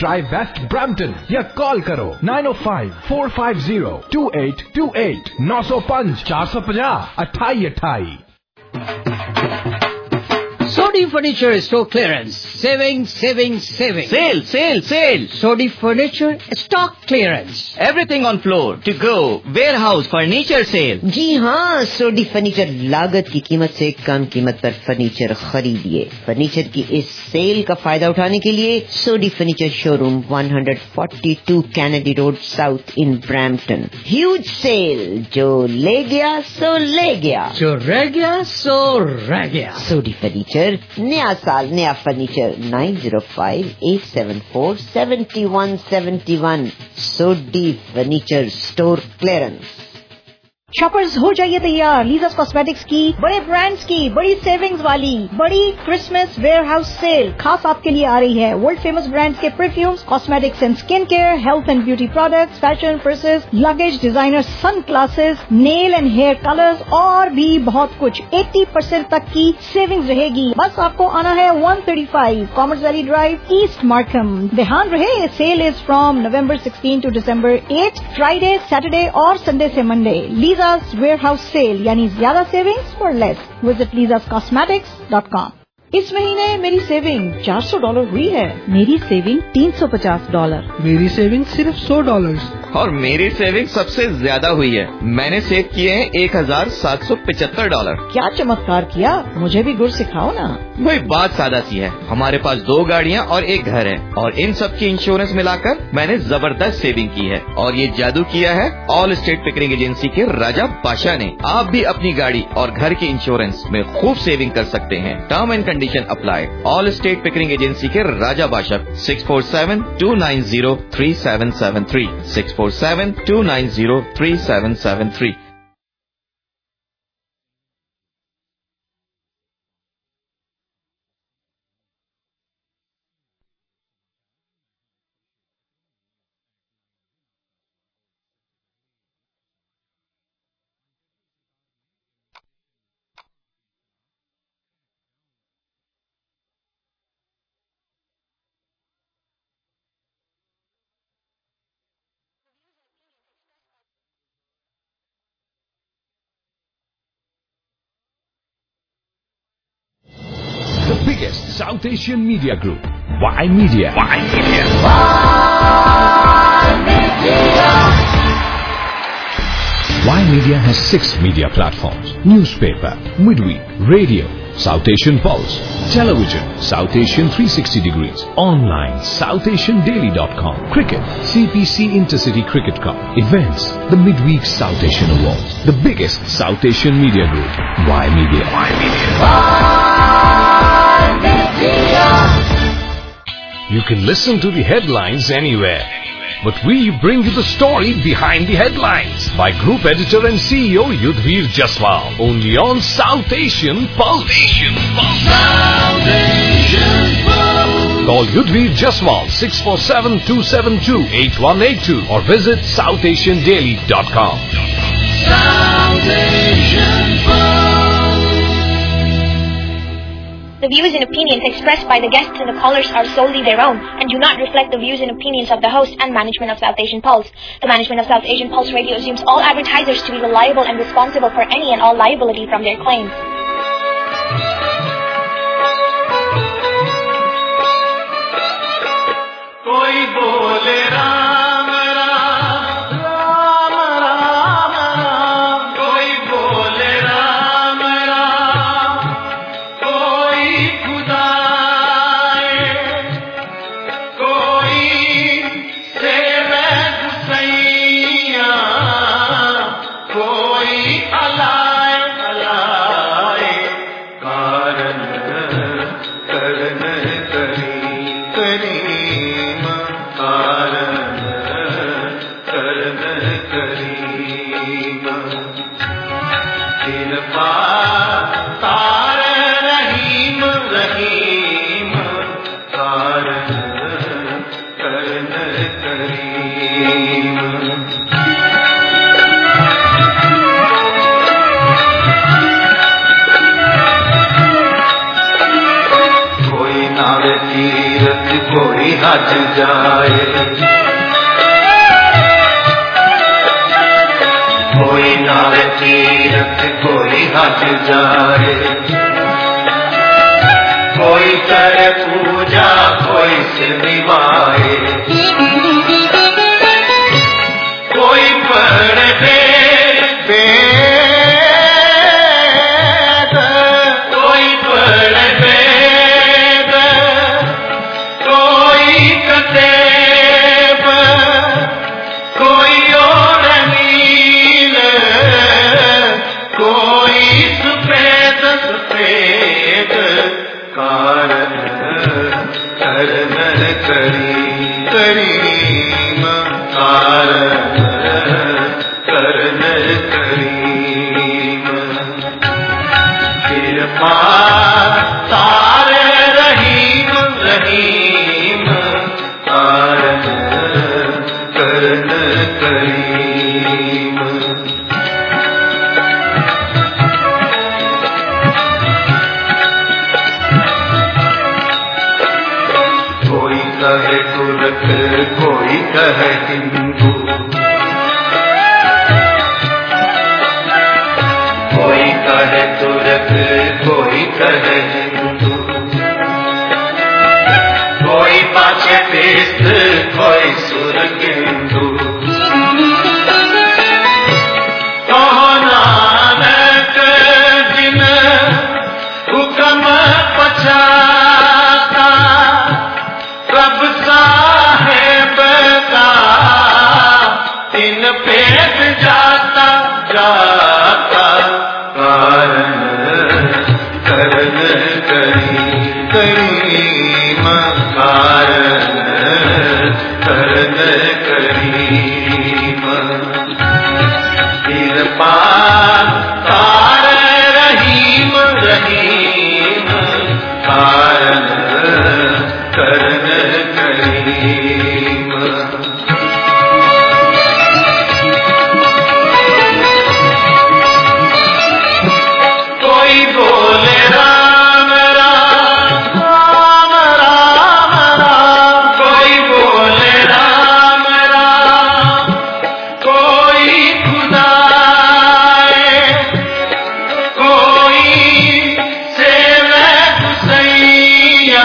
Try best Brampton या call करो 905-450-2828 905 450 2828। Sodi Furniture Store Clearance. Saving. Sale. Sodi Furniture Stock Clearance. Everything on floor, to go, warehouse, furniture sale. जी हाँ, सोडी furniture लागत की कीमत से कम कीमत पर फर्नीचर खरीदिए। फर्नीचर की इस सेल का फायदा उठाने के लिए Sodhi furniture showroom 142 Kennedy road south in Brampton. Huge sale, जो ले गया सो ले गया, जो रह गया सो रह गया। सोडी फर्नीचर, नया साल नया furniture. 905-874-7171 Sodhi furniture store clearance. Shoppers हो जाइए तैयार, लीज़ास कॉस्मेटिक्स की बड़े ब्रांड्स की बड़ी सेविंग्स वाली बड़ी क्रिसमस वेयरहाउस सेल खास आपके लिए आ रही है। वर्ल्ड फेमस ब्रांड्स के perfumes, cosmetics and skin care, health and beauty products, fashion purses, luggage, designer sunglasses, nail and hair colours और भी बहुत कुछ। 80% तक की सेविंग्स रहेगी। बस आपको आना है 135 commerce valley drive, east Markham. ध्यान रहे, sale is from November 16 to December 8, Friday, Saturday और संडे से मंडे। लीज़ास वेयरहाउस सेल, यानी ज्यादा savings for less. Visit lizascosmetics.com। इस महीने मेरी सेविंग $400 हुई है। मेरी सेविंग $350। मेरी सेविंग सिर्फ $100। और मेरी सेविंग सबसे ज्यादा हुई है। मैंने सेव किए हैं $1,775। क्या चमत्कार किया, मुझे भी गुर सिखाओ ना। वही बात सादा सी है। हमारे पास 2 गाड़ियाँ और 1 घर है और इन सब की इंश्योरेंस मिलाकर मैंने जबरदस्त सेविंग की है। और ये जादू किया है ऑल स्टेट पिकरिंग एजेंसी के राजा बादशाह ने। आप भी अपनी गाड़ी और घर के इंश्योरेंस में खूब सेविंग कर सकते हैं। Term and condition apply. Allstate Pickering agency के राजा बादशाह। 647-290-3773 647-290-3773। The biggest South Asian media group, Y Media. Y Media has 6 media platforms: newspaper, midweek, radio, South Asian Pulse, television, South Asian 360 degrees, online, SouthAsianDaily.com, cricket, CPC Intercity Cricket Cup, events, the midweek South Asian Awards, the biggest South Asian media group, Y Media. You can listen to the headlines anywhere, but we bring you the story behind the headlines by Group Editor and CEO Yudhvir Jaswal, only on South Asian Pulse. Call Yudhvir Jaswal 647-272-8182 or visit SouthAsianDaily.com. The views and opinions expressed by the guests and the callers are solely their own and do not reflect the views and opinions of the host and management of South Asian Pulse. The management of South Asian Pulse Radio assumes all advertisers to be reliable and responsible for any and all liability from their claims. कोई बोले राम राम राम राम राम, कोई बोले राम राम, कोई खुदाए, कोई सेवे गुसैया, कोई अलाए अलाए, कारण करन करी करीम, कारण करन करीम, कृपा तार रहीम रहीम, कारण करन करीम। कोई नावे तीरथ कोई हज जाए, कोई नावे तीरथ कोई हज जाए, कोई करे पूजा कोई सिर निभाए, कोई पढ़े वेद, कोई पढ़े वेद, कोई कतेब, कोई और नील, कोई सफेद सफेद कारण करन करी करीम कारण करन करीम, कृपा तारे रहीम रहीम कारण करन करीम। कोई कहे तुर्क कोई कहे हिंदू, कोई कहे तुर्क कोई कहे हिंदू, कोई पाछे तीर्थ कोई सुरगिंदु, कहो नानक जिन हुक्म पछाता, प्रभ साहेब का तीन पेट जाता जाता कारण करन करी करीम कारण करन करीम, कृपा तार रहीम रहीम कारण करन करीम। कोई बोले राम राम राम राम राम, कोई बोले राम राम, कोई खुदाए, कोई सेवे गुसैया,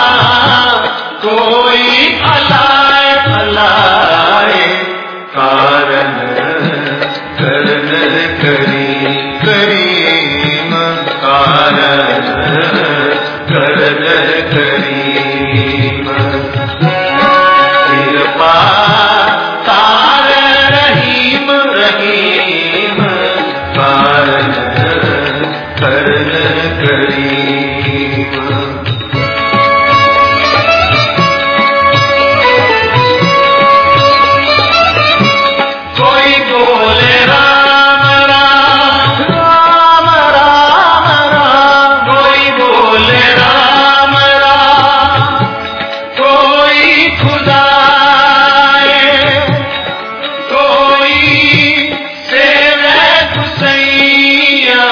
कोई अलाए अलाए कारण करन करी करीम कारण करन करीम, कृपा तार रहीम रहीम कारण करन करीम। कोई बोले राम राम राम राम राम, कोई बोले राम राम, कोई खुदाए, कोई सेवे गुसैया,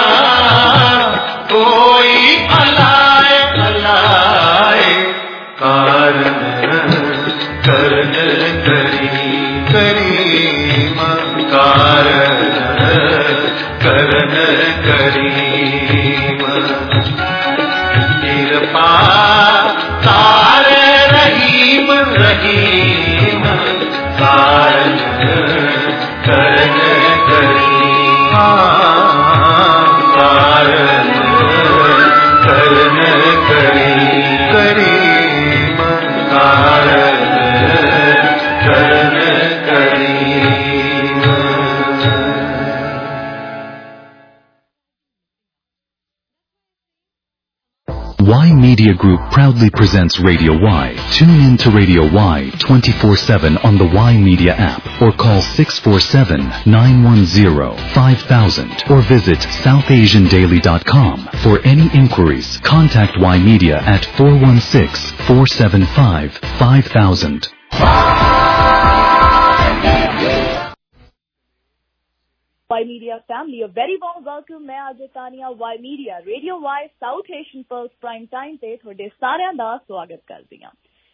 कोई अलाए अलाए कारण करन करी करीम कारण करन करीम, कृपा तार रहीम रहीम कारण करन करीम Karan Karan Karim Karim Karan Karan Karim. Y Media Group proudly presents Radio Y. Tune in to Radio Y 24/7 on the Y Media app or call 647-910-5000 or visit southasiandaily.com. For any inquiries, contact Y Media at 416-475-5000. Y media family a very warm welcome. मैं Ajay Tania Y media radio Y south Asian pulse prime time ते ਤੁਹਾਡੇ ਸਾਰਿਆਂ ਦਾ ਸਵਾਗਤ ਕਰਦੀ ਹਾਂ।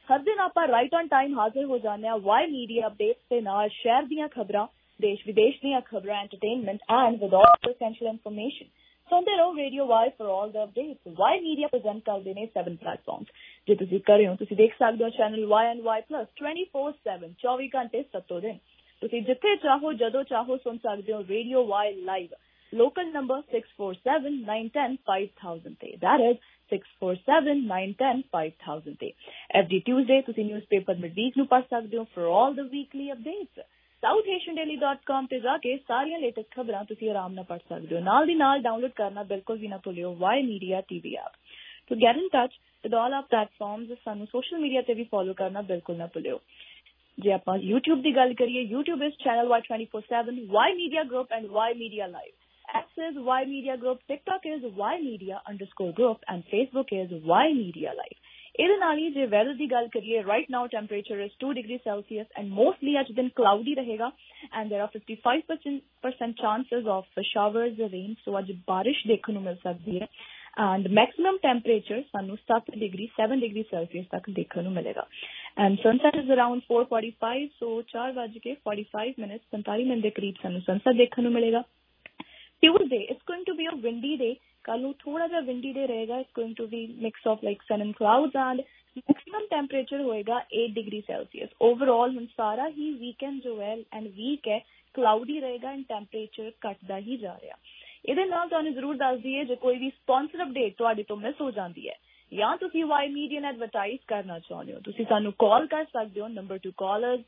हर दिन ਆਪਾਂ right on time ਹਾਜ਼ਰ ਹੋ ਜਾਂਦੇ ਆ ਵਾਈ ਮੀਡੀਆ ਅਪਡੇਟਸ ਦੇ ਨਾਲ ਸ਼ਹਿਰ ਦੀਆਂ ਖਬਰਾਂ ਦੇਸ਼ ਵਿਦੇਸ਼ ਦੀਆਂ ਖਬਰਾਂ entertainment and with all essential information ਸੁਣਦੇ ਰਹੋ radio Y for all the updates Y media present ਕਰਦੇ ਨੇ 7 ਪਲੇਟਫਾਰਮਸ ਜੇ ਤੁਸੀਂ ਕਰੇ ਹੋ ਤੁਸੀਂ ਦੇਖ ਸਕਦੇ ਹੋ ਚੈਨਲ Y and Y+ 24/7 24 ਘੰਟੇ 7 ਦਿਨ ਤੁਸੀਂ ਜਿੱਥੇ ਚਾਹੋ ਜਦੋਂ ਚਾਹੋ ਸੁਣ ਸਕਦੇ ਹੋ radio Y live local number 6479105000 ਤੇ that is 6479105000 ਤੇ every Tuesday ਤੁਸੀਂ ਨਿਊਜ਼ਪੇਪਰ ਮਿਡਵੀਕ ਨੂੰ ਪੜ੍ਹ ਸਕਦੇ ਹੋ for all the weekly updates southasiandaily.com ਤੇ ਜਾ ਕੇ ਸਾਰੀਆਂ ਲੇਟੈਸਟ ਖਬਰਾਂ ਤੁਸੀਂ ਆਰਾਮ ਨਾਲ ਪੜ੍ਹ ਸਕਦੇ ਹੋ ਨਾਲ ਦੀ ਨਾਲ ਡਾਊਨਲੋਡ ਕਰਨਾ ਬਿਲਕੁਲ ਵੀ ਨਾ ਭੁੱਲਿਓ Y Media TV app to get in touch with all our platforms ਸਾਨੂੰ ਸੋਸ਼ਲ ਮੀਡੀਆ ਤੇ ਵੀ ਫੋਲੋ ਕਰਨਾ ਬਿਲਕੁਲ ਨਾ ਭੁੱਲਿਓ ਜੇ ਆਪਾਂ YouTube ਦੀ ਗੱਲ ਕਰੀਏ YouTube is channel Y24/7 Y Media Group and Y Media Live X is Y Media Group, TikTok is Y Media_Group and Facebook is Y Media Live. ਇਹਦੇ ਨਾਲ ਹੀ ਜੇ ਵੈਦਰ ਦੀ ਗੱਲ ਕਰੀਏ right now temperature is 2 degrees Celsius and mostly ਅੱਜ ਦਿਨ cloudy ਰਹੇਗਾ and there are 55% chances of showers rain so ਅੱਜ ਬਾਰਿਸ਼ ਦੇਖਣ ਨੂੰ ਮਿਲ ਸਕਦੀ ਹੈ and maximum temperature ਸਾਨੂੰ 7 degrees Celsius ਤੱਕ ਦੇਖਣ ਨੂੰ ਮਿਲੇਗਾ and sunset is around 4:45 so 4:45 45 minute ਦੇ ਕਰੀਬ ਸਾਨੂੰ sunset ਦੇਖਣ ਨੂੰ ਮਿਲੇਗਾ Tuesday, it's going to be a windy day. Kalu thoda ja windy day rahega. It's going to be mix of like sun and clouds and maximum temperature hoega 8 degrees Celsius. Overall, hun sara hi weekend jo hai and week hai cloudy rahega and temperature ਘਟਦਾ ਹੀ ਜਾ ਰਿਹਾ. ਇਹਦੇ ਨਾਲ ਤੁਹਾਨੂੰ ਜ਼ਰੂਰ ਦੱਸ ਦਈਏ ਜੇ ਕੋਈ ਵੀ ਸਪਾਂਸਰ ਅਪਡੇਟ ਤੁਹਾਡੇ ਤੋਂ ਮਿਸ ਹੋ ਜਾਂਦੀ ਹੈ ਜਾਂ ਤੁਸੀਂ Y Media ਨੂੰ ਐਡਵਰਟਾਈਜ਼ ਕਰਨਾ ਚਾਹੁੰਦੇ ਹੋ ਤੁਸੀਂ ਸਾਨੂੰ ਕਾਲ ਕਰ ਸਕਦੇ ਹੋ number to callers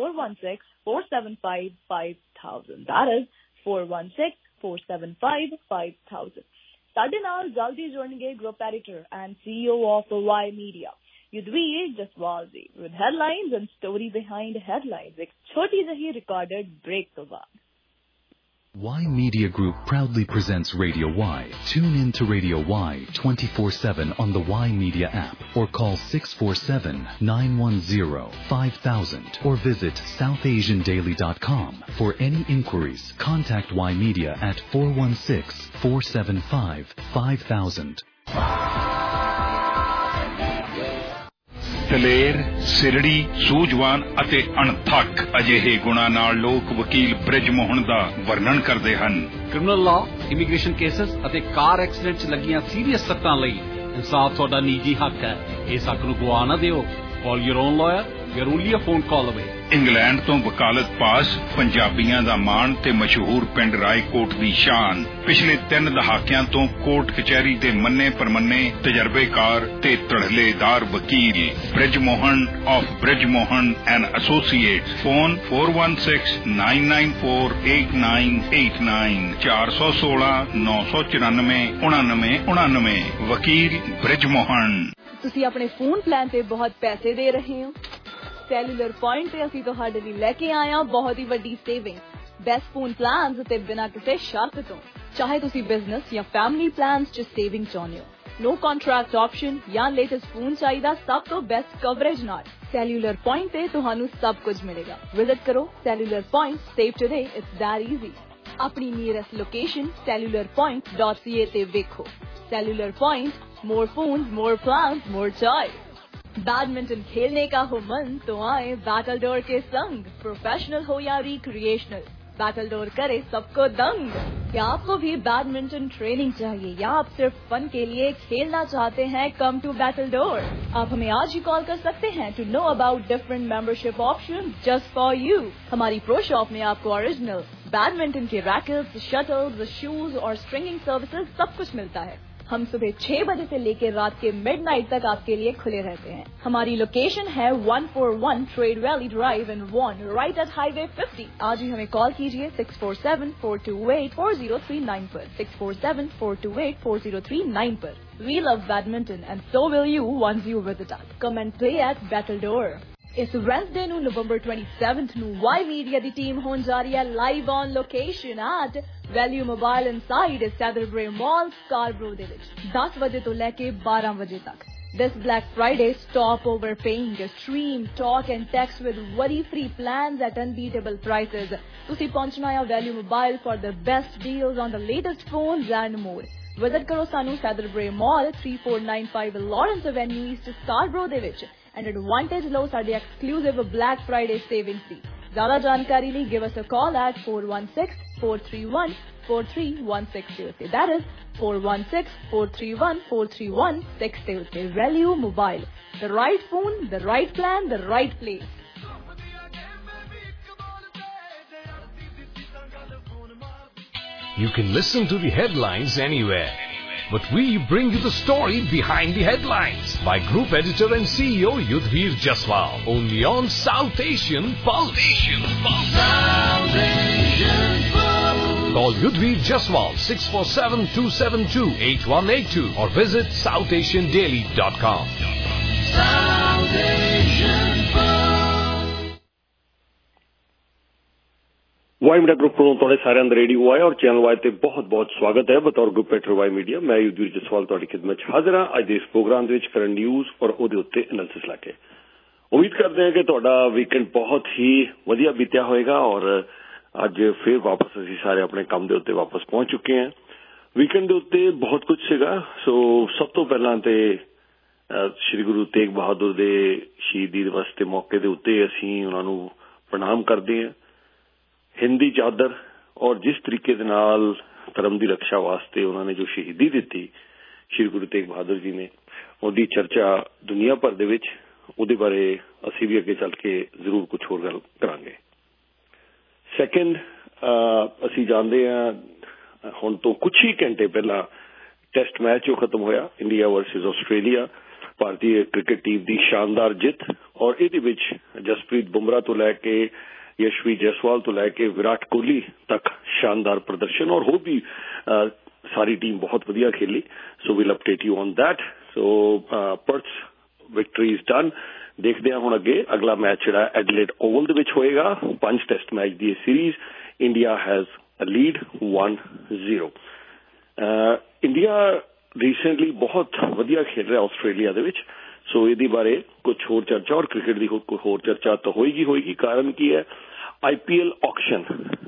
416-475-5000 that is 416-475-5000 ਸਾਡੇ ਨਾਲ ਜਲਦੀ ਜੁੜਨਗੇ group editor and CEO of Y Media Yudhvir Jaswalji with headlines and story behind headlines ਇੱਕ ਛੋਟੀ ਜਿਹੀ recorded break ਤੋਂ ਬਾਅਦ Y Media Group proudly presents Radio Y. Tune in to Radio Y 24/7 on the Y Media app or call 647-910-5000 or visit southasiandaily.com. For any inquiries, contact Y Media at 416-475-5000. ਦਲੇਰ ਸਿਰੜੀ ਸੂਝਵਾਨ ਅਤੇ ਅਣਥੱਕ ਅਜਿਹੇ ਗੁਣਾਂ ਨਾਲ ਲੋਕ ਵਕੀਲ ਬ੍ਰਿਜ ਮੋਹਨ ਦਾ ਵਰਣਨ ਕਰਦੇ ਹਨ ਕ੍ਰਿਮੀਨਲ ਲਾਅ ਇਮੀਗ੍ਰੇਸ਼ਨ ਕੇਸਸ ਅਤੇ ਕਾਰ ਐਕਸੀਡੈਂਟ 'ਚ ਲੱਗੀਆਂ ਸੀਰੀਅਸ ਸੱਟਾਂ ਲਈ ਇਨਸਾਫ ਤੁਹਾਡਾ ਨਿੱਜੀ ਹੱਕ ਹੈ ਇਸ ਹੱਕ ਨੂੰ ਗਵਾ ਨਾ ਦਿਓ call your own lawyer you're only a phone call away England ਤੋਂ ਵਕਾਲਤ ਪਾਸ ਪੰਜਾਬੀਆਂ ਦਾ ਮਾਣ ਤੇ ਮਸ਼ਹੂਰ ਪਿੰਡ ਰਾਏਕੋਟ ਦੀ ਸ਼ਾਨ ਪਿਛਲੇ 3 ਦਹਾਕਿਆਂ ਤੋਂ ਕੋਰਟ ਕਚਹਿਰੀ ਦੇ ਮੰਨੇ ਪਰਮੰਨੇ ਤਜਰਬੇਕਾਰ ਤੇ ਧੜਲੇਦਾਰ ਵਕੀਲ Brij Mohan of Brij Mohan and associates phone 4169948989 416-994-9999 ਵਕੀਲ ਬ੍ਰਿਜ ਮੋਹਨ ਤੁਸੀਂ ਆਪਣੇ ਫੋਨ ਪਲਾਨ ਤੇ ਬਹੁਤ ਪੈਸੇ ਦੇ ਰਹੇ ਹੋ ਸੈਲੂਲਰ ਪੁਆਇੰਟ ਤੇ ਅਸੀਂ ਤੁਹਾਡੇ ਲਈ ਲੈ ਕੇ ਆਏ ਹਾਂ ਬਹੁਤ ਹੀ ਵੱਡੀ ਸੇਵਿੰਗ ਬੈਸਟ ਫੋਨ ਪਲਾਨਸ ਤੇ ਬਿਨਾਂ ਕਿਸੇ ਸ਼ਰਤ ਤੋਂ ਚਾਹੇ ਤੁਸੀਂ ਬਿਜ਼ਨਸ ਜਾਂ ਫੈਮਿਲੀ ਪਲਾਨਸ 'ਚ ਸੇਵਿੰਗ ਚਾਹੁੰਦੇ ਹੋ ਨੋ ਕੰਟਰੈਕਟ ਆਪਸ਼ਨ ਜਾਂ ਲੇਟੈਸਟ ਫੋਨ ਚਾਹੀਦਾ ਸਭ ਤੋਂ ਬੈਸਟ ਕਵਰੇਜ ਨਾਲ ਸੈਲੂਲਰ ਪੁਆਇੰਟ ਤੇ ਤੁਹਾਨੂੰ ਸਭ ਕੁਝ ਮਿਲੇਗਾ ਵਿਜ਼ਿਟ ਕਰੋ cellular point save today it's that easy ਆਪਣੀ ਨੀਅਰੈਸਟ ਲੋਕੇਸ਼ਨ cellularpoint.ca ਤੇ ਵੇਖੋ cellular point more phones, more plans, more choice. Badminton खेलने का हो मन तो आए बैटलडोर के संग प्रोफेशनल हो या रिक्रिएशनल बैटलडोर करे सबको दंग क्या आपको भी बैडमिंटन ट्रेनिंग चाहिए या आप सिर्फ फन के लिए खेलना चाहते हैं कम टू बैटलडोर आप हमें आज ही कॉल कर सकते हैं to know about different membership option just for you हमारी प्रो शॉप में आपको ओरिजिनल बैडमिंटन के रैकेट्स शटल्स शूज और स्ट्रिंगिंग सर्विसेज सब कुछ मिलता है हम सुबह 6 बजे से लेकर रात के मिडनाइट तक आपके लिए खुले रहते हैं हमारी लोकेशन है 141 Trade Valley Drive in Vaughan right at highway 50 आज ही हमें कॉल कीजिए 647-428-4039 पर 647-428-4039 पर we love badminton and so will you once you visit us come and play at Battledore इस वेडनेसडे ਨੂੰ ਨਵੰਬਰ 27 ਨੂੰ Y Media ਦੀ ਟੀਮ ਹੋਣ ਜਾ ਰਹੀ ਹੈ live on location at Value Mobile inside Cedarbrae Mall Scarborough ਦੇ ਵਿੱਚ 10 ਵਜੇ ਤੋਂ ਲੈ ਕੇ 12 ਵਜੇ ਤੱਕ This Black Friday, stop overpaying. Stream, talk and text with worry-free plans at unbeatable prices. ਤੁਸੀਂ ਪਹੁੰਚਣਾ ਹੈ Value Mobile for the best deals on the latest phones and more. Visit ਕਰੋ ਸਾਨੂੰ ਸੈਦਰਬਰੇ ਮਾਲ 3495 Lawrence Avenue East Scarborough ਦੇ ਵਿੱਚ and advantage लो साडे exclusive Black Friday savings दी। ज़्यादा जानकारी लिए give us a call at 416-431-4316 that is 416-431-4316 Value Mobile the right phone the right plan the right place. You can listen to the headlines anywhere, but we bring you the story behind the headlines by Group Editor and CEO Yudhvir Jaswal, only on South Asian Pulse. Call Yudhvir Jaswal 647-272-8182 or visit southasiandaily.com. South Asian Y Media Group ਨੂੰ ਤੁਹਾਡੇ ਸਾਰਿਆਂ ਦਾ radio Y ਔਰ channel Y ਤੇ ਬਹੁਤ-ਬਹੁਤ ਸਵਾਗਤ ਹੈ। ਬਤੌਰ ਗਰੁੱਪ ਐਡੀਟਰ ਵਾਈ ਮੀਡੀਆ ਮੈਂ ਯੁਧਵੀਰ ਜਸਵਾਲ ਤੁਹਾਡੀ ਖਿਦਮਤ 'ਚ ਹਾਜ਼ਰ ਹਾਂ ਅੱਜ ਦੇ ਇਸ ਪ੍ਰੋਗਰਾਮ ਦੇ ਵਿੱਚ ਕਰਨ ਨਿਊਜ਼ ਔਰ ਉਹਦੇ ਉੱਤੇ ਐਨਾਲਿਸਿਸ ਲਾ ਕੇ। ਉਮੀਦ ਕਰਦੇ ਹਾਂ ਕਿ ਤੁਹਾਡਾ ਵੀਕਐਂਡ ਬਹੁਤ ਹੀ ਵਧੀਆ ਬੀਤਿਆ ਹੋਏਗਾ ਔਰ ਅੱਜ ਫਿਰ ਵਾਪਸ ਅਸੀਂ ਸਾਰੇ ਆਪਣੇ ਕੰਮ ਦੇ ਉੱਤੇ ਵਾਪਸ ਪਹੁੰਚ ਚੁੱਕੇ ਹਾਂ। ਵੀਕਐਂਡ ਦੇ ਉੱਤੇ ਬਹੁਤ ਕੁਝ ਸੀਗਾ। ਸੋ ਸਭ ਤੋਂ ਪਹਿਲਾਂ ਤੇ ਸ਼੍ਰੀ ਗੁਰੂ ਤੇਗ ਬਹਾਦਰ ਦੇ ਸ਼ਹੀਦੀ ਦਿਵਸ ਦੇ ਮੌਕੇ ਦੇ ਉੱਤੇ ਅਸੀਂ ਉਹਨਾਂ ਨੂੰ ਪ੍ਰਣਾਮ ਕਰਦੇ ਹਾਂ। हिंदी चादर और जिस तरीके दे नाल धर्म की रक्षा वास्ते उन्होंने जो शहीदी दी श्री गुरु तेग बहादुर जी ने उहदी चर्चा दुनिया भर दे विच उहदे बारे असीं भी अगे चल के जरूर कुछ होर गल करांगे। सैकेंड असीं जानते हैं हुण तो कुछ ही घंटे पहला टेस्ट मैच जो खत्म होया इंडिया वर्सेस आस्ट्रेलिया भारतीय क्रिकेट टीम की शानदार जित और इहदे विच जसप्रीत बुमराह तो लैके यशवी जायसवाल तो लैके विराट कोहली तक शानदार प्रदर्शन और हो भी सारी टीम बहुत वधिया खेली। So will update you on that. So Perth victory is done. देखते हैं हुण अगे अगला मैच जिहड़ा एडिलेड ओवल दे विच होएगा 5 टेस्ट मैच दी series. India has a lead 1-0। India recently बहुत वधिया खेल रहा आस्ट्रेलिया दे विच। सो इहदे बारे कुछ होर चर्चा और क्रिकेट की होर चर्चा तो होएगी। कारण की है IPL auction.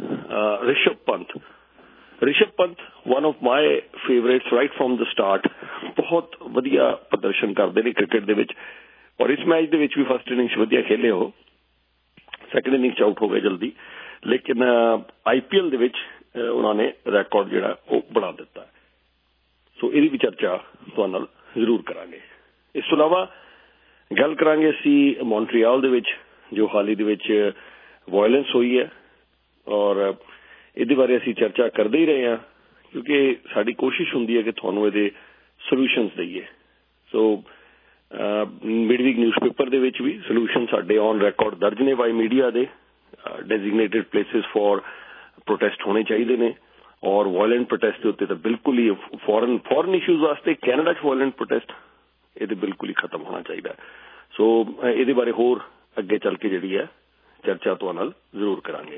Rishabh Pant one of my favourites right from the start बहुत वधिया प्रदर्शन करते हैं क्रिकेट दे विच और इस मैच दे विच भी फर्स्ट इनिंग्स वधिया खेले हो सैकेंड इनिंग्स आउट हो गए जल्दी लेकिन IPL दे विच उन्होंने रिकॉर्ड जिहड़ा वो बना दिता है। सो इहदी भी चर्चा तुहाडे नाल जरूर करांगे। इस तो इलावा गल करांगे असीं मॉन्ट्रियल दे विच जो हाल ही दे विच वायलेंस हुई है और इहदे बारे असीं चर्चा करते ही रहे हैं क्योंकि साडी कोशिश हुंदी है कि तुहानूं इहदे सोल्यूशनस दईए। सो मिडवीक न्यूज़पेपर दे विच भी सोल्यूशन साडे ऑन रिकॉर्ड दर्ज ने वाई मीडिया दे डेजिग्नेटेड प्लेसिस फॉर प्रोटेस्ट होने चाहिए ने और वायलेंट प्रोटेस्ट के उत्ते तो बिल्कुल ही फॉरन इशूज़ वास्ते कैनेडा च वायलेंट प्रोटेस्ट ये बिल्कुल ही खत्म होना चाहिए। सो ये बारे होर अगे चल के जी है चर्चा तो जरूर करांगे।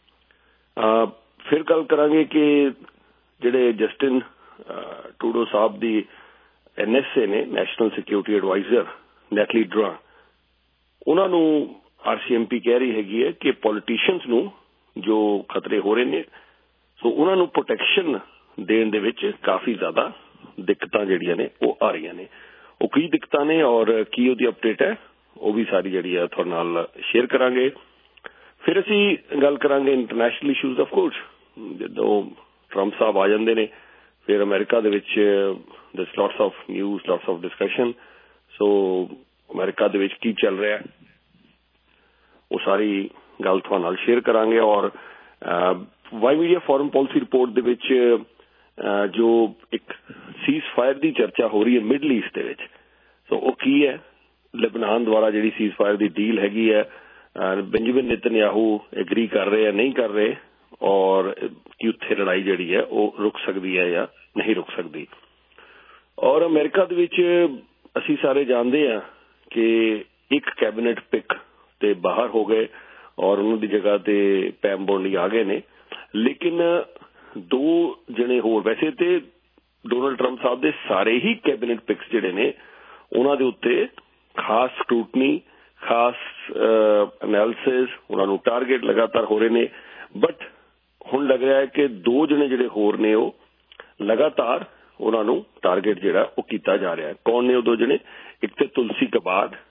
फिर गल करांगे कि जिहड़े जस्टिन ट्रूडो साहब दी NSA ने national security adviser Nathalie Drouin उन्हां नूं RCMP कह रही हैगी है कि पॉलिटिशियंस नूं जो खतरे हो रहे ने सो उन्हां नूं प्रोटेक्शन देण दे विच काफी ज्यादा दिक्कतां जिहड़ियां ने वो आ रही ने। वो की दिक्कतां ने और की उहदी अपडेट है वो भी सारी जिहड़ी है तुहाडे नाल शेयर करांगे। फिर असीं गल करांगे इंटरनेशनल इशूज़ ऑफ कोर्स जदों ट्रंप साहब आ जांदे ने फिर अमेरिका दे विच there lots of news lots of discussion. So America दे विच की चल रहा है वो सारी गल तुहाडे नाल शेयर करांगे और Y Media foreign policy report दे विच जो एक सीज फायर की चर्चा हो रही है मिडल ईस्ट दे विच। सो वो की है लेबनान द्वारा जिहड़ी सीज फायर की डील हैगी है बेंजामिन नेतन्याहू एग्री कर रहे हैं नहीं कर रहे और कि उत्थे लड़ाई जिहड़ी है वो रुक सकती है या नहीं रुक सकती। और अमेरिका दे विच असीं सारे जानते हैं कि एक कैबिनेट पिक ते बाहर हो गए और उन्होंने जगह ते पैम बोंडी आ गए ने लेकिन 2 जने होर वैसे ते डोनाल्ड ट्रंप साहब दे सारे ही कैबिनेट पिक्स जिहड़े ने उन्हां दे उत्ते खास स्क्रूटनी खास एनालिसिस उन्होंने टारगेट लगातार हो रहे ने बट हुण लग रहा है कि 2 जने जिहड़े होर ने वो लगातार उन्होंने टारगेट जिहड़ा वो कीता जा रहा है। कौन ने वो 2 जने एक ते तुलसी कबाड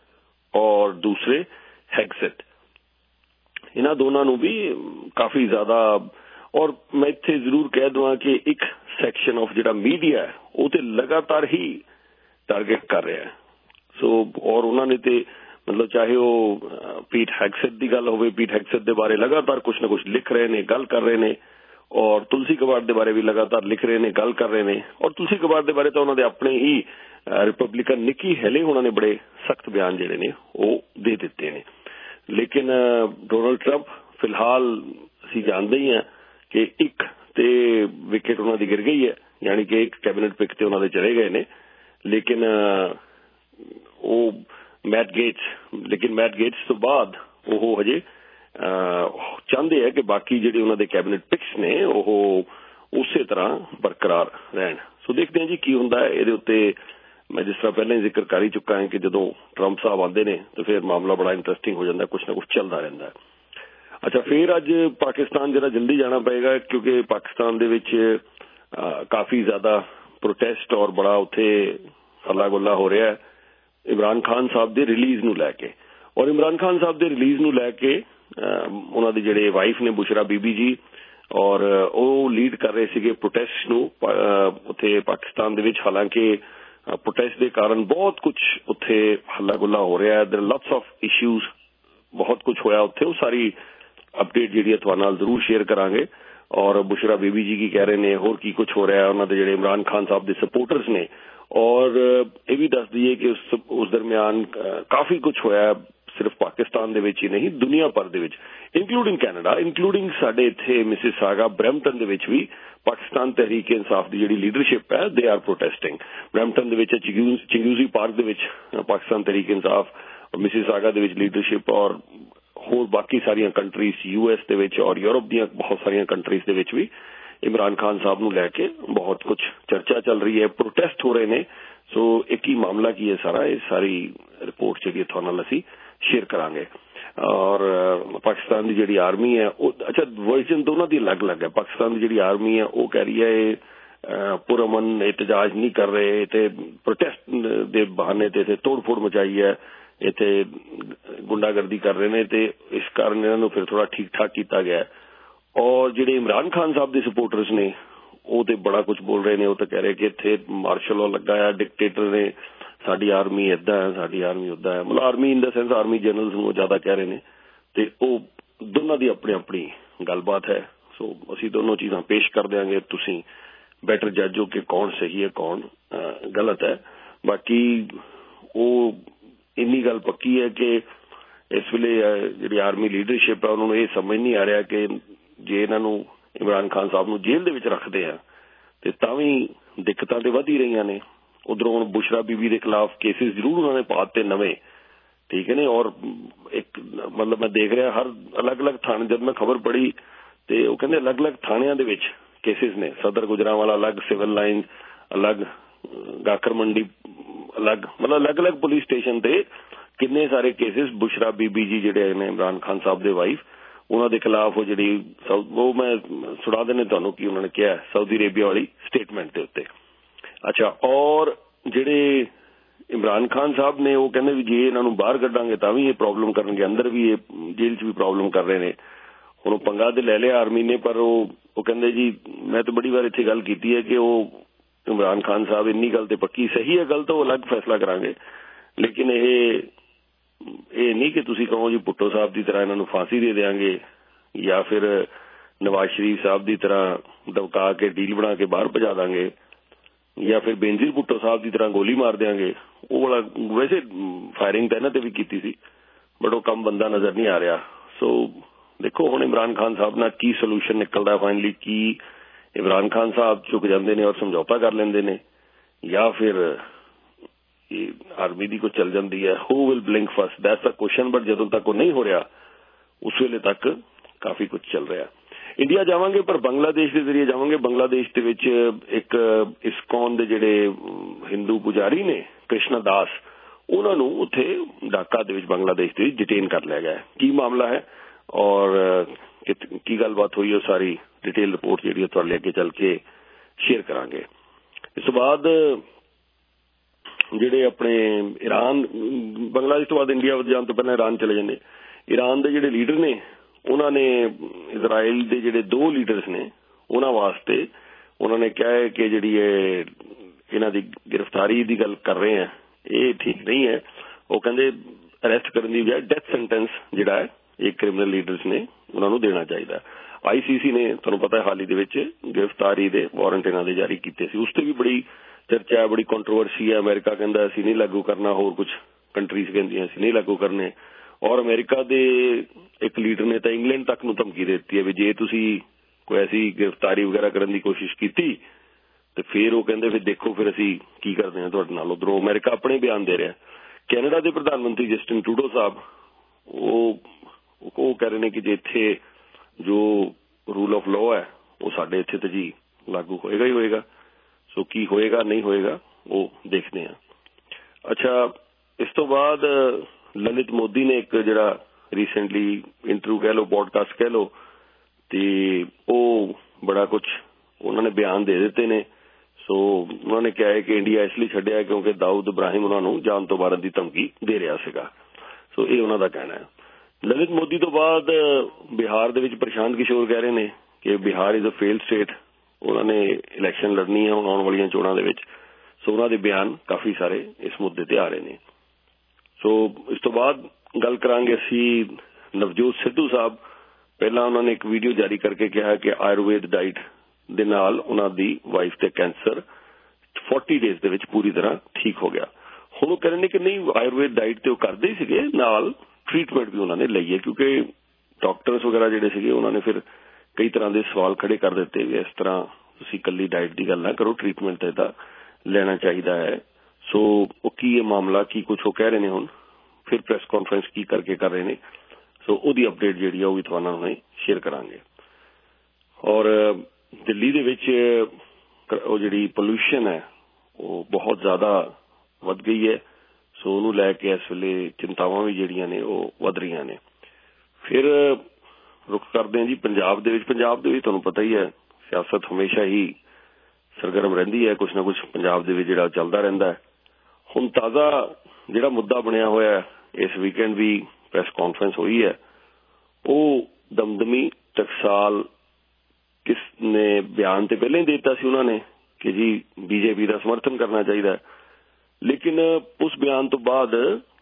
और दूसरे हैगसेट। इन्हां दोनों नूं भी काफी ज्यादा, और मैं इत्थे जरूर कह दूं कि एक सैक्शन ऑफ जिहड़ा मीडिया है वो तो लगातार ही टारगेट कर रहा है। सो और उन्होंने ते मतलब चाहे वो पीट हैगसेट की गल होवे, पीट हैगसेट के बारे लगातार कुछ ना कुछ लिख रहे ने, गल कर रहे ने, और तुलसी गबार्ड के बारे भी लगातार लिख रहे ने, गल कर रहे ने। और तुलसी गबार्ड के बारे तो उन्होंने अपने ही रिपब्लिकन निकी हेले उन्होंने बड़े सख्त बयान जिहड़े ने वो दे दिते ने। लेकिन डोनाल्ड ट्रंप फिलहाल असीं जानते ही हैं कि एक ते विकेट उन्होंने गिर गई है, यानी कि एक कैबिनेट पिक ते उन्होंने चले गए ने। लेकिन वो मैट गेट्स तो बाद वो हजे चाहते हैं कि बाकी जिहड़े उन्होंने कैबिनेट पिक्स ने वो उस तरह बरकरार रहन। सो देखते हैं जी की हुंदा है। इहदे उत्ते मैं जिस तरह पहले जिक्र कर ही चुका है कि जदों ट्रंप साहब आते हैं तो फिर मामला बड़ा इंटरस्टिंग हो जाता है, कुछ ना कुछ चलता रहता है। अच्छा, फिर अज पाकिस्तान जरा जल्दी जाना पएगा क्योंकि पाकिस्तान दे विच काफी ज्यादा प्रोटेस्ट और बड़ा उत्थे हल्ला गुल्ला हो रहा है इमरान खान साहब दे रिलीज नूं लैके। और इमरान खान साहब दे रिलीज नूं लैके उन्हां दे जिहड़े वाइफ ने बुशरा बीबी जी, और वो लीड कर रहे सीगे प्रोटेस्ट नूं उत्थे पाकिस्तान दे विच। हालांकि प्रोटेस्ट के कारण बहुत कुछ उत्थे हल्ला गुल्ला हो रहा है, देयर लॉट्स ऑफ इश्यूज, बहुत कुछ होया उत्थे। वो सारी अपडेट जी तुहाडे नाल जरूर शेयर करांगे। और बुशरा बीबी जी की कह रहे ने, होर की कुछ हो रहा है, उन्होंने जिहड़े इमरान खान साहब के सपोर्टर्स ने। और ये भी दस दईए कि उस दरमियान काफी कुछ होया, सिर्फ पाकिस्तान दे विच ही नहीं दुनिया भर दे विच, इंक्लूडिंग कैनेडा, इंक्लूडिंग साडे इत्थे मिसिसागा ब्रैम्पटन दे विच भी पाकिस्तान तहरीक इंसाफ की जिहड़ी लीडरशिप है दे आर प्रोटेस्टिंग। ब्रैम्पटन दे विच चिंगूजी पार्क दे विच पाकिस्तान तहरीक इंसाफ, और मिसिसागा दे विच लीडरशिप, और होर बाकी सारिया कंट्रीज यूएस दे विच और यूरोप दी बहुत सारिया कंट्रीज दे विच भी इमरान खान साहब नूं लैके बहुत कुछ चर्चा चल रही है, प्रोटेस्ट हो रहे ने। सो एक ही मामला की है सारा, ये सारी रिपोर्ट जी तुहाडे नाल असीं शेयर करांगे। और पाकिस्तान की जिहड़ी आर्मी है, अच्छा वर्जन दोनों की अलग अलग है। पाकिस्तान की जिहड़ी आर्मी है वो कह रही है पुरअमन एहतजाज नहीं कर रहे, इत्थे प्रोटेस्ट दे बहाने ते तोड़ फोड़ मचाई है, इत्थे गुंडागर्दी कर रहे ने, ते इस कारण इन्हां नूं फिर थोड़ा ठीक ठाक किया गया। और जिहड़े इमरान खान साहब के सपोर्टर्स ने वो तो बड़ा कुछ बोल रहे ने, वो तो कह रहे कि इत्थे मार्शल लॉ लगा है, डिक्टेटर ने, साडी आर्मी इदा है, साडी आर्मी उदा है, मतलब army in the sense army generals नूं ज्यादा कह रहे ने। ते वो दोनों की अपनी अपनी गलबात है। सो असीं दोनों चीज़ां पेश कर देंगे, तुसीं बेटर जज हो कि कौन सही है कौन गलत है। बाकी वो इन्नी गल पक्की है कि इस वेले जिहड़ी आर्मी लीडरशिप है उन्होंने ये समझ नहीं आ रहा कि जे इन्हां नूं इमरान खान साहब नूं जेल दे विच रखदे आ ते तां वी दिक्कतां ते वध ही रहीआं ने। उधरों बुशरा बीबी के खिलाफ केसिस जरूर उन्होंने पाते नवे, ठीक है ने। और एक मतलब मैं देख रहा हर अलग अलग थाने, जब मैं खबर पढ़ी तो वो कहते अलग अलग थानियां दे विच केसिस ने, सदर गुजरांवाला अलग, सिविल लाइन अलग, गाकर मंडी अलग, मतलब अलग अलग पुलिस स्टेशन ते किन्ने सारे केसिस बुशरा बीबी जी जिहड़े ने इमरान खान साहब दे वाइफ उन्होंने खिलाफ वो जी वो मैं सुना देने तुहानूं कि उन्होंने कहा सऊदी अरेबिया वाली स्टेटमेंट के उत्ते। अच्छा, और जिहड़े इमरान खान साहब ने वो कहने भी जे इन्हां नूं बाहर कड्डांगे तां भी ये प्रॉब्लम करनगे, अंदर भी ये जेल च भी प्रॉब्लम कर रहे ने। हुण पंगा ते लै लिया आर्मी ने, पर वो कहंदे जी मैं तो बड़ी बार इत्थे गल कीती है कि वो इमरान खान साहब इन्नी गल ते पक्की सही है, गल तो वो अलग फैसला करांगे, लेकिन ये नहीं कि तुसीं कहो जी भुट्टो साहब की तरह इन्हां नूं फांसी दे देंगे या फिर नवाज शरीफ साहब की तरह दबका के डील बना के बाहर भजा देंगे या फिर बेनजीर भुट्टो साहब की तरह गोली मार देंगे। वो वाला वैसे फायरिंग तो इन्हां ते भी कीती सी, बट वो कम बंदा नजर नहीं आ रहा। सो देखो हुण इमरान खान साहब नाल की सोल्यूशन निकलदा फाइनली, की इमरान खान साहब झुक जाते हैं और समझौता कर लेंदे ने या फिर आर्मी दी को चल जाती है। Who will blink first, that's the question. But जदों तक वो नहीं हो रहा उस वेले तक काफी कुछ चल रहा। इंडिया जावांगे पर बांग्लादेश के जरिए जावांगे। बांग्लादेश के विच एक इस्कॉन दे जिहड़े हिंदू पुजारी ने कृष्णा दास, उन्हां नूं उत्थे ढाका दे विच बांग्लादेश दे डिटेन कर लिया गया। की मामला है और की गलबात हुई है, सारी डिटेल रिपोर्ट जिहड़ी तुहाडे अगे चल के शेयर करांगे। इस तो बाद ਜਿਹੜੇ ਆਪਣੇ ਈਰਾਨ ਬੰਗਲਾਦੇਸ਼ ਤੋਂ ਬਾਅਦ ਇੰਡੀਆ ਜਾਣ ਤੋਂ ਪਹਿਲਾਂ ਈਰਾਨ ਚਲੇ ਜਾਂਦੇ। ਈਰਾਨ ਦੇ ਜਿਹੜੇ ਲੀਡਰ ਨੇ ਉਹਨਾਂ ਨੇ ਇਜ਼ਰਾਈਲ ਦੇ ਜਿਹੜੇ 2 ਲੀਡਰਸ ਨੇ ਉਹਨਾਂ ਵਾਸਤੇ ਉਹਨਾਂ ਨੇ ਕਿਹਾ ਹੈ ਕਿ ਜਿਹੜੀ ਇਹਨਾਂ ਦੀ ਗ੍ਰਿਫਤਾਰੀ ਦੀ ਗੱਲ ਕਰ ਰਹੇ ਆ ਇਹ ਠੀਕ ਨਹੀਂ ਹੈ। ਉਹ ਕਹਿੰਦੇ ਅਰੈਸਟ ਕਰਨ ਦੀ ਬਜਾਏ ਡੈਥ ਸੈਂਟੈਂਸ ਜਿਹੜਾ ਹੈ ਇਹ ਕ੍ਰਿਮੀਨਲ ਲੀਡਰਸ ਨੇ ਉਹਨਾਂ ਨੂੰ ਦੇਣਾ ਚਾਹੀਦਾ। ICC ਨੇ ਤੁਹਾਨੂੰ ਪਤਾ ਹਾਲ ਹੀ ਦੇ ਵਿੱਚ ਗ੍ਰਿਫਤਾਰੀ ਦੇ ਵਾਰੰਟ ਇਹਨਾਂ ਦੇ ਜਾਰੀ ਕੀਤੇ ਸੀ। ਉਸ ਤੇ ਵੀ ਬੜੀ ਚਰਚਾ ਹੈ, ਬੜੀ ਕੰਟਰੋਵਰਸੀ ਹੈ। ਅਮਰੀਕਾ ਕਹਿੰਦਾ ਅਸੀਂ ਨਹੀਂ ਲਾਗੂ ਕਰਨਾ, ਹੋਰ ਕੁਝ ਕੰਟਰੀਜ਼ ਕਹਿੰਦੀਆਂ ਅਸੀਂ ਨਹੀਂ ਲਾਗੂ ਕਰਨੇ। ਔਰ ਅਮਰੀਕਾ ਦੇ ਇੱਕ ਲੀਡਰ ਨੇ ਤਾਂ ਇੰਗਲੈਂਡ ਤੱਕ ਨੂੰ ਧਮਕੀ ਦੇ ਦਿੱਤੀ ਹੈ ਵੀ ਜੇ ਤੁਸੀਂ ਕੋਈ ਐਸੀ ਗ੍ਰਿਫਤਾਰੀ ਵਗੈਰਾ ਕਰਨ ਦੀ ਕੋਸ਼ਿਸ਼ ਕੀਤੀ ਤੇ ਫਿਰ ਉਹ ਕਹਿੰਦੇ ਫਿਰ ਦੇਖੋ ਫਿਰ ਅਸੀਂ ਕੀ ਕਰਦੇ ਹਾਂ ਤੁਹਾਡੇ ਨਾਲ। ਉਧਰੋਂ ਅਮਰੀਕਾ ਆਪਣੇ ਬਿਆਨ ਦੇ ਰਿਹਾ। ਕੈਨੇਡਾ ਦੇ ਪ੍ਰਧਾਨ ਮੰਤਰੀ ਜਸਟਿਨ ਟਰੂਡੋ ਸਾਹਿਬ ਉਹ ਕਹਿ ਰਹੇ ਨੇ ਕਿ ਜੇ ਇੱਥੇ ਜੋ ਰੂਲ ਆਫ ਲਾਅ ਹੈ ਉਹ ਸਾਡੇ ਇੱਥੇ ਤਾਂ ਜੀ ਲਾਗੂ ਹੋਏਗਾ ਹੀ ਹੋਏਗਾ। ਸੋ ਕੀ ਹੋਏਗਾ ਨਹੀਂ ਹੋਏਗਾ ਉਹ ਦੇਖਦੇ ਹਾਂ। ਅੱਛਾ, ਇਸ ਤੋਂ ਬਾਅਦ ਲਲਿਤ ਮੋਦੀ ਨੇ ਇੱਕ ਜਿਹੜਾ ਰੀਸੈਂਟਲੀ ਇੰਟਰਵਿਊ ਕਹਿ ਲਓ, ਪੋਡਕਾਸਟ ਕਹਿ ਲਓ, ਤੇ ਉਹ ਬੜਾ ਕੁਝ ਉਹਨਾਂ ਨੇ ਬਿਆਨ ਦੇ ਦਿੱਤੇ ਨੇ। ਸੋ ਉਹਨਾਂ ਨੇ ਕਿਹਾ ਹੈ ਕਿ ਇੰਡੀਆ ਇਸ ਲਈ ਛੱਡਿਆ ਕਿਉਂਕਿ ਦਾਊਦ ਇਬਰਾਹਿਮ ਉਹਨਾਂ ਨੂੰ ਜਾਨ ਤੋਂ ਮਾਰਨ ਦੀ ਧਮਕੀ ਦੇ ਰਿਹਾ ਸੀਗਾ। ਸੋ ਇਹ ਉਹਨਾਂ ਦਾ ਕਹਿਣਾ ਹੈ। ਲਲਿਤ ਮੋਦੀ ਤੋਂ ਬਾਅਦ ਬਿਹਾਰ ਦੇ ਵਿੱਚ ਪ੍ਰਸ਼ਾਂਤ ਕਿਸ਼ੋਰ ਕਹਿ ਰਹੇ ਨੇ ਕਿ Bihar is a failed state. ਉਹਨਾਂ ਨੇ ਇਲੈਕਸ਼ਨ ਲੜਨੀ ਹੈ ਹੁਣ ਆਉਣ ਵਾਲੀਆਂ ਚੋਣਾਂ ਦੇ ਵਿੱਚ। ਸੋ ਉਹਨਾਂ ਦੇ ਬਿਆਨ ਕਾਫੀ ਸਾਰੇ ਇਸ ਮੁੱਦੇ ਤੇ ਆ ਰਹੇ ਨੇ। ਸੋ ਇਸ ਤੋਂ ਬਾਅਦ ਗੱਲ ਕਰਾਂਗੇ ਅਸੀਂ ਨਵਜੋਤ ਸਿੱਧੂ ਸਾਹਿਬ। ਪਹਿਲਾਂ ਉਹਨਾਂ ਨੇ ਇੱਕ ਵੀਡੀਓ ਜਾਰੀ ਕਰਕੇ ਕਿਹਾ ਕਿ ਆਯੁਰਵੇਦ ਡਾਈਟ ਦੇ ਨਾਲ ਉਹਨਾਂ ਦੀ ਵਾਈਫ ਤੇ ਕੈਂਸਰ 40 ਡੇਜ਼ ਦੇ ਵਿੱਚ ਪੂਰੀ ਤਰ੍ਹਾਂ ਠੀਕ ਹੋ ਗਿਆ। ਹੁਣ ਉਹ ਕਹਿ ਰਹੇ ਨੇ ਕਿ ਨਹੀਂ, ਆਯੁਰਵੇਦ ਡਾਈਟ ਤੇ ਉਹ ਕਰਦੇ ਹੀ ਸੀਗੇ, ਨਾਲ ਟ੍ਰੀਟਮੈਂਟ ਵੀ ਉਹਨਾਂ ਨੇ ਲਈ ਹੈ ਕਿਉਂਕਿ ਡਾਕਟਰਸ ਵਗੈਰਾ ਜਿਹੜੇ ਸੀਗੇ ਉਹਨਾਂ ਨੇ ਫਿਰ ਕਈ ਤਰ੍ਹਾਂ ਦੇ ਸਵਾਲ ਖੜੇ ਕਰ ਦਿੱਤੇ ਵੀ ਇਸ ਤਰ੍ਹਾਂ ਤੁਸੀਂ ਇਕੱਲੀ ਡਾਈਟ ਦੀ ਗੱਲ ਨਾ ਕਰੋ, ਟ੍ਰੀਟਮੈਂਟ ਤੇ ਤਾਂ ਲੈਣਾ ਚਾਹੀਦਾ ਹੈ। ਸੋ ਉਹ ਕੀ ਇਹ ਮਾਮਲਾ ਕੀ ਕੁਝ ਉਹ ਕਹਿ ਰਹੇ ਨੇ, ਹੁਣ ਫਿਰ ਪ੍ਰੈਸ ਕਾਨਫਰੰਸ ਕੀ ਕਰਕੇ ਕਰ ਰਹੇ ਨੇ। ਸੋ ਉਹਦੀ ਅਪਡੇਟ ਜਿਹੜੀ ਆ ਉਹ ਵੀ ਤੁਹਾਨੂੰ ਹੁਣੇ ਸ਼ੇਅਰ ਕਰਾਂਗੇ। ਔਰ ਦਿੱਲੀ ਦੇ ਵਿੱਚ ਉਹ ਜਿਹੜੀ ਪੋਲਿਊਸ਼ਨ ਹੈ ਉਹ ਬਹੁਤ ਜ਼ਿਆਦਾ ਵੱਧ ਗਈ ਹੈ। ਸੋ ਉਹਨੂੰ ਲੈ ਕੇ ਇਸ ਵੇਲੇ ਚਿੰਤਾਵਾਂ ਵੀ ਜਿਹੜੀਆਂ ਨੇ ਉਹ ਵੱਧ ਰਹੀਆਂ ਨੇ। ਫਿਰ ਰੁਖ ਕਰਦੇ ਹਾਂ ਜੀ ਪੰਜਾਬ ਦੇ ਵਿੱਚ। ਪੰਜਾਬ ਦੇ ਵਿੱਚ ਤੁਹਾਨੂੰ ਪਤਾ ਹੀ ਹੈ ਸਿਆਸਤ ਹਮੇਸ਼ਾ ਹੀ ਸਰਗਰਮ ਰਹਿੰਦੀ ਹੈ, ਕੁਝ ਨਾ ਕੁਝ ਪੰਜਾਬ ਦੇ ਵਿੱਚ ਜਿਹੜਾ ਚੱਲਦਾ ਰਹਿੰਦਾ ਹੈ। ਹੁਣ ਤਾਜ਼ਾ ਜਿਹੜਾ ਮੁੱਦਾ ਬਣਿਆ ਹੋਇਆ ਇਸ ਵੀਕਐਂਡ ਵੀ ਪ੍ਰੈਸ ਕਾਨਫਰੰਸ ਹੋਈ ਹੈ, ਉਹ ਦਮਦਮੀ ਟਕਸਾਲ ਕਿਸ ਨੇ ਬਿਆਨ ਤੇ ਪਹਿਲਾਂ ਹੀ ਦੇ ਦਿੱਤਾ ਸੀ ਉਹਨਾਂ ਨੇ ਕਿ ਜੀ ਬੀਜੇਪੀ ਦਾ ਸਮਰਥਨ ਕਰਨਾ ਚਾਹੀਦਾ, ਲੇਕਿਨ ਉਸ ਬਿਆਨ ਤੋਂ ਬਾਅਦ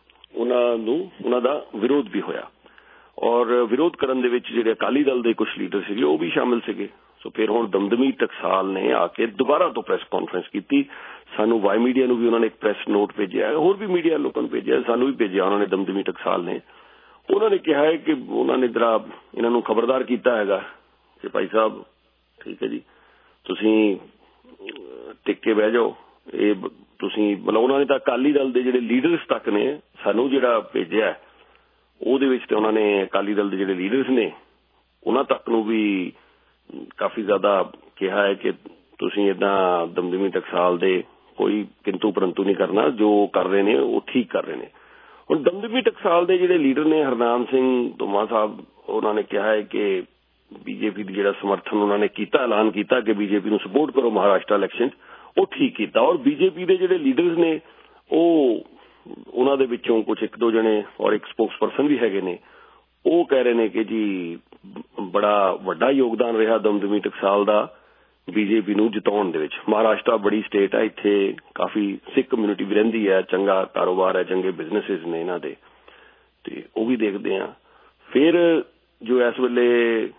ਉਹਨਾਂ ਦਾ ਵਿਰੋਧ ਵੀ ਹੋਇਆ। ਔਰ ਵਿਰੋਧ ਕਰਨ ਦੇ ਵਿੱਚ ਜਿਹੜੇ ਅਕਾਲੀ ਦਲ ਦੇ ਕੁਝ ਲੀਡਰ ਸੀਗੇ ਉਹ ਵੀ ਸ਼ਾਮਿਲ ਸੀਗੇ। ਸੋ ਫਿਰ ਹੁਣ ਦਮਦਮੀ ਟਕਸਾਲ ਨੇ ਆ ਕੇ ਦੁਬਾਰਾ ਤੋਂ ਪ੍ਰੈਸ ਕਾਨਫਰੰਸ ਕੀਤੀ। ਸਾਨੂੰ ਵਾਈ ਮੀਡੀਆ ਨੂੰ ਵੀ ਉਹਨਾਂ ਨੇ ਇੱਕ ਪ੍ਰੈਸ ਨੋਟ ਭੇਜਿਆ, ਹੋਰ ਵੀ ਮੀਡੀਆ ਲੋਕਾਂ ਨੂੰ ਭੇਜਿਆ, ਸਾਨੂੰ ਵੀ ਭੇਜਿਆ ਉਹਨਾਂ ਨੇ ਦਮਦਮੀ ਟਕਸਾਲ ਨੇ। ਉਹਨਾਂ ਨੇ ਕਿਹਾ ਹੈ ਕਿ ਉਹਨਾਂ ਨੇ ਜਰਾ ਇਹਨਾਂ ਨੂੰ ਖਬਰਦਾਰ ਕੀਤਾ ਹੈਗਾ ਕਿ ਭਾਈ ਸਾਹਿਬ ਠੀਕ ਹੈ ਜੀ, ਤੁਸੀਂ ਟਿਕ ਕੇ ਬਹਿ ਜਾਓ। ਇਹ ਤੁਸੀਂ ਮਤਲਬ ਉਹਨਾਂ ਨੇ ਤਾਂ ਅਕਾਲੀ ਦਲ ਦੇ ਜਿਹੜੇ ਲੀਡਰਸ ਤੱਕ ਨੇ ਸਾਨੂੰ ਜਿਹੜਾ ਭੇਜਿਆ ਉਹਦੇ ਵਿੱਚ ਤੇ ਉਹਨਾਂ ਨੇ ਅਕਾਲੀ ਦਲ ਦੇ ਜਿਹੜੇ ਲੀਡਰਸ ਨੇ ਉਹਨਾਂ ਤੱਕ ਨੂੰ ਵੀ ਕਾਫੀ ਜ਼ਿਆਦਾ ਕਿਹਾ ਹੈ ਕਿ ਤੁਸੀਂ ਏਦਾਂ ਦਮਦਮੀ ਟਕਸਾਲ ਦੇ ਕੋਈ ਕਿੰਤੂ ਪਰੰਤੂ ਨਹੀਂ ਕਰਨਾ, ਜੋ ਕਰ ਰਹੇ ਨੇ ਉਹ ਠੀਕ ਕਰ ਰਹੇ ਨੇ। ਹੁਣ ਦਮਦਮੀ ਟਕਸਾਲ ਦੇ ਜਿਹੜੇ ਲੀਡਰ ਨੇ ਹਰਨਾਮ ਸਿੰਘ ਧੁੰਮਾ ਸਾਹਿਬ, ਉਹਨਾਂ ਨੇ ਕਿਹਾ ਹੈ ਕਿ ਬੀਜੇਪੀ ਦੀ ਜਿਹੜਾ ਸਮਰਥਨ ਉਹਨਾਂ ਨੇ ਕੀਤਾ, ਐਲਾਨ ਕੀਤਾ ਕਿ ਬੀਜੇਪੀ ਨੂੰ ਸਪੋਰਟ ਕਰੋ ਮਹਾਰਾਸ਼ਟਰ ਇਲੈਕਸ਼ਨ, ਉਹ ਠੀਕ ਕੀਤਾ। ਔਰ ਬੀਜੇਪੀ ਦੇ ਜਿਹੜੇ ਲੀਡਰਸ ਨੇ ਉਹਨਾਂ ਦੇ ਵਿੱਚੋਂ ਕੁਝ ਇੱਕ ਦੋ ਜਣੇ ਔਰ ਇੱਕ ਸਪੋਕਸ ਪਰਸਨ ਵੀ ਹੈਗੇ ਨੇ, ਉਹ ਕਹਿ ਰਹੇ ਨੇ ਕਿ ਜੀ ਬੜਾ ਵੱਡਾ ਯੋਗਦਾਨ ਰਿਹਾ ਦਮਦਮੀ ਟਕਸਾਲ ਦਾ ਬੀਜੇਪੀ ਨੂੰ ਜਿਤਾਉਣ ਦੇ ਵਿੱਚ। ਮਹਾਰਾਸ਼ਟਰ ਬੜੀ ਸਟੇਟ ਹੈ, ਇੱਥੇ ਕਾਫੀ ਸਿੱਖ ਕਮਿਊਨਿਟੀ ਵੀ ਰਹਿੰਦੀ ਹੈ, ਚੰਗਾ ਕਾਰੋਬਾਰ ਹੈ, ਚੰਗੇ ਬਿਜ਼ਨਸਿਸ ਨੇ ਇਹਨਾਂ ਦੇ, ਤੇ ਉਹ ਵੀ ਦੇਖਦੇ ਆ। ਫਿਰ ਜੋ ਇਸ ਵੇਲੇ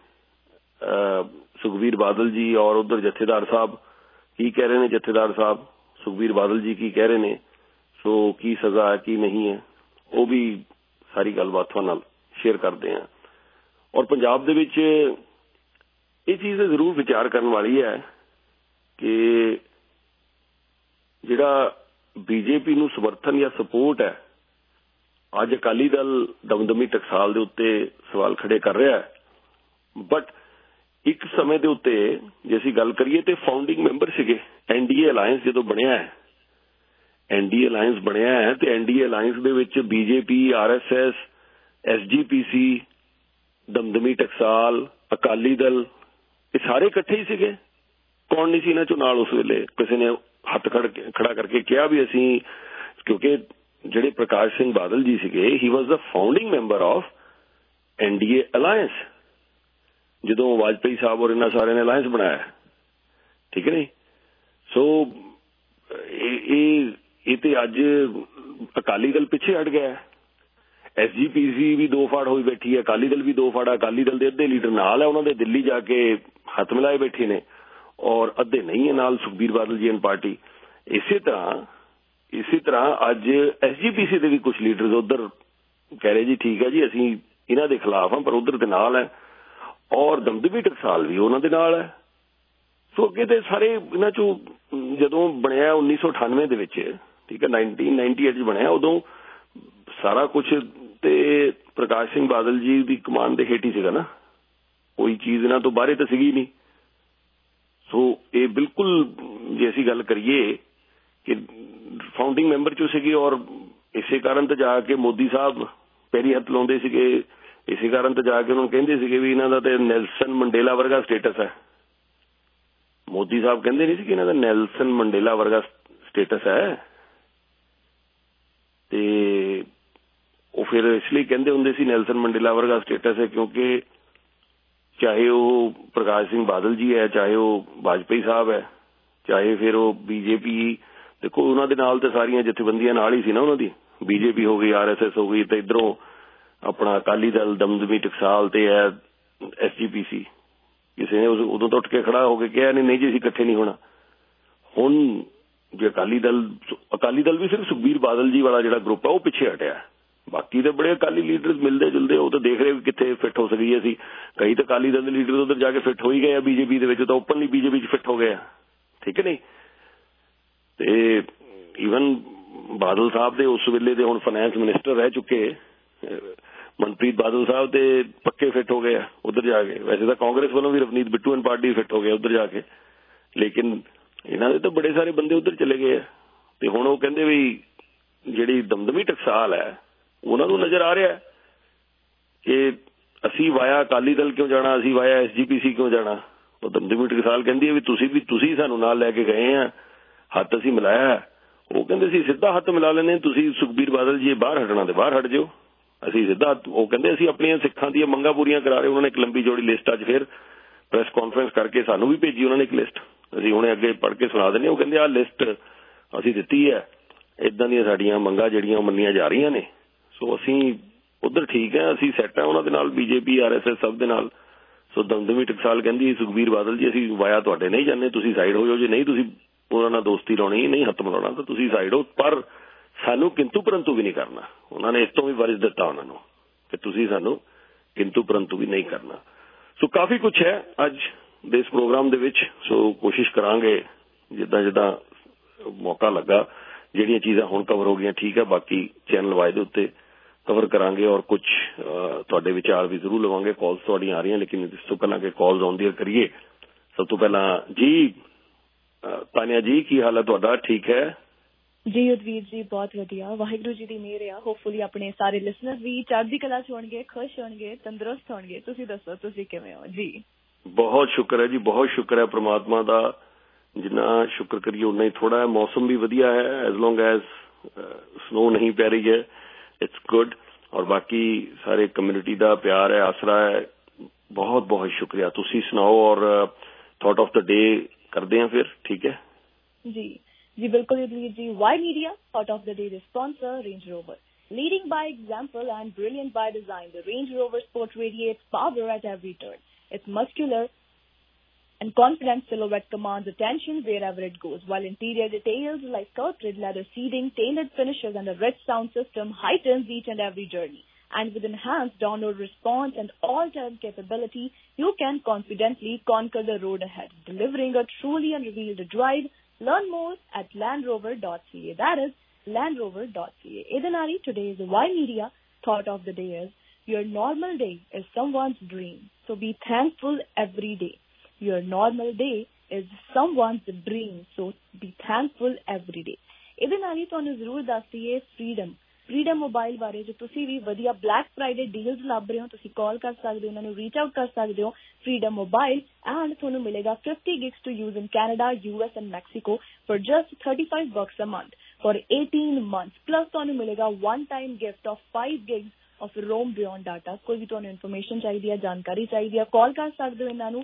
ਸੁਖਬੀਰ ਬਾਦਲ ਜੀ ਔਰ ਉਧਰ ਜਥੇਦਾਰ ਸਾਹਿਬ ਕੀ ਕਹਿ ਰਹੇ ਨੇ, ਜਥੇਦਾਰ ਸਾਹਿਬ ਸੁਖਬੀਰ ਬਾਦਲ ਜੀ ਕੀ ਕਹਿ ਰਹੇ ਨੇ, ਸੋ ਕੀ ਸਜ਼ਾ ਹੈ ਕੀ ਨਹੀਂ ਹੈ, ਉਹ ਵੀ ਸਾਰੀ ਗੱਲਬਾਤ ਤੁਹਾਡੇ ਨਾਲ ਸ਼ੇਅਰ ਕਰਦੇ ਆ। ਔਰ ਪੰਜਾਬ ਦੇ ਵਿੱਚ ਇਹ ਚੀਜ਼ ਜ਼ਰੂਰ ਵਿਚਾਰ ਕਰਨ ਵਾਲੀ ਹੈ ਕਿ ਜਿਹੜਾ ਬੀਜੇਪੀ ਨੂੰ ਸਮਰਥਨ ਜਾਂ ਸਪੋਰਟ ਹੈ, ਅੱਜ ਅਕਾਲੀ ਦਲ ਦਮਦਮੀ ਟਕਸਾਲ ਦੇ ਉੱਤੇ ਸਵਾਲ ਖੜੇ ਕਰ ਰਿਹਾ ਹੈ, ਬਟ ਇੱਕ ਸਮੇਂ ਦੇ ਉੱਤੇ ਜੇ ਅਸੀਂ ਗੱਲ ਕਰੀਏ ਤੇ ਫਾਊਂਡਿੰਗ ਮੈਂਬਰ ਸੀਗੇ ਐਨਡੀਏ ਅਲਾਇੰਸ ਜਦੋਂ ਬਣਿਆ ਹੈ, ਐਨਡੀਏ ਅਲਾਇੰਸ ਬਣਿਆ ਹੈ ਤੇ ਐਨਡੀਏ ਅਲਾਇੰਸ ਦੇ ਵਿੱਚ BJP, RSS, SGPC, Damdami Taksal, Akali Dal, ਇਹ ਸਾਰੇ ਇਕੱਠੇ ਹੀ ਸੀਗੇ। ਕੌਣ ਨਹੀਂ ਸੀ ਇਹਨਾਂ ਚੋਂ ਨਾਲ ਉਸ ਵੇਲੇ? ਕਿਸੇ ਨੇ ਹੱਥ ਖੜਾ ਕਰਕੇ ਕਿਹਾ ਵੀ ਅਸੀਂ क्योंकि ਜਿਹੜੇ ਪ੍ਰਕਾਸ਼ ਸਿੰਘ ਬਾਦਲ ਜੀ ਸੀਗੇ ਹੀ was the founding member of NDA alliance ਜਦੋਂ ਵਾਜਪੇਈ ਸਾਹਿਬ ਔਰ ਇਹਨਾਂ ਸਾਰਿਆਂ ਨੇ ਅਲਾਇੰਸ ਬਣਾਇਆ, ਠੀਕ ਹੈ ਨਹੀਂ। ਸੋ ਇਹ ਤੇ ਅੱਜ ਅਕਾਲੀ ਦਲ ਪਿੱਛੇ ਹਟ ਗਿਆ। SGPC ਵੀ ਦੋ ਫਾੜ ਹੋਈ ਬੈਠੀ ਹੈ, ਅਕਾਲੀ ਦਲ ਵੀ ਦੋ ਫਾੜਾ। ਅਕਾਲੀ ਦਲ ਦੇ ਅੱਧੇ ਲੀਡਰ ਨਾਲ ਹੈ, ਉਹਨਾਂ ਦੇ ਦਿੱਲੀ ਜਾ ਕੇ ਹੱਥ ਮਿਲਾਏ ਬੈਠੇ ਨੇ, ਔਰ ਅੱਧੇ ਨਹੀਂ ਹੈ ਨਾਲ ਸੁਖਬੀਰ ਬਾਦਲ ਜੀ ਐਨ ਪਾਰਟੀ। ਇਸੇ ਤਰ੍ਹਾਂ ਅੱਜ SGPC ਦੇ ਵੀ ਕੁਝ ਲੀਡਰ ਉਧਰ ਕਹਿ ਰਹੇ ਜੀ ਠੀਕ ਹੈ ਜੀ ਅਸੀਂ ਇਹਨਾਂ ਦੇ ਖਿਲਾਫ ਹਾਂ, ਪਰ ਉਧਰ ਦੇ ਨਾਲ ਹੈ, ਔਰ ਦਮਦਮੀ ਟਕਸਾਲ ਵੀ ਉਹਨਾਂ ਦੇ ਨਾਲ ਹੈ। ਸੋ ਅੱਗੇ ਤੇ ਸਾਰੇ ਇਹਨਾਂ ਚੋਂ ਜਦੋਂ ਬਣਿਆ 1998 ਦੇ ਵਿੱਚ, ਠੀਕ ਹੈ 1998 ਚ ਬਣਿਆ, ਉਦੋਂ ਸਾਰਾ ਕੁਝ ਤੇ ਪ੍ਰਕਾਸ਼ ਸਿੰਘ ਬਾਦਲ ਜੀ ਦੀ ਕਮਾਨ ਦੇ ਹੇਠ ਹੀ ਸੀਗਾ ਨਾ, ਕੋਈ ਚੀਜ਼ ਇਹਨਾਂ ਤੋਂ ਬਾਹਰੇ ਤਾਂ ਸੀਗੀ ਨਹੀਂ। ਸੋ ਇਹ ਬਿਲਕੁਲ ਜੇ ਅਸੀਂ ਗੱਲ ਕਰੀਏ ਕਿ ਫਾਊਂਡਿੰਗ ਮੈਂਬਰ ਚੋਂ ਸੀਗੇ, ਔਰ ਇਸੇ ਕਾਰਨ ਤਾਂ ਜਾ ਕੇ ਮੋਦੀ ਸਾਹਿਬ ਪੈਰੀ ਹੱਥ ਲਾਉਂਦੇ ਸੀਗੇ, ਇਸੇ ਕਾਰਨ ਤਾਂ ਜਾ ਕੇ ਉਹਨਾਂ ਨੂੰ ਕਹਿੰਦੇ ਸੀਗੇ ਵੀ ਇਹਨਾਂ ਦਾ ਤੇ ਨੈਲਸਨ ਮੰਡੇਲਾ ਵਰਗਾ ਸਟੇਟਸ ਹੈ। ਮੋਦੀ ਸਾਹਿਬ ਕਹਿੰਦੇ ਨਹੀਂ ਸੀ ਕਿ ਇਹਨਾਂ ਦਾ ਨੈਲਸਨ ਮੰਡੇਲਾ ਵਰਗਾ ਸਟੇਟਸ ਹੈ, ਤੇ ਉਹ ਫਿਰ ਇਸ ਲਈ ਕਹਿੰਦੇ ਹੁੰਦੇ ਸੀ ਨੈਲਸਨ ਮੰਡੇਲਾ ਵਰਗਾ ਸਟੇਟਸ ਹੈ ਕਿਉਂਕਿ ਚਾਹੇ ਉਹ ਪ੍ਰਕਾਸ਼ ਸਿੰਘ ਬਾਦਲ ਜੀ ਹੈ, ਚਾਹੇ ਉਹ ਵਾਜਪੇਈ ਸਾਹਿਬ ਹੈ, ਚਾਹੇ ਫਿਰ ਉਹ BJP, ਦੇਖੋ ਉਹਨਾਂ ਦੇ ਨਾਲ ਤਾਂ ਸਾਰੀਆਂ ਜਥੇਬੰਦੀਆਂ ਨਾਲ ਹੀ ਸੀ ਨਾ ਉਹਨਾਂ ਦੀ, BJP ਹੋ ਗਈ, RSS ਹੋ ਗਈ, ਤੇ ਇੱਧਰੋਂ ਆਪਣਾ ਅਕਾਲੀ ਦਲ, ਦਮਦਮੀ ਟਕਸਾਲ ਤੇ ਹੈ SGPC। ਕਿਸੇ ਨੇ ਉਦੋਂ ਤੋਂ ਉੱਠ ਕੇ ਖੜਾ ਹੋ ਕੇ ਕਿਹਾ ਨਹੀਂ ਜੀ ਅਸੀਂ ਇਕੱਠੇ ਨਹੀਂ ਹੋਣਾ। ਹੁਣ ਜੇ ਅਕਾਲੀ ਦਲ ਵੀ ਸਿਰਫ ਸੁਖਬੀਰ ਬਾਦਲ ਜੀ ਵਾਲਾ ਜਿਹੜਾ ਗਰੁੱਪ ਹੈ ਉਹ ਪਿੱਛੇ ਹਟਿਆ, ਬਾਕੀ ਤਾਂ ਬੜੇ ਅਕਾਲੀ ਲੀਡਰ ਮਿਲਦੇ ਜੁਲਦੇ, ਉਹ ਤਾਂ ਦੇਖ ਰਹੇ ਵੀ ਕਿੱਥੇ ਫਿੱਟ ਹੋ ਸਕੀਏ ਅਸੀਂ। ਕਈ ਤਾਂ ਅਕਾਲੀ ਦਲ ਦੇ ਲੀਡਰ ਉੱਧਰ ਜਾ ਕੇ ਫਿੱਟ ਹੋ ਹੀ ਗਏ ਆ BJP ਦੇ ਵਿੱਚ, ਤਾਂ ਓਪਨਲੀ BJP 'ਚ ਫਿੱਟ ਹੋ ਗਏ ਆ, ਠੀਕ ਹੈ ਨਹੀਂ। ਤੇ ਈਵਨ ਬਾਦਲ ਸਾਹਿਬ ਦੇ ਉਸ ਵੇਲੇ ਦੇ ਹੁਣ ਫਾਈਨੈਂਸ ਮਿਨਿਸਟਰ ਰਹਿ ਚੁੱਕੇ ਮਨਪ੍ਰੀਤ ਬਾਦਲ ਸਾਹਿਬ ਤੇ ਪੱਕੇ ਫਿੱਟ ਹੋ ਗਏ ਆ ਉੱਧਰ ਜਾ ਕੇ। ਵੈਸੇ ਤਾਂ ਕਾਂਗਰਸ ਵੱਲੋਂ ਵੀ Ravneet Bittu and party fit ਹੋ ਗਏ ਉੱਧਰ ਜਾ ਕੇ, ਲੇਕਿਨ ਇਹਨਾਂ ਦੇ ਤਾਂ ਬੜੇ ਸਾਰੇ ਬੰਦੇ ਉੱਧਰ ਚਲੇ ਗਏ ਆ। ਤੇ ਹੁਣ ਉਹ ਕਹਿੰਦੇ ਵੀ ਜਿਹੜੀ ਦਮਦਮੀ ਟਕਸਾਲ ਹੈ ਉਹਨਾਂ ਨੂੰ ਨਜ਼ਰ ਆ ਰਿਹਾ ਕਿ ਅਸੀਂ ਵਾਇਆ ਅਕਾਲੀ ਦਲ ਕਿਉਂ ਜਾਣਾ, ਅਸੀਂ ਵਾਇਆ SGPC ਕਿਉਂ ਜਾਣਾ। ਉਹ ਦਮਦਮੀ ਟਕਸਾਲ ਕਹਿੰਦੀ ਹੈ ਵੀ ਤੁਸੀਂ ਸਾਨੂੰ ਨਾਲ ਲੈ ਕੇ ਗਏ ਆ, ਹੱਥ ਅਸੀਂ ਮਿਲਾਇਆ। ਉਹ ਕਹਿੰਦੇ ਸੀ ਸਿੱਧਾ ਹੱਥ ਮਿਲਾ ਲੈਣੇ, ਤੁਸੀਂ ਸੁਖਬੀਰ ਬਾਦਲ ਜੀ ਬਾਹਰ ਹਟਣਾ ਤੇ ਬਾਹਰ ਹਟ ਜਾਓ, ਅਸੀਂ ਸਿੱਧਾ। ਉਹ ਕਹਿੰਦੇ ਅਸੀਂ ਆਪਣੀਆਂ ਸਿੱਖਾਂ ਦੀਆਂ ਮੰਗਾਂ ਪੂਰੀਆਂ ਕਰਾ ਰਹੇ। ਉਹਨਾਂ ਨੇ ਇੱਕ ਲੰਬੀ ਜੋੜੀ ਲਿਸਟ ਅੱਜ ਫਿਰ ਪ੍ਰੈਸ ਕਾਨਫਰੰਸ ਕਰਕੇ ਸਾਨੂੰ ਵੀ ਭੇਜੀ ਉਹਨਾਂ ਨੇ ਇੱਕ ਲਿਸਟ, ਅਸੀਂ ਹੁਣੇ ਅੱਗੇ ਪੜ੍ਹ ਕੇ ਸੁਣਾ ਦਿੰਦੇ। ਉਹ ਕਹਿੰਦੇ ਆਹ ਲਿਸਟ ਅਸੀਂ ਦਿੱਤੀ ਹੈ, ਇੱਦਾਂ ਦੀਆਂ ਸਾਡੀਆਂ ਮੰਗਾਂ ਜਿਹੜੀਆਂ ਮੰਨੀਆਂ ਜਾ ਰਹੀਆਂ ਨੇ। ਸੋ ਅਸੀਂ ਉੱਧਰ ਠੀਕ ਹੈ, ਅਸੀਂ ਸੈੱਟ ਹੈ ਉਹਨਾਂ ਦੇ ਨਾਲ, BJP RSS ਸਭ ਦੇ ਨਾਲ। ਸੋ ਦਮਦਮੀ ਟਕਸਾਲ ਕਹਿੰਦੀ ਸੁਖਬੀਰ ਬਾਦਲ ਜੀ ਅਸੀਂ ਵਾਇਆ ਤੁਹਾਡੇ ਨਹੀਂ ਜਾਂਦੇ, ਤੁਸੀਂ ਸਾਈਡ ਹੋ ਜਾਓ, ਜੇ ਨਹੀਂ ਤੁਸੀਂ ਉਹਨਾਂ ਨਾਲ ਦੋਸਤੀ ਲਾਉਣੀ, ਨਹੀਂ ਹੱਥ ਮਿਲਾਉਣਾ ਤਾਂ ਤੁਸੀਂ ਸਾਈਡ ਹੋ, ਪਰ ਸਾਨੂੰ ਕਿੰਤੂ ਪਰੰਤੂ ਵੀ ਨਹੀਂ ਕਰਨਾ। ਉਹਨਾਂ ਨੇ ਇਸ ਤੋਂ ਵੀ ਵਰਜ ਦਿੱਤਾ ਉਹਨਾਂ ਨੂੰ ਕਿ ਤੁਸੀਂ ਸਾਨੂੰ ਕਿੰਤੂ ਪਰੰਤੂ ਵੀ ਨਹੀਂ ਕਰਨਾ। ਸੋ ਕਾਫੀ ਕੁਛ ਹੈ ਅੱਜ ਦੇ ਇਸ ਪ੍ਰੋਗਰਾਮ ਦੇ ਵਿੱਚ। ਸੋ ਕੋਸ਼ਿਸ਼ ਕਰਾਂਗੇ ਜਿੱਦਾਂ ਮੌਕਾ ਲੱਗਾ, ਜਿਹੜੀਆਂ ਚੀਜ਼ਾਂ ਹੁਣ ਕਵਰ ਹੋ ਗਈਆਂ ਠੀਕ ਹੈ, ਬਾਕੀ ਚੈਨਲ ਵਾਈਜ਼ ਦੇ ਉੱਤੇ ਕਵਰ ਕਰਾਂਗੇ, ਔਰ ਕੁਝ ਤੁਹਾਡੇ ਵਿਚਾਰ ਵੀ ਜ਼ਰੂਰ ਲਵਾਂਗੇ। ਕਾਲਸ ਤੁਹਾਡੀਆਂ ਆ ਰਹੀਆਂ, ਲੇਕਿਨ ਇਸ ਤੋਂ ਪਹਿਲਾਂ ਕਿ ਕਾਲਸ ਆਉਂਦੀਆਂ ਕਰੀਏ, ਸਭ ਤੋਂ ਪਹਿਲਾਂ ਜੀ ਤਾਨੀਆ ਜੀ ਕੀ ਹਾਲ ਹੈ ਤੁਹਾਡਾ? ਠੀਕ ਹੈ ਜੀ ਉਦਵੀਰ ਜੀ, ਬਹੁਤ ਵਧੀਆ, ਵਾਹਿਗੁਰੂ ਜੀ ਦੀ ਮਿਹਰ ਆ। ਹੋਪਫੁਲੀ ਆਪਣੇ ਸਾਰੇ ਲਿਸਨਰਸ ਵੀ ਚੜ੍ਹਦੀ ਕਲਾ ਚ ਹੋਣਗੇ, ਖੁਸ਼ ਹੋਣਗੇ, ਤੰਦਰੁਸਤ ਹੋਣਗੇ। ਤੁਸੀਂ ਦੱਸੋ ਤੁਸੀਂ ਕਿਵੇਂ ਹੋ ਜੀ? ਬਹੁਤ ਸ਼ੁਕਰ ਹੈ ਜੀ, ਬਹੁਤ ਸ਼ੁਕਰ ਹੈ ਪ੍ਰਮਾਤਮਾ ਦਾ, ਜਿੰਨਾ ਸ਼ੁਕਰ ਕਰੀਏ ਉਨਾ ਹੀ ਥੋੜਾ ਹੈ। ਮੌਸਮ ਵੀ ਵਧੀਆ ਹੈ, ਐਜ਼ ਲੌਂਗ ਐਜ਼ ਸਨੋ ਨਹੀਂ ਪੈ ਰਹੀ ਹੈ, ਇਟਸ ਗੁੱਡ। ਔਰ ਬਾਕੀ ਸਾਰੇ ਕਮਿਊਨਿਟੀ ਦਾ ਪਿਆਰ ਹੈ, ਆਸਰਾ ਹੈ, ਬਹੁਤ ਬਹੁਤ ਸ਼ੁਕਰੀਆ। ਤੁਸੀਂ ਸੁਣਾਓ, ਔਰ ਥਾਟ ਆਫ ਦ ਡੇ ਕਰਦੇ ਹਾਂ ਫਿਰ, ਠੀਕ ਹੈ जी बिल्कुल जी। Y Media thought of the day sponsor Range Rover, leading by example and brilliant by design, the Range Rover Sport radiates power at every turn. Its muscular and confident silhouette commands attention wherever it goes, while interior details like sculpted leather seating, tailored finishes and a rich sound system heightens each and every journey. And with enhanced download response and all-terrain capability, you can confidently conquer the road ahead, delivering a truly unrevealed drive. Learn more at landrover.ca. That is landrover.ca. Idanari, today's Y Media thought of the day is, your normal day is someone's dream. So be thankful every day. Your normal day is someone's dream. So be thankful every day. Idanari, ਤੁਹਾਨੂੰ ਜ਼ਰੂਰ ਦੱਸਦੀਏ freedom mobile ਬਾਰੇ। ਜੇ ਤੁਸੀਂ ਵੀ ਵਧੀਆ black Friday deals ਲੱਭ ਰਹੇ ਹੋ, ਤੁਸੀਂ ਕਾਲ ਕਰ ਸਕਦੇ ਹੋ, ਉਹਨਾਂ ਨੂੰ ਰੀਚ ਆਊਟ ਕਰ ਸਕਦੇ ਹੋ, ਫਰੀडम ਮੋਬਾਈਲ, ਐਂਡ ਤੁਹਾਨੂੰ ਮਿਲੇਗਾ 50 gigs to use in Canada, US and Mexico for just $35 a month. for 18 months. Plus ਤੁਹਾਨੂੰ ਮਿਲੇਗਾ one time gift of 5 gigs of roam beyond data. ਕੋਈ ਵੀ ਤੁਹਾਨੂੰ ਇਨਫੋਰਮੇਸ਼ਨ ਚਾਹੀਦੀ ਹੈ, ਜਾਣਕਾਰੀ ਚਾਹੀਦੀ ਹੈ, ਕਾਲ ਕਰ ਸਕਦੇ ਹੋ ਇਹਨਾਂ ਨੂੰ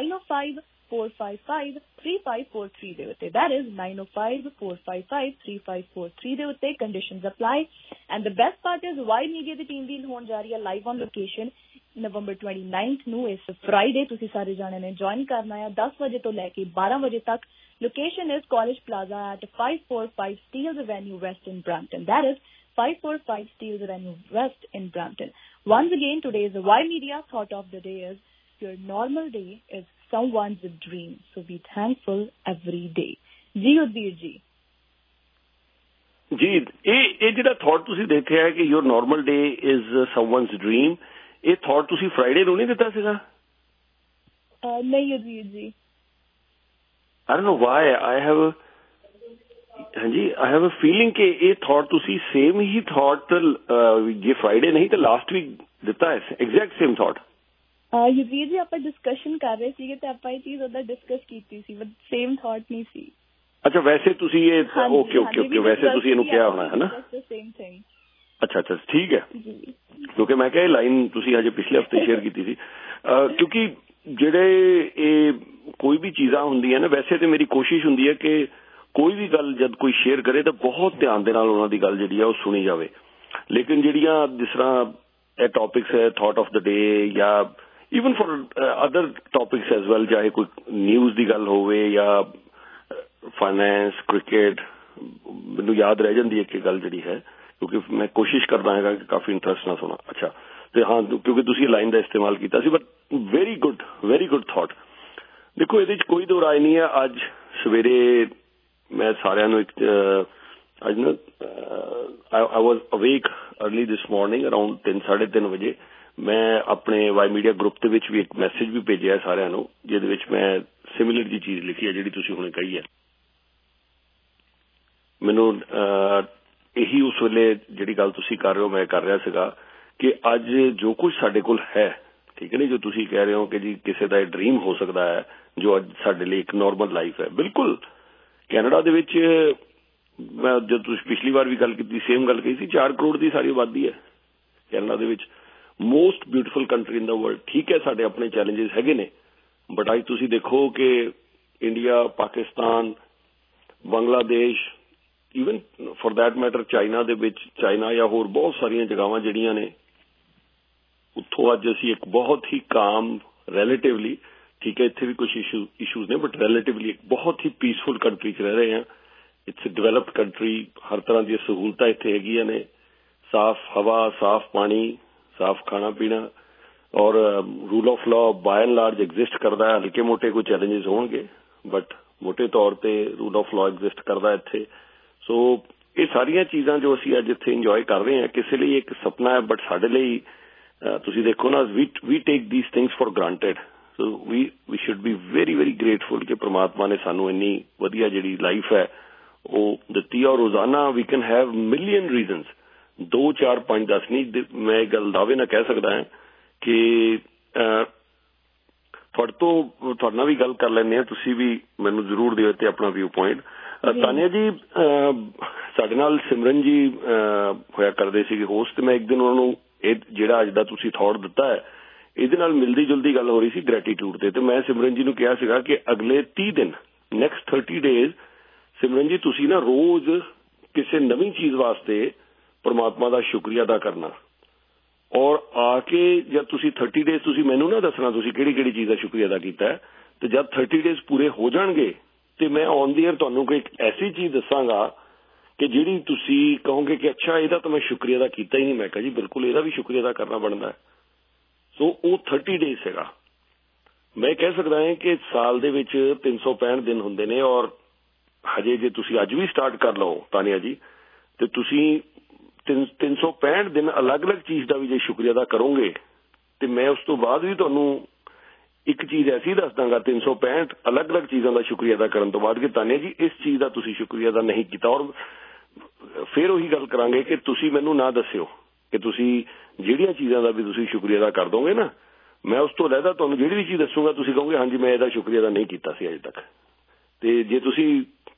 905-455-3543 ਦੇ ਉੱਤੇ. That is 905-455-3543 ਦੇ ਉੱਤੇ. Conditions apply. And the best part is Y Media ਦੀ ਟੀਮ ਵੀ ਹੋਣ ਜਾ ਰਹੀ ਹੈ live on location November 29th ਨੂੰ, ਇਸ ਫਰਾਈਡੇ. ਤੁਸੀਂ ਸਾਰੇ ਜਾਣੇ ਨੇ ਜੁਆਇਨ ਕਰਨਾ ਹੈ 10 ਵਜੇ ਤੋਂ ਲੈ ਕੇ 12 ਵਜੇ ਤੱਕ. Location is College Plaza at 545 Steeles Avenue West in Brampton. That is 545 Steeles Avenue West in Brampton. Once again, today's Y Media thought of the day is your normal day is someone's dream. So be thankful every day. जी उद्दीर जी जी ਇਹ ਜਿਹੜਾ thought ਤੁਸੀਂ ਦੇਖਿਆ ਹੈ ਕਿ your normal day is someone's dream, ਇਹ thought ਤੁਸੀਂ Friday ਨੂੰ ਨਹੀਂ ਦਿੱਤਾ ਸੀਗਾ? ਨਹੀਂ ਉਦੀਰ ਜੀ. I don't know why I have a feeling ਕਿ ਇਹ ਥਾਟ ਤੁਸੀਂ ਸੇਮ ਹੀ ਥਾਟ ਜੇ ਫਰਾਈਡੇ ਨਹੀਂ ਤਾਂ ਲਾਸਟ ਵੀਕ ਦਿੱਤਾ ਹੈ, ਐਗਜ਼ੈਕਟ ਸੇਮ ਥਾਟ. ਯੁਵੀਰ ਜੀ ਆਪਾਂ ਡਿਸਕਸ਼ਨ ਕਰ ਰਹੇ ਸੀਗੇ ਤੇ ਆਪਾਂ ਇਹ ਚੀਜ਼ ਉਹਦਾ ਡਿਸਕਸ ਕੀਤੀ ਸੀ, ਬਟ ਸੇਮ ਥਾਟ ਨਹੀਂ ਸੀ. ਅੱਛਾ ਵੈਸੇ ਤੁਸੀਂ ਇਹ ਓਕੇ ਵੈਸੇ ਤੁਸੀਂ ਇਹਨੂੰ ਕਿਹਾ ਹੋਣਾ ਹੈ ਨਾ? Same thing. ਅੱਛਾ ਠੀਕ ਹੈ. ਕਿਉਂਕਿ ਮੈਂ ਕਿਹਾ ਇਹ ਲਾਈਨ ਤੁਸੀਂ ਅਜੇ ਪਿਛਲੇ ਹਫਤੇ ਸ਼ੇਅਰ ਕੀਤੀ ਸੀ. ਕਿਉਂਕਿ ਜਿਹੜੇ ਇਹ ਕੋਈ ਵੀ ਚੀਜ਼ਾਂ ਹੁੰਦੀਆਂ ਨੇ, ਵੈਸੇ ਤੇ ਮੇਰੀ ਕੋਸ਼ਿਸ਼ ਹੁੰਦੀ ਹੈ ਕਿ ਕੋਈ ਵੀ ਗੱਲ ਜਦ ਕੋਈ ਸ਼ੇਅਰ ਕਰੇ ਤਾਂ ਬਹੁਤ ਧਿਆਨ ਦੇ ਨਾਲ ਉਹਨਾਂ ਦੀ ਗੱਲ ਜਿਹੜੀ ਆ ਉਹ ਸੁਣੀ ਜਾਵੇ. ਲੇਕਿਨ ਜਿਹੜੀਆਂ ਜਿਸ ਤਰ੍ਹਾਂ ਇਹ ਟੌਪਿਕਸ ਹੈ ਥਾਟ ਆਫ ਦ ਡੇ ਜਾਂ even for other topics as well, ਚਾਹੇ ਕੋਈ ਨਿਊਜ਼ ਦੀ ਗੱਲ ਹੋਵੇ ਜਾਂ ਫਾਈਨੈਂਸ, ਕ੍ਰਿਕਟ, ਮੈਨੂੰ ਯਾਦ ਰਹਿ ਜਾਂਦੀ ਹੈ ਕਿ ਗੱਲ ਜਿਹੜੀ ਹੈ, ਕਿਉਂਕਿ ਮੈਂ ਕੋਸ਼ਿਸ਼ ਕਰਦਾ ਹੈਗਾ ਕਿ ਕਾਫੀ ਇੰਟਰਸਟ ਨਾਲ ਸੁਣਾ. ਅੱਛਾ ਤੇ ਹਾਂ, ਕਿਉਂਕਿ ਤੁਸੀਂ ਲਾਈਨ ਦਾ ਇਸਤੇਮਾਲ ਕੀਤਾ ਸੀ, ਬਟ ਵੈਰੀ ਗੁੱਡ ਥਾਟ. ਦੇਖੋ ਇਹਦੇ 'ਚ ਕੋਈ ਦੋ ਰਾਏ ਨਹੀਂ ਹੈ. ਅੱਜ ਸਵੇਰੇ ਮੈਂ ਸਾਰਿਆਂ ਨੂੰ ਅੱਜ ਨਾ I was awake early this morning around 3-3:30 ਵਜੇ. ਮੈਂ ਆਪਣੇ ਵਾਈ ਮੀਡੀਆ ਗਰੁੱਪ ਦੇ ਵਿੱਚ ਵੀ ਇੱਕ ਮੈਸੇਜ ਵੀ ਭੇਜਿਆ ਸਾਰਿਆਂ ਨੂੰ, ਜਿਹਦੇ ਵਿੱਚ ਮੈਂ ਸਿਮਿਲਰ ਜੀ ਚੀਜ਼ ਲਿਖੀ ਹੈ ਜਿਹੜੀ ਤੁਸੀਂ ਹੁਣੇ ਕਹੀ ਹੈ. ਮੈਨੂੰ ਇਹੀ ਉਸ ਵੇਲੇ ਜਿਹੜੀ ਗੱਲ ਤੁਸੀਂ ਕਰ ਰਹੇ ਹੋ ਮੈਂ ਕਰ ਰਿਹਾ ਸੀਗਾ ਕਿ ਅੱਜ ਜੋ ਕੁਝ ਸਾਡੇ ਕੋਲ ਹੈ, ਠੀਕ ਹੈ ਨਾ, ਜੋ ਤੁਸੀਂ ਕਹਿ ਰਹੇ ਹੋ ਕਿ ਜੀ ਕਿਸੇ ਦਾ ਇਹ ਡ੍ਰੀਮ ਹੋ ਸਕਦਾ ਹੈ ਜੋ ਅੱਜ ਸਾਡੇ ਲਈ ਇੱਕ ਨੋਰਮਲ ਲਾਈਫ ਹੈ. ਬਿਲਕੁਲ ਕੈਨੇਡਾ ਦੇ ਵਿੱਚ ਮੈਂ ਜਦ ਤੁਸੀਂ ਪਿਛਲੀ ਵਾਰ ਵੀ ਗੱਲ ਕੀਤੀ ਸੇਮ ਗੱਲ ਕਹੀ ਸੀ, 4 ਕਰੋੜ ਦੀ ਸਾਰੀ ਆਬਾਦੀ ਹੈ ਕੈਨੇਡਾ ਦੇ ਵਿੱਚ. Most beautiful country in the world. ਠੀਕ ਹੈ ਸਾਡੇ ਆਪਣੇ ਚੈਲੰਜਸ ਹੈਗੇ ਨੇ, ਬਟ ਅੱਜ ਤੁਸੀਂ ਦੇਖੋ ਕਿ India, Pakistan, Bangladesh, even for that matter China ਦੇ ਵਿੱਚ, ਚਾਈਨਾ ਜਾਂ ਹੋਰ ਬਹੁਤ ਸਾਰੀਆਂ ਜਗ੍ਹਾਵਾਂ ਜਿਹੜੀਆਂ ਨੇ, ਉੱਥੋਂ ਅੱਜ ਅਸੀਂ ਇੱਕ ਬਹੁਤ ਹੀ ਕਾਮ ਰਿਲੇਟਿਵਲੀ, ਠੀਕ ਹੈ ਇੱਥੇ ਵੀ ਕੁਝ ਇਸ਼ੂਜ਼ ਨੇ, ਬਟ ਰਿਲੇਟਿਵਲੀ ਇੱਕ ਬਹੁਤ ਹੀ ਪੀਸਫੁਲ ਕੰਟਰੀ 'ਚ ਰਹਿ ਰਹੇ ਹਾਂ. It's a developed country. ਹਰ ਤਰ੍ਹਾਂ ਦੀਆਂ ਸਹੂਲਤਾਂ ਇੱਥੇ ਹੈਗੀਆਂ ਨੇ, ਸਾਫ਼ ਹਵਾ, ਸਾਫ਼ ਪਾਣੀ, ਸਾਫ਼ ਖਾਣਾ ਪੀਣਾ, ਔਰ rule of law by and large exist ਕਰਦਾ ਹੈ. ਹਲਕੇ ਮੋਟੇ ਕੋਈ ਚੈਲੰਜਸ ਹੋਣਗੇ, ਬਟ ਮੋਟੇ ਤੌਰ ਤੇ ਰੂਲ ਆਫ ਲਾਅ ਐਗਜ਼ਿਸਟ ਕਰਦਾ ਇੱਥੇ. ਸੋ ਇਹ ਸਾਰੀਆਂ ਚੀਜ਼ਾਂ ਜੋ ਅਸੀਂ ਅੱਜ ਇੱਥੇ ਇੰਜੋਏ ਕਰ ਰਹੇ ਹਾਂ, ਕਿਸੇ ਲਈ ਇੱਕ ਸੁਪਨਾ ਹੈ, ਬਟ ਸਾਡੇ ਲਈ ਤੁਸੀਂ ਦੇਖੋ ਨਾ, we take these things for granted. So we should be very grateful ਕਿ ਪ੍ਰਮਾਤਮਾ ਨੇ ਸਾਨੂੰ ਇੰਨੀ ਵਧੀਆ ਜਿਹੜੀ ਲਾਈਫ ਹੈ ਉਹ ਦਿੱਤੀ. ਔਰ ਰੋਜ਼ਾਨਾ we can have million reasons, 2, 4, 5, 10 ਨਹੀਂ. ਮੈਂ ਇਹ ਗੱਲ ਦਾਅਵੇ ਨਾਲ ਕਹਿ ਸਕਦਾ ਹਾਂ ਕਿ ਤੁਹਾਡੇ ਨਾਲ ਵੀ ਗੱਲ ਕਰ ਲੈਂਦੇ ਹਾਂ, ਤੁਸੀਂ ਵੀ ਮੈਨੂੰ ਜ਼ਰੂਰ ਦਿਓ ਤੇ ਆਪਣਾ ਵਿਊ ਪੁਆਇੰਟ. ਤਾਨੀਆ ਜੀ ਸਾਡੇ ਨਾਲ ਸਿਮਰਨ ਜੀ ਹੋਇਆ ਕਰਦੇ ਸੀਗੇ ਹੋਸਟ, ਤੇ ਮੈਂ ਇੱਕ ਦਿਨ ਉਹਨਾਂ ਨੂੰ ਇਹ ਜਿਹੜਾ ਅੱਜ ਦਾ ਤੁਸੀਂ ਥਾਟ ਦਿੱਤਾ ਹੈ ਇਹਦੇ ਨਾਲ ਮਿਲਦੀ ਜੁਲਦੀ ਗੱਲ ਹੋ ਰਹੀ ਸੀ ਗ੍ਰੈਟੀਟਿਊਡ ਤੇ. ਤੇ ਮੈਂ ਸਿਮਰਨ ਜੀ ਨੂੰ ਕਿਹਾ ਸੀਗਾ ਕਿ ਅਗਲੇ 30 ਦਿਨ ਨੈਕਸਟ 30 ਡੇਜ਼ ਸਿਮਰਨ ਜੀ ਤੁਸੀਂ ਨਾ ਰੋਜ਼ ਕਿਸੇ ਨਵੀਂ ਚੀਜ਼ ਵਾਸਤੇ ਪਰਮਾਤਮਾ ਦਾ ਸ਼ੁਕਰੀਆ ਅਦਾ ਕਰਨਾ, ਔਰ ਆ ਕੇ ਜਦ ਤੁਸੀਂ 30 ਡੇਜ਼ ਤੁਸੀਂ ਮੈਨੂੰ ਨਾ ਦੱਸਣਾ ਤੁਸੀਂ ਕਿਹੜੀ ਕਿਹੜੀ ਚੀਜ਼ ਦਾ ਸ਼ੁਕਰੀਆ ਅਦਾ ਕੀਤਾ ਹੈ, ਤੇ ਜਦ 30 ਡੇਜ਼ ਪੂਰੇ ਹੋ ਜਾਣਗੇ ਤੇ ਮੈਂ ਔਨ ਦੀ ਏਅਰ ਤੁਹਾਨੂੰ ਕੋਈ ਇੱਕ ਐਸੀ ਚੀਜ਼ ਦੱਸਾਂਗਾ ਕਿ ਜਿਹੜੀ ਤੁਸੀਂ ਕਹੋਗੇ ਕਿ ਅੱਛਾ ਇਹਦਾ ਤਾਂ ਮੈਂ ਸ਼ੁਕਰੀਆ ਅਦਾ ਕੀਤਾ ਹੀ ਨਹੀਂ. ਮੈਂ ਕਿਹਾ ਜੀ ਬਿਲਕੁਲ ਇਹਦਾ ਵੀ ਸ਼ੁਕਰੀਆ ਅਦਾ ਕਰਨਾ ਬਣਦਾ ਹੈ. ਸੋ ਉਹ 30 ਡੇਜ਼ ਹੈਗਾ. ਮੈਂ ਕਹਿ ਸਕਦਾ ਹਾਂ ਕਿ ਸਾਲ ਦੇ ਵਿੱਚ 365 ਦਿਨ ਹੁੰਦੇ ਨੇ, ਔਰ ਹਜੇ ਜੇ ਤੁਸੀਂ ਅੱਜ ਵੀ ਸਟਾਰਟ ਕਰ ਲਓ ਤਾਨੀਆ ਜੀ, ਤੇ ਤੁਸੀਂ 365 ਦਿਨ ਅਲੱਗ-ਅਲੱਗ ਚੀਜ਼ ਦਾ ਵੀ ਜੇ ਸ਼ੁਕਰੀਆ ਅਦਾ ਕਰੋਗੇ, ਤੇ ਮੈਂ ਉਸ ਤੋਂ ਬਾਅਦ ਵੀ ਤੁਹਾਨੂੰ ਇੱਕ ਚੀਜ਼ ਐਸੀ ਦੱਸ ਦਾਂਗਾ 365 ਅਲੱਗ-ਅਲੱਗ ਚੀਜ਼ਾਂ ਦਾ ਸ਼ੁਕਰੀਆ ਅਦਾ ਕਰਨ ਤੋਂ ਬਾਅਦ ਕਿ ਤਾਨੀਆ ਜੀ ਇਸ ਚੀਜ਼ ਦਾ ਤੁਸੀਂ ਸ਼ੁਕਰੀਆ ਅਦਾ ਨਹੀਂ ਕੀਤਾ. ਔਰ ਫਿਰ ਉਹੀ ਗੱਲ ਕਰਾਂਗੇ ਕਿ ਤੁਸੀਂ ਮੈਨੂੰ ਨਾ ਦੱਸਿਓ ਕਿ ਤੁਸੀਂ ਜਿਹੜੀਆਂ ਚੀਜ਼ਾਂ ਦਾ ਵੀ ਤੁਸੀਂ ਸ਼ੁਕਰੀਆ ਅਦਾ ਕਰ ਦੋਗੇ ਨਾ, ਮੈਂ ਉਸ ਤੋਂ ਲੈਦਾ ਤੁਹਾਨੂੰ ਜਿਹੜੀ ਵੀ ਚੀਜ਼ ਦੱਸੂਗਾ ਤੁਸੀਂ ਕਹੋਗੇ ਹਾਂਜੀ ਮੈਂ ਇਹਦਾ ਸ਼ੁਕਰੀਆ ਅਦਾ ਨਹੀਂ ਕੀਤਾ ਸੀ ਅਜੇ ਤੱਕ. ਤੇ ਜੇ ਤੁਸੀਂ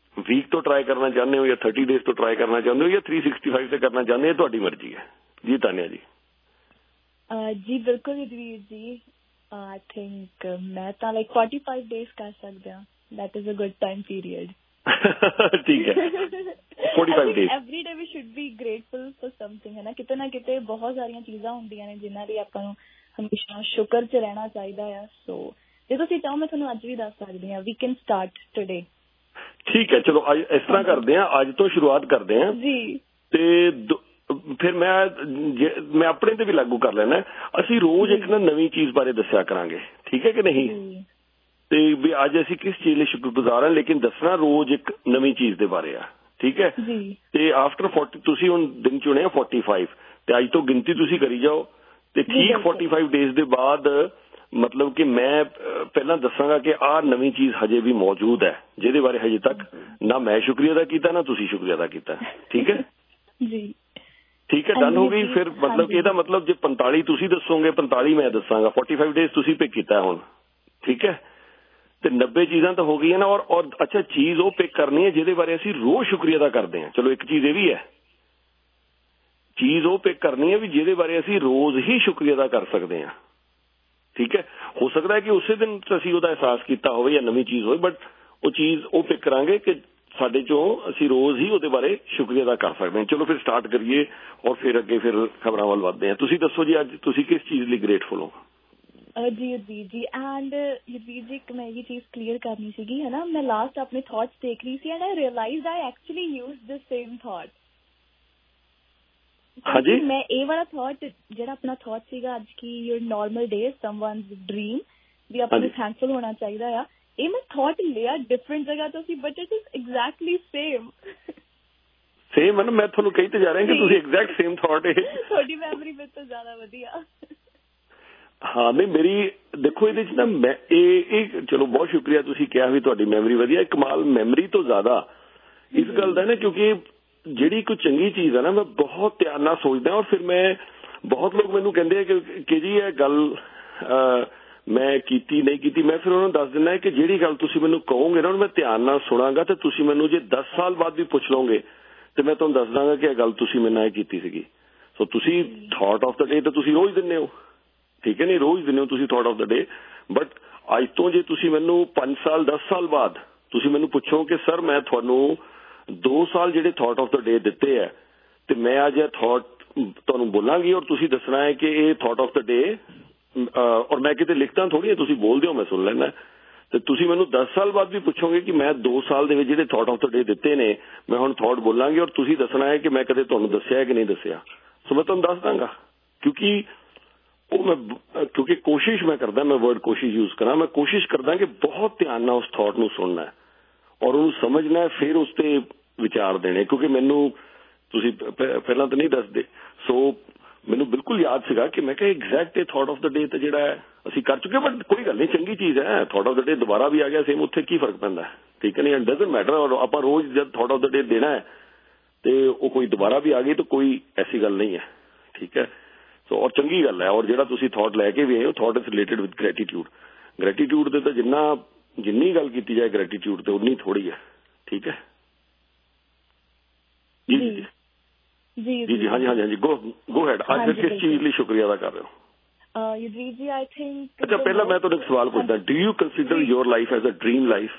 ਵੀਕ ਤੋਂ ਟਰਾਈ ਕਰਨਾ ਚਾਹੁੰਦੇ ਹੋ ਜਾਂ 30 ਡੇਜ਼ ਤੋਂ ਟਰਾਈ ਕਰਨਾ ਚਾਹੁੰਦੇ ਹੋ ਜਾਂ 365 ਤੇ ਕਰਨਾ ਚਾਹੁੰਦੇ ਹੋ, ਤੁਹਾਡੀ ਮਰਜ਼ੀ ਹੈ ਜੀ। ਤਾਨੀਆ ਜੀ। ਜੀ ਬਿਲਕੁਲ ਯਦਵੀਰ ਜੀ, ਆਈ ਥਿੰਕ ਮੈਂ ਤਾਂ ਲਾਈਕ 45 ਡੇਜ਼ ਕਰ ਸਕਦਾ। That is a good time period. ਠੀਕ ਹੈ, 45 days. Every day we should be grateful for something, ਹੈ ਨਾ। ਕਿਤੇ ਨਾ ਕਿਤੇ ਬਹੁਤ ਸਾਰੀਆਂ ਚੀਜ਼ਾਂ ਹੁੰਦੀਆਂ ਨੇ ਜਿਨ੍ਹਾਂ ਲਈ ਆਪਾਂ ਨੂੰ ਹਮੇਸ਼ਾ ਸ਼ੁਕਰ 'ਚ ਰਹਿਣਾ ਚਾਹੀਦਾ ਆ। ਸੋ ਜੇ ਤੁਸੀਂ ਚਾਹੋ ਮੈਂ ਤੁਹਾਨੂੰ ਅੱਜ ਵੀ ਦੱਸ ਸਕਦੀ ਹਾਂ, ਵੀ ਕੈਨ ਸਟਾਰਟ ਟੁਡੇ। ਠੀਕ ਹੈ, ਚਲੋ ਅੱਜ ਇਸ ਤਰ੍ਹਾਂ ਕਰਦੇ ਹਾਂ, ਅੱਜ ਤੋਂ ਸ਼ੁਰੂਆਤ ਕਰਦੇ ਹਾਂ ਜੀ। ਤੇ ਫਿਰ ਮੈਂ ਆਪਣੇ ਤੇ ਵੀ ਲਾਗੂ ਕਰ ਲੈਣਾ। ਅਸੀਂ ਰੋਜ਼ ਇੱਕ ਨਾ ਨਵੀਂ ਚੀਜ਼ ਬਾਰੇ ਦੱਸਿਆ ਕਰਾਂਗੇ, ਠੀਕ ਹੈ ਕਿ ਨਹੀਂ। ਤੇ ਵੀ ਅੱਜ ਅਸੀਂ ਕਿਸ ਚੀਜ਼ ਲਈ ਸ਼ੁਕਰਗੁਜ਼ਾਰ ਹਾਂ, ਲੇਕਿਨ ਦੱਸਣਾ ਰੋਜ਼ ਇੱਕ ਨਵੀਂ ਚੀਜ਼ ਦੇ ਬਾਰੇ ਆ, ਠੀਕ ਹੈ। ਤੇ ਆਫਟਰ 40 ਤੁਸੀਂ ਹੁਣ ਦਿਨ ਚੁਣਿਆ 45, ਤੇ ਅੱਜ ਤੋਂ ਗਿਣਤੀ ਤੁਸੀਂ ਕਰੀ ਜਾਓ। ਤੇ ਠੀਕ 45 ਡੇਜ਼ ਦੇ ਬਾਅਦ ਮਤਲਬ ਕਿ ਮੈਂ ਪਹਿਲਾਂ ਦੱਸਾਂਗਾ ਕਿ ਆਹ ਨਵੀਂ ਚੀਜ਼ ਹਜੇ ਵੀ ਮੌਜੂਦ ਹੈ, ਜਿਹਦੇ ਬਾਰੇ ਹਜੇ ਤੱਕ ਨਾ ਮੈਂ ਸ਼ੁਕਰੀਆ ਅਦਾ ਕੀਤਾ ਨਾ ਤੁਸੀਂ ਸ਼ੁਕਰੀਆ ਅਦਾ ਕੀਤਾ, ਠੀਕ ਹੈ ਜੀ। ਠੀਕ ਹੈ, ਡਨ ਹੋ ਗਈ। ਫਿਰ ਮਤਲਬ ਕਿ ਇਹਦਾ ਮਤਲਬ ਜੇ 45 ਤੁਸੀਂ ਦੱਸੋਗੇ, 45 ਮੈਂ ਦੱਸਾਂਗਾ, 45 ਡੇਜ਼ ਤੁਸੀਂ ਪਿਕ ਕੀਤਾ ਹੁਣ, ਠੀਕ ਹੈ। ਤੇ 90 ਚੀਜ਼ਾਂ ਤਾਂ ਹੋ ਗਈਆਂ ਨਾ। ਔਰ ਅੱਛਾ, ਚੀਜ਼ ਉਹ ਪਿਕ ਕਰਨੀ ਹੈ ਜਿਹਦੇ ਬਾਰੇ ਅਸੀਂ ਰੋਜ਼ ਸ਼ੁਕਰੀਆ ਅਦਾ ਕਰਦੇ ਹਾਂ। ਚਲੋ ਇੱਕ ਚੀਜ਼ ਇਹ ਵੀ ਹੈ, ਚੀਜ਼ ਉਹ ਪਿਕ ਕਰਨੀ ਹੈ ਵੀ ਜਿਹਦੇ ਬਾਰੇ ਅਸੀਂ ਰੋਜ਼ ਹੀ ਸ਼ੁਕਰੀਆ ਅਦਾ ਕਰ ਸਕਦੇ ਹਾਂ, ਠੀਕ ਹੈ। ਹੋ ਸਕਦਾ ਹੈ ਕਿ ਉਸੇ ਦਿਨ ਅਸੀਂ ਉਹਦਾ ਅਹਿਸਾਸ ਕੀਤਾ ਹੋਵੇ ਜਾਂ ਨਵੀਂ ਚੀਜ਼ ਹੋਵੇ, ਬਟ ਉਹ ਚੀਜ਼ ਉਹ ਪਿਕ ਕਰਾਂਗੇ ਕਿ ਸਾਡੇ ਚੋਂ ਅਸੀਂ ਰੋਜ਼ ਹੀ ਉਹਦੇ ਬਾਰੇ ਸ਼ੁਕਰੀਆ ਅਦਾ ਕਰ ਸਕਦੇ ਹਾਂ। ਚਲੋ ਫਿਰ ਸਟਾਰਟ ਕਰੀਏ ਔਰ ਫਿਰ ਅੱਗੇ ਫਿਰ ਖਬਰਾਂ ਵੱਲ ਵੱਧਦੇ ਹਾਂ। ਤੁਸੀਂ ਦੱਸੋ ਜੀ, ਅੱਜ ਤੁਸੀਂ ਕਿਸ ਚੀਜ਼ ਲਈ ਗ੍ਰੇਟਫੁਲ ਹੋ? ਜੀ ਐਂਡ ਯਦਵੀਰ ਜੀ, ਇੱਕ ਮੈਂ ਇਹ ਚੀਜ਼ ਕਲੀਅਰ ਕਰਨੀ ਸੀਗੀ, ਹੈ ਨਾ। ਮੈਂ ਲਾਸਟ ਆਪਣੇ ਥਾਟਸ ਦੇਖ ਰਹੀ ਸੀ and I realised I actually used the same thought. ਹਾਂਜੀ, ਮੈਂ ਇਹ ਵਾਲਾ ਥਾਟ ਜਿਹੜਾ ਆਪਣਾ ਥਾਟ ਸੀਗਾ ਅੱਜ ਕੀ your normal day someone's dream, ਵੀ ਆਪਾਂ ਨੂੰ ਥੈਂਕਫੁਲ ਹੋਣਾ ਚਾਹੀਦਾ ਆ, ਇਹ ਮੈਂ ਥਾਟ ਲਿਆ ਡਿਫਰੈਂਟ ਜਗ੍ਹਾ ਤੋਂ ਸੀ, but it is exactly same ਹੈ ਨਾ। ਮੈਂ ਤੁਹਾਨੂੰ ਕਹੀ ਤੇ ਜਾ ਰਿਹਾ ਕਿ ਤੁਸੀਂ ਐਗਜ਼ੈਕਟ ਸੇਮ ਥਾਟ ਹੈ। ਤੁਹਾਡੀ ਮੈਮਰੀ ਮੇਰੇ ਤੋਂ ਜ਼ਿਆਦਾ ਵਧੀਆ। ਹਾਂ, ਨਹੀਂ ਮੇਰੀ ਦੇਖੋ ਇਹਦੇ ਚ ਨਾ ਮੈਂ ਇਹ ਚਲੋ ਬਹੁਤ ਸ਼ੁਕਰੀਆ ਤੁਸੀਂ ਕਿਹਾ ਵੀ ਤੁਹਾਡੀ ਮੈਮਰੀ ਵਧੀਆ। ਕਮਾਲ ਮੈਮਰੀ ਤੋਂ ਜ਼ਿਆਦਾ ਇਸ ਗੱਲ ਦਾ ਨਾ, ਕਿਉਂਕਿ ਜਿਹੜੀ ਕੋਈ ਚੰਗੀ ਚੀਜ਼ ਹੈ ਨਾ ਮੈਂ ਬਹੁਤ ਧਿਆਨ ਨਾਲ ਸੋਚਦਾ। ਔਰ ਫਿਰ ਮੈਂ ਬਹੁਤ ਲੋਕ ਮੈਨੂੰ ਕਹਿੰਦੇ ਆ ਕਿ ਜੀ ਇਹ ਗੱਲ ਮੈਂ ਕੀਤੀ ਨਹੀਂ ਕੀਤੀ, ਮੈਂ ਫਿਰ ਉਹਨਾਂ ਨੂੰ ਦੱਸ ਦਿੰਦਾ ਕਿ ਜਿਹੜੀ ਗੱਲ ਤੁਸੀਂ ਮੈਨੂੰ ਕਹੋਗੇ ਨਾ ਮੈਂ ਧਿਆਨ ਨਾਲ ਸੁਣਾਂਗਾ, ਤੇ ਤੁਸੀਂ ਮੈਨੂੰ ਜੇ 10 ਸਾਲ ਬਾਅਦ ਵੀ ਪੁੱਛ ਲਓਗੇ ਤੇ ਮੈਂ ਤੁਹਾਨੂੰ ਦੱਸ ਦਾਂਗਾ ਕਿ ਇਹ ਗੱਲ ਤੁਸੀਂ ਮੇਰੇ ਨਾਲ ਇਹ ਕੀਤੀ ਸੀਗੀ। ਸੋ ਤੁਸੀਂ ਥਾਟ ਆਫ ਦਾ ਡੇ ਤਾਂ ਤੁਸੀਂ ਰੋਜ਼ ਦਿੰਦੇ ਹੋ, ਠੀਕ ਹੈ, ਨਹੀਂ ਰੋਜ਼ ਦਿੰਦੇ ਹੋ ਤੁਸੀਂ thought of the day. But ਅੱਜ ਤੋਂ ਜੇ ਤੁਸੀਂ ਮੈਨੂੰ 5 ਸਾਲ 10 ਸਾਲ ਬਾਅਦ ਤੁਸੀਂ ਮੈਨੂੰ ਪੁੱਛੋ ਕਿ ਸਰ ਮੈਂ ਤੁਹਾਨੂੰ 2 ਸਾਲ ਜਿਹੜੇ ਥਾਟ ਆਫ ਦਾ ਡੇ ਦਿੱਤੇ ਹੈ ਤੇ ਮੈਂ ਅੱਜ ਇਹ ਥਾਟ ਤੁਹਾਨੂੰ ਬੋਲਾਂਗੀ ਔਰ ਤੁਸੀਂ ਦੱਸਣਾ ਹੈ ਕਿ ਇਹ ਥਾਟ ਆਫ ਦਾ ਡੇ, ਔਰ ਮੈਂ ਕਿਤੇ ਲਿਖਦਾ ਥੋੜੀ ਹੈ, ਤੁਸੀਂ ਬੋਲਦੇ ਹੋ ਮੈਂ ਸੁਣ ਲੈਣਾ। ਤੇ ਤੁਸੀਂ ਮੈਨੂੰ 10 ਸਾਲ ਬਾਅਦ ਵੀ ਪੁੱਛੋਗੇ ਕਿ ਮੈਂ 2 ਸਾਲ ਦੇ ਵਿੱਚ ਜਿਹੜੇ ਥਾਟ ਆਫ ਦਾ ਡੇ ਦਿੱਤੇ ਨੇ ਮੈਂ ਹੁਣ ਥਾਟ ਬੋਲਾਂਗੀ ਔਰ ਤੁਸੀਂ ਦੱਸਣਾ ਹੈ ਕਿ ਮੈਂ ਕਦੇ ਤੁਹਾਨੂੰ ਦੱਸਿਆ ਹੈ ਕਿ ਨਹੀਂ ਦੱਸਿਆ। ਸੋ ਮੈਂ ਤੁਹਾਨੂੰ ਦੱਸ ਦਾਂਗਾ, ਕਿਉਂਕਿ ਕਿਉਂਕਿ ਕੋਸ਼ਿਸ਼ ਮੈਂ ਕਰਦਾ, ਮੈਂ ਵਰਡ ਕੋਸ਼ਿਸ਼ ਯੂਜ਼ ਕਰਾਂ, ਮੈਂ ਕੋਸ਼ਿਸ਼ ਕਰਦਾ ਕਿ ਬਹੁਤ ਧਿਆਨ ਨਾਲ ਉਸ ਥਾਟ ਨੂੰ ਸੁਣਨਾ ਹੈ ਔਰ ਉਹਨੂੰ ਸਮਝਣਾ, ਫਿਰ ਉਸ ਤੇ ਵਿਚਾਰ ਦੇਣੇ। ਕਿਉਂਕਿ ਮੈਨੂੰ ਤੁਸੀਂ ਪਹਿਲਾਂ ਤਾਂ ਨਹੀਂ ਦੱਸਦੇ, ਸੋ ਮੈਨੂੰ ਬਿਲਕੁਲ ਯਾਦ ਸੀਗਾ ਕਿ ਮੈਂ ਕਿਹਾ ਐਗਜ਼ੈਕਟ ਇਹ ਥਾਟ ਆਫ ਦਾ ਡੇ ਤੇ ਜਿਹੜਾ ਹੈ ਅਸੀਂ ਕਰ ਚੁੱਕੇ। ਬਟ ਕੋਈ ਗੱਲ ਨਹੀਂ, ਚੰਗੀ ਚੀਜ਼ ਹੈ, ਥਾਟ ਆਫ ਦਾ ਡੇ ਦੁਬਾਰਾ ਵੀ ਆ ਗਿਆ ਸੇਮ, ਉੱਥੇ ਕੀ ਫਰਕ ਪੈਂਦਾ, ਠੀਕ ਹੈ ਨਹੀਂ। It doesn't matter. ਔਰ ਆਪਾਂ ਰੋਜ਼ ਜਦ ਥਾਟ ਆਫ ਦਾ ਡੇ ਦੇਣਾ ਹੈ ਤੇ ਉਹ ਕੋਈ ਦੁਬਾਰਾ ਵੀ ਆ ਗਈ ਤਾਂ ਕੋਈ ਐਸੀ ਗੱਲ ਨਹੀਂ ਹੈ, ਠੀਕ ਹੈ। ਸੋ ਔਰ ਚੰਗੀ ਗੱਲ ਹੈ। ਔਰ ਜਿਹੜਾ ਤੁਸੀਂ ਥਾਟ ਲੈ ਕੇ ਵੀ ਆਏ ਹੋ, thought is related with gratitude. Gratitude ਦੇ ਤਾਂ ਜਿੰਨੀ ਗੱਲ ਕੀਤੀ ਜਾਏ ਗ੍ਰੈਟੀਟਿਊਡ ਤੇ ਉਨੀ ਥੋੜੀ ਹੈ, ਠੀਕ ਹੈ ਜੀ ਜੀ ਜੀ ਹਾਂਜੀ ਹਾਂਜੀ ਹਾਂਜੀ ਗੋ ਹੈਡ। ਅੱਜ ਕਿਸ ਚੀਜ਼ ਲਈ ਸ਼ੁਕਰੀਆ ਅਦਾ ਕਰ ਰਹੇ ਹੋ? ਯਦਵੀਰ ਜੀ, ਆਈ ਥਿੰਕ ਅੱਛਾ ਪਹਿਲਾਂ ਮੈਂ ਤੁਹਾਨੂੰ ਇੱਕ ਸਵਾਲ ਪੁੱਛਦਾ, do you consider your life as a dream life?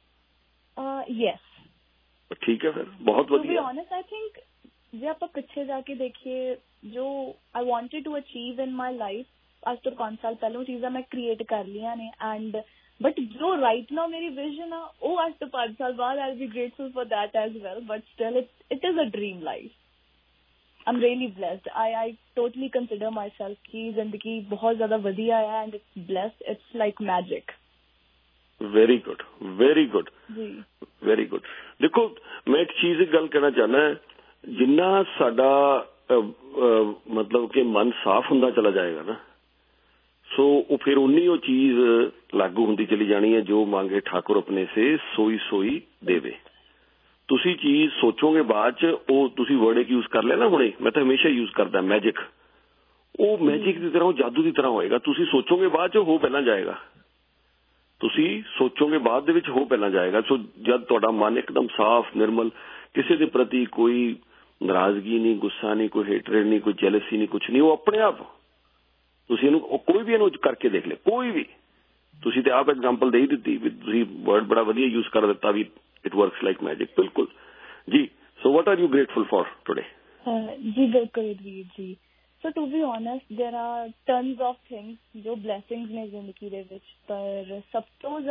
Yes. ਠੀਕ ਹੈ, ਫਿਰ ਬਹੁਤ ਵਧੀਆ। To be honest I think ਜੇ ਆਪਾਂ ਪਿੱਛੇ ਜਾ ਕੇ ਦੇਖੀਏ, ਜੋ I wanted to achieve in my life ਅੱਜ ਤੋਂ 5 ਸਾਲ ਪਹਿਲਾਂ ਚੀਜ਼ਾਂ ਮੈਂ ਕ੍ਰੀਏਟ ਕਰ ਲਈਆਂ ਨੇ। ਐਂਡ ਬਟ ਜੋ ਰਾਈਟ ਨਾਓ ਮੇਰੀ ਵਿਜ਼ਨ ਆ ਉਹ ਅੱਜ ਤੋਂ 5 ਸਾਲ ਬਾਅਦ I be grateful for that as well, but still it is a dream life. I'm really blessed. I totally consider myself कि जिंदगी बहुत ज़्यादा वधिया है and it's blessed. It's like magic. Very good, very good. Ji. Very good. देखो मैं एक चीज़ गल कहना चाहना है, जिन्ना साडा मतलब कि मन साफ हुंदा चला जाएगा ना, सो वो फिर उन्नी वो चीज़ लागू हुंदी चली जानी है, जो मांगे ठाकुर अपने से सोई सोई देवे। ਤੁਸੀਂ ਚੀਜ਼ ਸੋਚੋਗੇ ਬਾਅਦ ਚ, ਉਹ ਤੁਸੀਂ ਵਰਡ ਇੱਕ ਯੂਜ਼ ਕਰ ਲਿਆ ਨਾ ਹੁਣੇ, ਮੈਂ ਤਾਂ ਹਮੇਸ਼ਾ ਯੂਜ਼ ਕਰਦਾ ਮੈਜਿਕ। ਉਹ ਮੈਜਿਕ ਦੀ ਤਰ੍ਹਾਂ, ਉਹ ਜਾਦੂ ਦੀ ਤਰ੍ਹਾਂ ਹੋਏਗਾ। ਤੁਸੀਂ ਸੋਚੋਗੇ ਬਾਅਦ ਚ, ਉਹ ਪਹਿਲਾਂ ਜਾਏਗਾ। ਤੁਸੀਂ ਸੋਚੋਗੇ ਬਾਅਦ ਦੇ ਵਿੱਚ ਹੋ ਪਹਿਲਾਂ ਜਾਏਗਾ। ਸੋ ਜਦ ਤੁਹਾਡਾ ਮਨ ਇੱਕਦਮ ਸਾਫ਼ ਨਿਰਮਲ, ਕਿਸੇ ਦੇ ਪ੍ਰਤੀ ਕੋਈ ਨਾਰਾਜ਼ਗੀ ਨਹੀਂ, ਗੁੱਸਾ ਨਹੀਂ, ਕੋਈ ਹੇਟਰੇਡ ਨਹੀਂ, ਕੋਈ ਜੈਲਸੀ ਨਹੀਂ, ਕੁਛ ਨਹੀਂ, ਉਹ ਆਪਣੇ ਆਪ ਤੁਸੀਂ ਇਹਨੂੰ ਕੋਈ ਵੀ ਇਹਨੂੰ ਕਰਕੇ ਦੇਖ ਲੈ, ਕੋਈ ਵੀ। ਤੁਸੀਂ ਤੇ ਆਪ ਐਗਜ਼ਾਮਪਲ ਦੇ ਹੀ ਦਿੱਤੀ ਵੀ, ਤੁਸੀਂ ਵਰਡ ਬੜਾ ਵਧੀਆ ਯੂਜ਼ ਕਰ ਦਿੱਤਾ ਵੀ ਇਟ ਵਰਕਸ ਲਾਈਕ ਮੈਜਿਕ। ਬਿਲਕੁਲ ਜੀ। So what are you grateful for today? ਜੀ ਬਿਲਕੁਲ ਜੀ। So to be honest there are tons of things ਜੋ ਬਲੈਸਿੰਗਸ ਨੇ ਜ਼ਿੰਦਗੀ ਦੇ ਵਿੱਚ, ਪਰ ਸਭ ਤੋਂ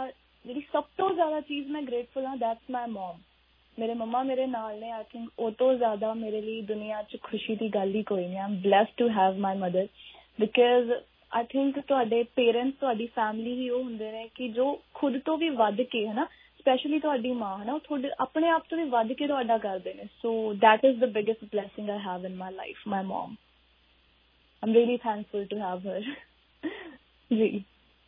ਜ਼ਿਆਦਾ ਚੀਜ਼ ਮੈਂ ਗ੍ਰੇਟਫੁਲ ਹਾਂ, ਦੈਟਸ ਮਾਈ ਮਮ। ਮੇਰੇ ਮੰਮਾ ਮੇਰੇ ਨਾਲ ਨੇ। ਆਈ ਥਿੰਕ ਉਹ ਤੋਂ ਜ਼ਿਆਦਾ ਮੇਰੇ ਲਈ ਦੁਨੀਆ 'ਚ ਖੁਸ਼ੀ ਦੀ ਗੱਲ ਹੀ ਕੋਈ ਨਹੀਂ। I am blessed to have my mother, because I think ਤੁਹਾਡੇ ਪੇਰੈਂਟਸ, ਤੁਹਾਡੀ ਫੈਮਿਲੀ ਵੀ ਉਹ ਹੁੰਦੇ ਨੇ ਕਿ ਜੋ ਖੁਦ ਤੋਂ ਵੀ ਵੱਧ ਕੇ, ਹੈ ਨਾ, ਸਪੈਸ਼ਲੀ ਤੁਹਾਡੀ ਮਾਂ, ਹੈ ਨਾ, ਉਹ ਤੁਹਾਡੇ ਆਪਣੇ ਆਪ ਤੋਂ ਵੀ ਵੱਧ ਕੇ ਤੁਹਾਡਾ ਕਰਦੇ ਨੇ। So that is the biggest blessing I have in my life, my mum. I am really thankful to have her. ਜੀ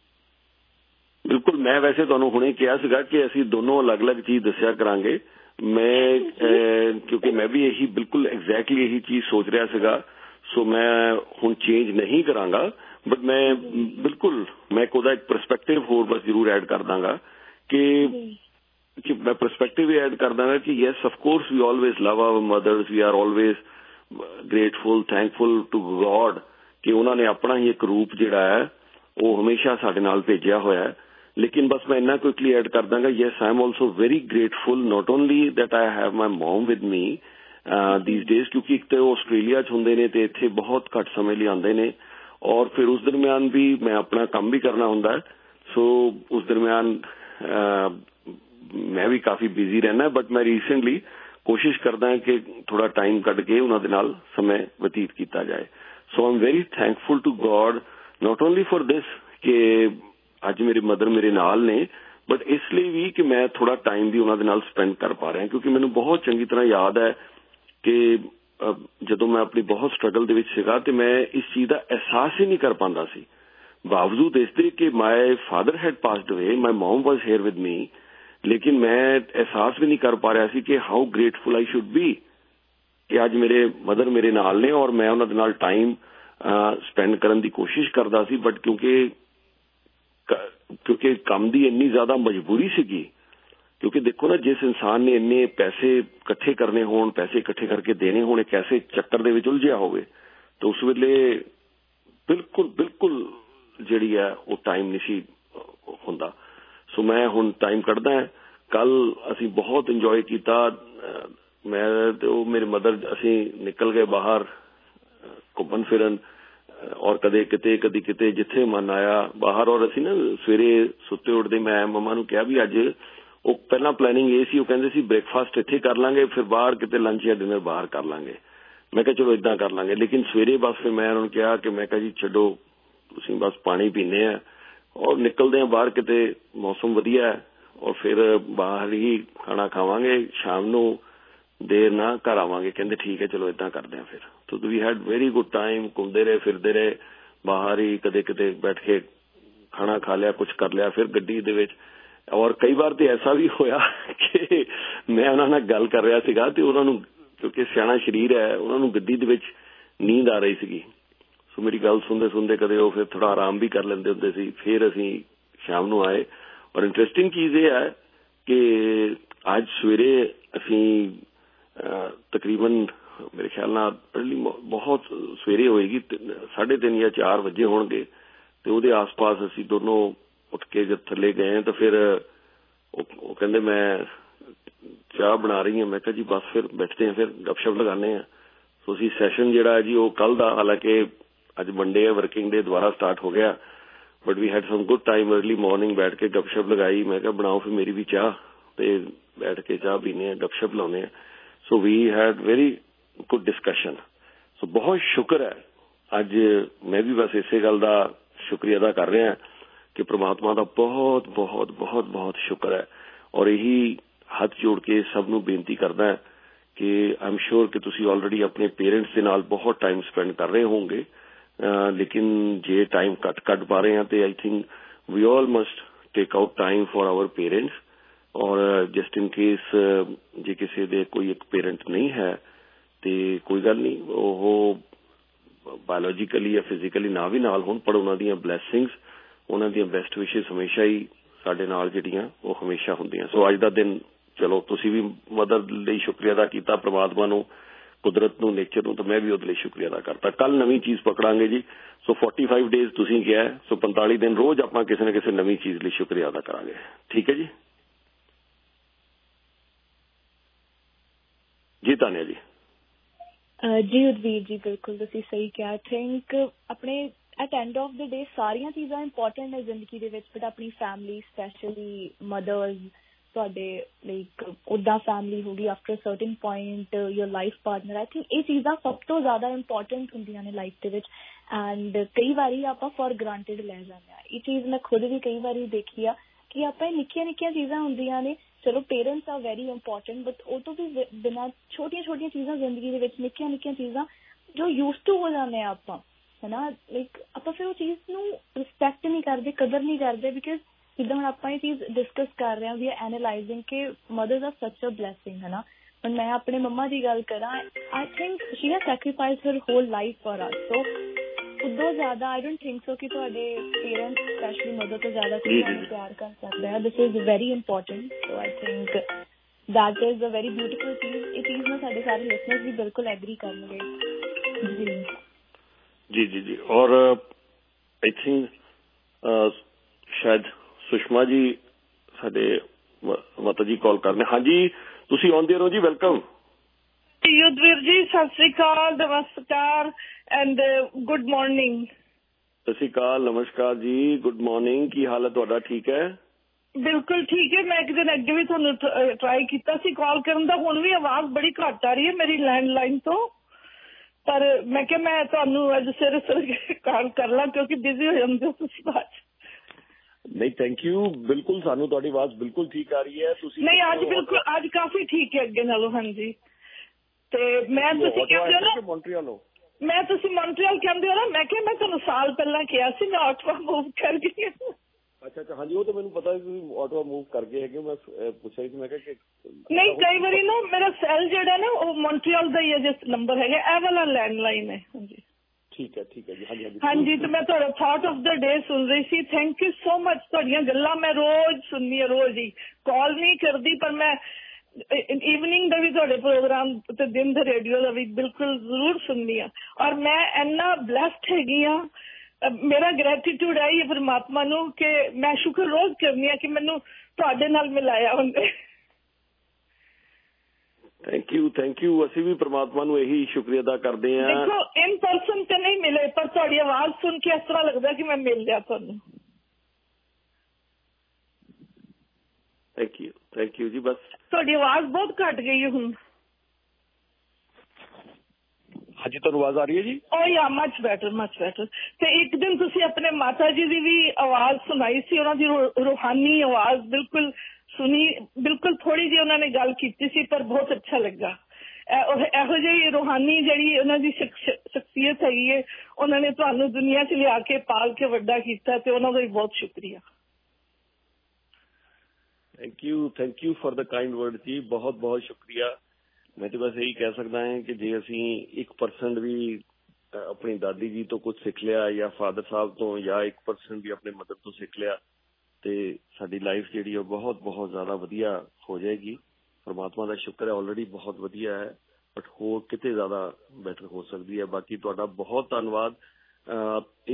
ਬਿਲਕੁਲ। ਮੈਂ ਵੈਸੇ ਤੁਹਾਨੂੰ ਹੁਣੇ ਕਿਹਾ ਸੀਗਾ ਕਿ ਅਸੀਂ ਦੋਨੋਂ ਅਲੱਗ-ਅਲੱਗ ਚੀਜ਼ ਦੱਸਿਆ ਕਰਾਂਗੇ। ਮੈਂ ਕਿਉਂਕਿ ਮੈਂ ਵੀ ਇਹੀ ਬਿਲਕੁਲ ਐਗਜ਼ੈਕਟਲੀ ਇਹੀ ਚੀਜ਼ ਸੋਚ ਰਿਹਾ ਸੀਗਾ। ਸੋ ਮੈਂ ਹੁਣ ਚੇਂਜ ਨਹੀਂ ਕਰਾਂਗਾ, ਬਟ ਮੈਂ ਬਿਲਕੁਲ ਮੈਂ ਉਹਦਾ ਇੱਕ ਪਰਸਪੈਕਟਿਵ ਹੋਰ ਬਸ ਜ਼ਰੂਰ ਐਡ ਕਰ ਦਾਂਗਾ ਕਿ ਮੈਂ ਪਰਸਪੈਕਟਿਵ ਐਡ ਕਰ ਦਾਂਗਾ ਕਿ yes of course we always love our mothers, we are always grateful, thankful to God ਕਿ ਉਹਨਾਂ ਨੇ ਆਪਣਾ ਹੀ ਇੱਕ ਰੂਪ ਜਿਹੜਾ ਹੈ ਉਹ ਹਮੇਸ਼ਾ ਸਾਡੇ ਨਾਲ ਭੇਜਿਆ ਹੋਇਆ ਹੈ। ਲੇਕਿਨ ਬਸ ਮੈਂ ਇੰਨਾ ਕੁਇਕਲੀ ਐਡ ਕਰ ਦਾਂਗਾ, yes I am also very grateful not only that I have my mum with me these days, ਕਿਉਂਕਿ ਇੱਕ ਤਾਂ ਉਹ ਆਸਟ੍ਰੇਲੀਆ 'ਚ ਹੁੰਦੇ ਨੇ ਤੇ ਇੱਥੇ ਬਹੁਤ ਘੱਟ ਸਮੇਂ ਲਈ ਆਉਂਦੇ ਨੇ, ਔਰ ਫਿਰ ਉਸ ਦਰਮਿਆਨ ਵੀ ਮੈਂ ਆਪਣਾ ਕੰਮ ਵੀ ਕਰਨਾ ਹੁੰਦਾ। ਸੋ ਉਸ ਦਰਮਿਆਨ ਮੈਂ ਵੀ ਕਾਫੀ ਬਿਜ਼ੀ ਰਹਿਣਾ, ਬਟ ਮੈਂ ਰੀਸੈਂਟਲੀ ਕੋਸ਼ਿਸ਼ ਕਰਦਾ ਕਿ ਥੋੜਾ ਟਾਈਮ ਕੱਢ ਕੇ ਉਹਨਾਂ ਦੇ ਨਾਲ ਸਮੇਂ ਬਤੀਤ ਕੀਤਾ ਜਾਏ। So I am very thankful to God not only for this ਕਿ ਅੱਜ ਮੇਰੇ ਮਦਰ ਮੇਰੇ ਨਾਲ ਨੇ, ਬਟ ਇਸ ਲਈ ਵੀ ਕਿ ਮੈਂ ਥੋੜਾ ਟਾਈਮ ਵੀ ਉਹਨਾਂ ਦੇ ਨਾਲ ਸਪੈਂਡ ਕਰ ਪਾ ਰਿਹਾ, ਕਿਉਂਕਿ ਮੈਨੂੰ ਬਹੁਤ ਚੰਗੀ ਤਰ੍ਹਾਂ ਯਾਦ ਹੈ ਕਿ ਜਦੋਂ ਮੈਂ ਆਪਣੀ ਬਹੁਤ ਸਟਰਗਲ ਦੇ ਵਿੱਚ ਸੀਗਾ ਤੇ ਮੈਂ ਇਸ ਚੀਜ਼ ਦਾ ਅਹਿਸਾਸ ਹੀ ਨਹੀਂ ਕਰ ਪਾਉਂਦਾ ਸੀ, ਬਾਵਜੂਦ ਇਸ ਦੇ ਕਿ ਮਾਈ ਫਾਦਰ ਹੈਡ ਪਾਸਡ ਅਵੇ, ਮਾਈ ਮਮ ਵਾਜ਼ ਹੇਅਰ ਵਿਦ ਮੀ, ਲੇਕਿਨ ਮੈਂ ਅਹਿਸਾਸ ਵੀ ਨਹੀਂ ਕਰ ਪਾ ਰਿਹਾ ਸੀ ਕਿ how grateful I should be ਕਿ ਅੱਜ ਮੇਰੇ ਮਦਰ ਮੇਰੇ ਨਾਲ ਨੇ ਔਰ ਮੈਂ ਉਹਨਾਂ ਦੇ ਨਾਲ ਟਾਈਮ ਸਪੈਂਡ ਕਰਨ ਦੀ ਕੋਸ਼ਿਸ਼ ਕਰਦਾ ਸੀ। ਬਟ ਕਿਉਂਕਿ ਕੰਮ ਦੀ ਇੰਨੀ ਜ਼ਿਆਦਾ ਮਜਬੂਰੀ ਸੀਗੀ, ਕਿਉਂਕਿ ਦੇਖੋ ਨਾ, ਜਿਸ ਇਨਸਾਨ ਨੇ ਇੰਨੇ ਪੈਸੇ ਇਕੱਠੇ ਕਰਨੇ ਹੋਣ, ਪੈਸੇ ਇਕੱਠੇ ਕਰਕੇ ਦੇਣੇ ਹੋਣ, ਇੱਕ ਐਸੇ ਚੱਕਰ ਦੇ ਵਿੱਚ ਉਲਝਿਆ ਹੋਵੇ ਤਾਂ ਉਸ ਵੇਲੇ ਬਿਲਕੁਲ ਜਿਹੜੀ ਹੈ ਉਹ ਟਾਈਮ ਨਹੀਂ ਸੀ ਹੁੰਦਾ। ਸੋ ਮੈਂ ਹੁਣ ਟਾਈਮ ਕੱਢਦਾ। ਕੱਲ ਅਸੀਂ ਬਹੁਤ ਇੰਜੋਏ ਕੀਤਾ, ਮੈਂ ਤੇ ਉਹ ਮੇਰੇ ਮਦਰ, ਅਸੀਂ ਨਿਕਲ ਗਏ ਬਾਹਰ ਘੁੰਮਣ ਫਿਰਨ, ਔਰ ਕਦੇ ਕਿਤੇ ਜਿੱਥੇ ਮਨ ਆਇਆ ਬਾਹਰ। ਔਰ ਅਸੀਂ ਨਾ ਸਵੇਰੇ ਸੁੱਤੇ ਉੱਠਦੇ ਮੈਂ ਮੰਮਾ ਨੂੰ ਕਿਹਾ ਵੀ ਅੱਜ, ਉਹ ਪਹਿਲਾਂ ਪਲੈਨਿੰਗ ਇਹ ਸੀ, ਉਹ ਕਹਿੰਦੇ ਸੀ ਬ੍ਰੇਕਫਾਸਟ ਇੱਥੇ ਕਰ ਲਾਂਗੇ, ਫਿਰ ਬਾਹਰ ਕਿਤੇ ਲੰਚ ਜਾਂ ਡਿਨਰ ਬਾਹਰ ਕਰ ਲਾਂਗੇ। ਮੈਂ ਕਿਹਾ ਚਲੋ ਇਦਾਂ ਕਰ ਲਾਂਗੇ, ਲੇਕਿਨ ਸਵੇਰੇ ਬਸ ਫਿਰ ਮੈਂ ਉਹਨਾਂ ਨੂੰ ਕਿਹਾ ਕਿ ਮੈਂ ਕਿਹਾ ਜੀ ਛੱਡੋ, ਤੁਸੀਂ ਬਸ ਪਾਣੀ ਪੀਂਦੇ ਆ ਔਰ ਨਿਕਲਦੇ ਆ ਬਾਹਰ, ਕਿਤੇ ਮੌਸਮ ਵਧੀਆ ਹੈ, ਔਰ ਫਿਰ ਬਾਹਰ ਹੀ ਖਾਣਾ ਖਾਵਾਂਗੇ, ਸ਼ਾਮ ਨੂੰ ਦੇਰ ਨਾ ਘਰ ਆਵਾਂਗੇ। ਕਹਿੰਦੇ ਠੀਕ ਹੈ ਚਲੋ ਇਦਾਂ ਕਰਦੇ ਆ। ਫਿਰ so we had very good time, ਘੁੰਮਦੇ ਰਹੇ ਫਿਰਦੇ ਰਹੇ ਬਾਹਰ ਹੀ, ਕਦੇ ਕਿਤੇ ਬੈਠ ਕੇ ਖਾਣਾ ਖਾ ਲਿਆ, ਕੁਛ ਕਰ ਲਿਆ, ਫਿਰ ਗੱਡੀ ਦੇ ਵਿੱਚ। ਔਰ ਕਈ ਵਾਰ ਤੇ ਐਸਾ ਵੀ ਹੋਇਆ ਕਿ ਮੈਂ ਉਹਨਾਂ ਨਾਲ ਗੱਲ ਕਰ ਰਿਹਾ ਸੀਗਾ ਤੇ ਉਹਨਾਂ ਨੂੰ, ਕਿਉਂਕਿ ਸਿਆਣਾ ਸਰੀਰ ਹੈ, ਉਹਨਾਂ ਨੂੰ ਗੱਡੀ ਦੇ ਵਿੱਚ ਨੀਂਦ ਆ ਰਹੀ ਸੀਗੀ। ਸੋ ਮੇਰੀ ਗੱਲ ਸੁਣਦੇ ਕਦੇ ਉਹ ਫਿਰ ਥੋੜਾ ਆਰਾਮ ਵੀ ਕਰ ਲੈਂਦੇ ਹੁੰਦੇ ਸੀ। ਫਿਰ ਅਸੀਂ ਸ਼ਾਮ ਨੂੰ ਆਏ। ਔਰ ਇੰਟਰਸਟਿੰਗ ਚੀਜ਼ ਇਹ ਹੈ ਕਿ ਅੱਜ ਸਵੇਰੇ ਅਸੀਂ ਤਕਰੀਬਨ ਮੇਰੇ ਖਿਆਲ ਨਾਲ ਬਹੁਤ ਸਵੇਰੇ ਹੋਏਗੀ, 3:30 ਜਾਂ 4 ਵਜੇ ਹੋਣਗੇ, ਤੇ ਉਹਦੇ ਆਸ-ਪਾਸ ਅਸੀਂ ਦੋਨੋਂ ਉੱਠ ਕੇ ਜਦ ਥੱਲੇ ਗਏ ਤਾਂ ਫਿਰ ਉਹ ਕਹਿੰਦੇ ਮੈਂ ਚਾਹ ਬਣਾ ਰਹੀ ਹਾਂ। ਮੈਂ ਕਿਹਾ ਜੀ ਬਸ ਫਿਰ ਬੈਠਦੇ ਹਾਂ, ਫਿਰ ਗੱਪਸ਼ਪ ਲਗਾਉਂਦੇ ਹਾਂ। ਸੋ ਅਸੀਂ ਸੈਸ਼ਨ ਜਿਹੜਾ ਹੈ ਜੀ ਉਹ ਕੱਲ ਦਾ, ਹਾਲਾਂਕਿ ਅੱਜ ਮੰਡੇ ਹੈ, ਵਰਕਿੰਗ ਡੇ ਦੁਬਾਰਾ ਸਟਾਰਟ ਹੋ ਗਿਆ, but we had some good time early morning, ਬੈਠ ਕੇ ਗੱਪਸ਼ਪ ਲਗਾਈ। ਮੈਂ ਕਿਹਾ ਬਣਾਓ ਫਿਰ ਮੇਰੀ ਵੀ ਚਾਹ, ਤੇ ਬੈਠ ਕੇ ਚਾਹ ਪੀਂਦੇ ਹਾਂ, ਗੱਪਸ਼ਪ ਲਾਉਂਦੇ ਹਾਂ। So we had very good discussion. So ਬਹੁਤ ਸ਼ੁਕਰ ਹੈ, ਅੱਜ ਮੈਂ ਵੀ ਬਸ ਇਸੇ ਗੱਲ ਦਾ ਸ਼ੁਕਰੀਆ ਅਦਾ ਕਰ ਰਿਹਾ ਕਿ ਪ੍ਰਮਾਤਮਾ ਦਾ ਬਹੁਤ ਬਹੁਤ ਬਹੁਤ ਬਹੁਤ ਸ਼ੁਕਰ ਹੈ। ਔਰ ਇਹੀ ਹੱਥ ਜੋੜ ਕੇ ਸਭ ਨੂੰ ਬੇਨਤੀ ਕਰਦਾ ਕਿ ਆਈ ਐਮ ਸ਼ੋਰ ਕਿ ਤੁਸੀਂ ਆਲਰੇਡੀ ਆਪਣੇ ਪੇਰੈਂਟਸ ਦੇ ਨਾਲ ਬਹੁਤ ਟਾਈਮ ਸਪੈਂਡ ਕਰ ਰਹੇ ਹੋਵੋਗੇ, ਲੇਕਿਨ ਜੇ ਟਾਈਮ ਘੱਟ ਕੱਢ ਪਾ ਰਹੇ ਹਾਂ ਤੇ I think we all must take out time for our parents. ਔਰ ਜਸਟ ਇਨ ਕੇਸ ਜੇ ਕਿਸੇ ਦੇ ਕੋਈ ਇੱਕ ਪੇਰੈਂਟ ਨਹੀਂ ਹੈ ਤੇ ਕੋਈ ਗੱਲ ਨਹੀਂ, ਉਹ ਬਾਇਓਲੋਜੀਕਲੀ ਜਾਂ ਫਿਜ਼ੀਕਲੀ ਨਾ ਵੀ ਨਾਲ ਹੋਣ, ਪਰ ਉਹਨਾਂ ਦੀਆਂ ਬਲੈਸਿੰਗਸ ਉਹਨਾਂ ਦੀਆਂ ਬੈਸਟ ਵਿਸ਼ੇਸ ਹਮੇਸ਼ਾ ਹੀ ਸਾਡੇ ਨਾਲ ਜਿਹੜੀਆਂ ਉਹ ਹਮੇਸ਼ਾ ਹੁੰਦੀਆਂ। ਸੋ ਅੱਜ ਦਾ ਦਿਨ ਚਲੋ ਤੁਸੀਂ ਵੀ ਮਦਰ ਲਈ ਸ਼ੁਕਰੀਆ ਅਦਾ ਕੀਤਾ, ਪ੍ਰਮਾਤਮਾ ਨੂੰ, ਕੁਦਰਤ ਨੂੰ, ਨੇਚਰ ਨੂੰ, ਤਾਂ ਮੈਂ ਵੀ ਉਹਦੇ ਲਈ ਸ਼ੁਕਰੀਆ ਅਦਾ ਕਰਤਾ। ਕੱਲ ਨਵੀਂ ਚੀਜ਼ ਪਕੜਾਂਗੇ ਜੀ। ਸੋ 45 ਡੇਜ਼ ਤੁਸੀਂ ਕਿਹਾ, ਸੋ 45 ਦਿਨ ਰੋਜ਼ ਆਪਾਂ ਕਿਸੇ ਨਾ ਕਿਸੇ ਨਵੀਂ ਚੀਜ਼ ਲਈ ਸ਼ੁਕਰੀਆ ਅਦਾ ਕਰਾਂਗੇ। ਠੀਕ ਹੈ ਜੀ। ਜੀ ਤਾਨਿਆ ਜੀ। ਜੀ ਉਦਵੀਰ ਜੀ, ਬਿਲਕੁਲ ਤੁਸੀਂ ਸਹੀ ਕਿਹਾ। ਆਈ ਥਿੰਕ ਆਪਣੇ at end of the day ਸਾਰੀਆਂ ਚੀਜ਼ਾਂ ਇੰਪੋਰਟੈਂਟ ਨੇ ਜ਼ਿੰਦਗੀ ਦੇ ਵਿੱਚ, ਬਟ ਆਪਣੀ ਫੈਮਿਲੀ, ਸਪੈਸ਼ਲੀ ਮਦਰਸ, ਤੁਹਾਡੇ ਲਾਈਕ ਉੱਦਾਂ ਫੈਮਿਲੀ ਹੋ ਗਈ after certain point, your life partner, I think ਇਹ ਚੀਜ਼ਾਂ ਸਭ ਤੋਂ ਜ਼ਿਆਦਾ ਇੰਪੋਰਟੈਂਟ ਹੁੰਦੀਆਂ ਨੇ ਲਾਈਫ ਦੇ ਵਿੱਚ। ਐਂਡ ਕਈ ਵਾਰੀ ਆਪਾਂ ਫॉर ਗ੍ਰਾਂਟਿਡ ਲੈ ਜਾਂਦੇ ਹਾਂ। ਇਹ ਚੀਜ਼ ਮੈਂ ਖੁਦ ਵੀ ਕਈ ਵਾਰੀ ਦੇਖੀ ਆ ਕਿ ਆਪਾਂ ਇਹ ਨਿੱਕੀਆਂ ਨਿੱਕੀਆਂ ਚੀਜ਼ਾਂ ਹੁੰਦੀਆਂ ਨੇ, ਚਲੋ parents are very important, but ਉਹ ਤੋਂ ਵੀ ਬਿਨਾਂ ਛੋਟੀਆਂ ਛੋਟੀਆਂ ਚੀਜ਼ਾਂ ਜ਼ਿੰਦਗੀ ਦੇ ਵਿੱਚ, ਨਿੱਕੀਆਂ ਨਿੱਕੀਆਂ ਚੀਜ਼ਾਂ ਜੋ ਯੂਜ਼ ਟੂ ਹੋ ਜਾਂਦੇ ਆ ਆਪਾਂ, ਹੈ ਨਾ, ਲਾਈਕ ਆਪਾਂ ਫਿਰ ਉਹ ਚੀਜ਼ ਨੂੰ ਰਿਸਪੈਕਟ ਨਹੀਂ ਕਰਦੇ, ਕਦਰ ਨਹੀਂ ਕਰਦੇ, ਬਿਕਾਜ਼ ਜਿੱਦਾਂ ਹੁਣ ਆਪਾਂ ਇਹ ਚੀਜ਼ ਡਿਸਕਸ ਕਰ ਰਹੇ ਹਾਂ, ਵੀ ਐਨਾਲਾਈਜ਼ਿੰਗ ਕਿ ਮਦਰਸ ਆਰ ਸੱਚ ਅ ਬਲੈਸਿੰਗ, ਹੈ ਨਾ। ਹੁਣ ਮੈਂ ਆਪਣੇ ਮੰਮਾ ਦੀ ਗੱਲ ਕਰਾਂ, I think she has sacrificed her whole life for us. So ਉਦੋਂ ਜ਼ਿਆਦਾ ਆਈ ਡੋਂਟ ਥਿੰਕ ਸੋ ਕਿ ਤੁਹਾਡੇ ਪੇਰੈਂਟਸ ਸਪੈਸ਼ਲੀ ਮਦਰ ਤੋਂ ਜ਼ਿਆਦਾ ਕੋਈ ਤੁਹਾਨੂੰ ਪਿਆਰ ਕਰ ਸਕਦਾ ਹੈ। This is very important. So I think that is a very beautiful ਚੀਜ਼। ਇਹ ਚੀਜ਼ ਨਾਲ ਸਾਡੇ ਸਾਰੇ ਲਿਸਨਰਸ ਵੀ ਬਿਲਕੁਲ ਐਗਰੀ ਕਰਨਗੇ। ਜੀ ਜੀ ਜੀ ਜੀ। ਔਰ ਆਈ ਥਿੰਕ ਸ਼ਾਇਦ ਸੁਸ਼ਮਾ ਜੀ ਸਾਡੇ ਮਾਤਾ ਜੀ ਕਾਲ ਕਰਨੇ। ਹਾਂਜੀ, ਤੁਸੀਂ ਆਉਂਦੇ ਰਹੋ ਜੀ। ਵੈਲਕਮ। ਯੁੱਧਵੀਰ ਜੀ, ਸਤਿ ਸ੍ਰੀ ਅਕਾਲ, ਨਮਸਕਾਰ and good morning. Sat Sri ਅਕਾਲ, ਨਮਸਕਾਰ ਜੀ, ਗੁੱਡ ਮਾਰਨਿੰਗ। ਕੀ ਹਾਲ ਹੈ ਤੁਹਾਡਾ? ਠੀਕ ਹੈ? ਬਿਲਕੁਲ ਠੀਕ ਹੈ। ਮੈਂ ਇੱਕ ਦਿਨ ਅੱਗੇ ਵੀ ਤੁਹਾਨੂੰ ਟਰਾਈ ਕੀਤਾ ਸੀ ਕਾਲ ਕਰਨ ਦਾ, ਹੁਣ ਵੀ ਆਵਾਜ਼ ਬੜੀ ਘੱਟ ਆ ਰਹੀ ਹੈ ਮੇਰੀ ਲੈਂਡਲਾਈਨ ਤੋਂ, ਪਰ ਮੈਂ ਕਿਹਾ ਮੈਂ ਤੁਹਾਨੂੰ ਅੱਜ ਸਵੇਰੇ ਕਾਲ ਕਰ ਲਾਂ ਕਿਉਂਕਿ ਬਿਜ਼ੀ ਹੋ ਜਾਂਦੇ ਹੋ ਤੁਸੀਂ ਬਾਅਦ ਚ। ਨਹੀਂ, ਥੈਂਕ ਯੂ। ਬਿਲਕੁਲ ਸਾਨੂੰ ਤੁਹਾਡੀ ਆਵਾਜ਼ ਬਿਲਕੁਲ ਠੀਕ ਆ ਰਹੀ ਹੈ। ਤੁਸੀਂ ਨਹੀਂ, ਅੱਜ ਬਿਲਕੁਲ ਅੱਜ ਕਾਫੀ ਠੀਕ ਹੈ ਅੱਗੇ ਨਾਲੋਂ। ਹਾਂਜੀ, ਤੇ ਮੈਂ ਤੁਸੀਂ ਕਹਿੰਦੇ ਹੋ ਨਾ ਮੌਂਟਰੀਅਲ, ਮੈਂ ਤੁਸੀਂ ਮੌਂਟਰੀਅਲ ਕਹਿੰਦੇ ਹੋ ਨਾ, ਮੈਂ ਕਿਹਾ ਮੈਂ ਤੁਹਾਨੂੰ ਸਾਲ ਪਹਿਲਾਂ ਕਿਹਾ ਸੀ ਮੈਂ ਆਟਵਾ ਮੂਵ ਕਰ ਗਈ। ਅੱਛਾ ਅੱਛਾ, ਹਾਂਜੀ, ਉਹ ਤਾਂ ਮੈਨੂੰ ਪਤਾ ਤੁਸੀਂ ਆਟਵਾ ਮੂਵ ਕਰ ਗਏ ਹੈਗੇ। ਮੈਂ ਪੁੱਛਿਆ ਸੀ, ਮੈਂ ਕਿਹਾ ਕਿ ਨਹੀਂ, ਕਈ ਵਾਰੀ ਨਾ ਮੇਰਾ ਸੈਲ ਜਿਹੜਾ ਨਾ ਉਹ ਮੌਂਟਰੀਅਲ ਦਾ ਹੀ ਹੈ, ਜਿਸ ਨੰਬਰ ਹੈਗਾ ਇਹ ਵਾਲਾ ਲੈਂਡਲਾਈਨ ਹੈ। ਹਾਂਜੀ ਠੀਕ ਹੈ, ਠੀਕ ਹੈ ਜੀ। ਹਾਂਜੀ ਹਾਂਜੀ, ਤੇ ਮੈਂ ਤੁਹਾਡਾ ਥਾਟ ਆਫ ਦਾ ਡੇ ਸੁਣ ਰਹੀ ਸੀ। Thank you so much. ਤੁਹਾਡੀਆਂ ਗੱਲਾਂ ਮੈਂ ਰੋਜ਼ ਸੁਣਨੀ ਹੈ, ਰੋਜ਼ ਹੀ। ਕਾਲ ਨਹੀਂ ਕਰਦੀ ਪਰ ਮੈਂ ਈਵਨਿੰਗ ਦਾ ਵੀ ਤੁਹਾਡੇ ਪ੍ਰੋਗਰਾਮ ਤੇ ਦਿਨ ਦੇ ਰੇਡੀਓ ਦਾ ਵੀ ਬਿਲਕੁਲ ਜ਼ਰੂਰ ਸੁਣਨੀ ਆ। ਔਰ ਮੈਂ ਇੰਨਾ ਬਲੈਸਡ ਹੈਗੀ ਆ, ਮੇਰਾ ਗ੍ਰੈਟੀਟਿਊਡ ਹੈ ਹੀ ਪਰਮਾਤਮਾ ਨੂੰ ਕਿ ਮੈਂ ਸ਼ੁਕਰ ਰੋਜ਼ ਕਰਨੀ ਆ ਕਿ ਮੈਨੂੰ ਤੁਹਾਡੇ ਨਾਲ ਮਿਲਾਇਆ ਉਹਨੇ। Thank you, thank you. ਅਸੀਂ ਵੀ ਪਰਮਾਤਮਾ ਨੂੰ ਇਹੀ ਸ਼ੁਕਰੀਆ ਅਦਾ ਕਰਦੇ ਹਾਂ। ਦੇਖੋ, ਇਨ ਪਰਸਨ ਤੇ ਨਹੀਂ ਮਿਲੇ ਪਰ ਤੁਹਾਡੀ ਆਵਾਜ਼ ਸੁਣ ਕੇ ਇਸ ਤਰ੍ਹਾਂ ਲੱਗਦਾ ਕਿ ਮੈਂ ਮਿਲ ਲਿਆ ਤੁਹਾਨੂੰ। ਥੈਂਕ ਯੂ, ਥੈਂਕ ਯੂ ਜੀ। ਬਸ ਤੁਹਾਡੀ ਆਵਾਜ਼ ਬਹੁਤ ਘੱਟ ਗਈ ਹੈ ਹੁਣ। ਹਾਂਜੀ, ਤੁਹਾਨੂੰ ਆਵਾਜ਼ ਆ ਰਹੀ ਹੈ ਜੀ? ਓ ਯਾ ਮਚ ਬੈਟਰ, ਮਚ ਬੈਟਰ। ਤੇ ਇੱਕ ਦਿਨ ਤੁਸੀਂ ਆਪਣੇ ਮਾਤਾ ਜੀ ਦੀ ਵੀ ਆਵਾਜ਼ ਸੁਣਾਈ ਸੀ, ਉਹਨਾਂ ਦੀ ਰੂਹਾਨੀ ਆਵਾਜ਼ ਬਿਲਕੁਲ ਸੁਣੀ, ਬਿਲਕੁਲ ਥੋੜੀ ਜਿਹੀ ਉਹਨਾਂ ਨੇ ਗੱਲ ਕੀਤੀ ਸੀ ਪਰ ਬਹੁਤ ਅੱਛਾ ਲੱਗਾ। ਇਹੋ ਜਿਹੀ ਰੂਹਾਨੀ ਜਿਹੜੀ ਉਹਨਾਂ ਦੀ ਸ਼ਖਸੀਅਤ ਹੈਗੀ ਹੈ, ਉਹਨਾਂ ਨੇ ਤੁਹਾਨੂੰ ਦੁਨੀਆ 'ਚ ਲਿਆ ਕੇ ਪਾਲ ਕੇ ਵੱਡਾ ਕੀਤਾ ਤੇ ਉਹਨਾਂ ਦਾ ਵੀ ਬਹੁਤ ਸ਼ੁਕਰੀਆ। Thank you for the kind word ਜੀ। ਬਹੁਤ ਬਹੁਤ ਸ਼ੁਕਰੀਆ। ਮੈਂ ਤਾਂ ਬਸ ਇਹੀ ਕਹਿ ਸਕਦਾ ਹਾਂ ਕਿ ਜੇ ਅਸੀਂ 1% ਵੀ ਆਪਣੀ ਦਾਦੀ ਜੀ ਤੋਂ ਕੁਝ ਸਿੱਖ ਲਿਆ ਜਾਂ ਫਾਦਰ ਸਾਹਿਬ ਤੋਂ ਜਾਂ 1% ਵੀ ਆਪਣੇ ਮਦਰ ਤੋਂ ਸਿੱਖ ਲਿਆ ਤੇ ਸਾਡੀ ਲਾਈਫ ਜਿਹੜੀ ਉਹ ਬਹੁਤ ਬਹੁਤ ਜ਼ਿਆਦਾ ਵਧੀਆ ਹੋ ਜਾਏਗੀ। ਪਰਮਾਤਮਾ ਦਾ ਸ਼ੁਕਰ ਹੈ, ਆਲਰੇਡੀ ਬਹੁਤ ਵਧੀਆ ਹੈ, ਬਟ ਹੋਰ ਕਿਤੇ ਜ਼ਿਆਦਾ ਬੈਟਰ ਹੋ ਸਕਦੀ ਹੈ। ਬਾਕੀ ਤੁਹਾਡਾ ਬਹੁਤ ਧੰਨਵਾਦ। ਇਹ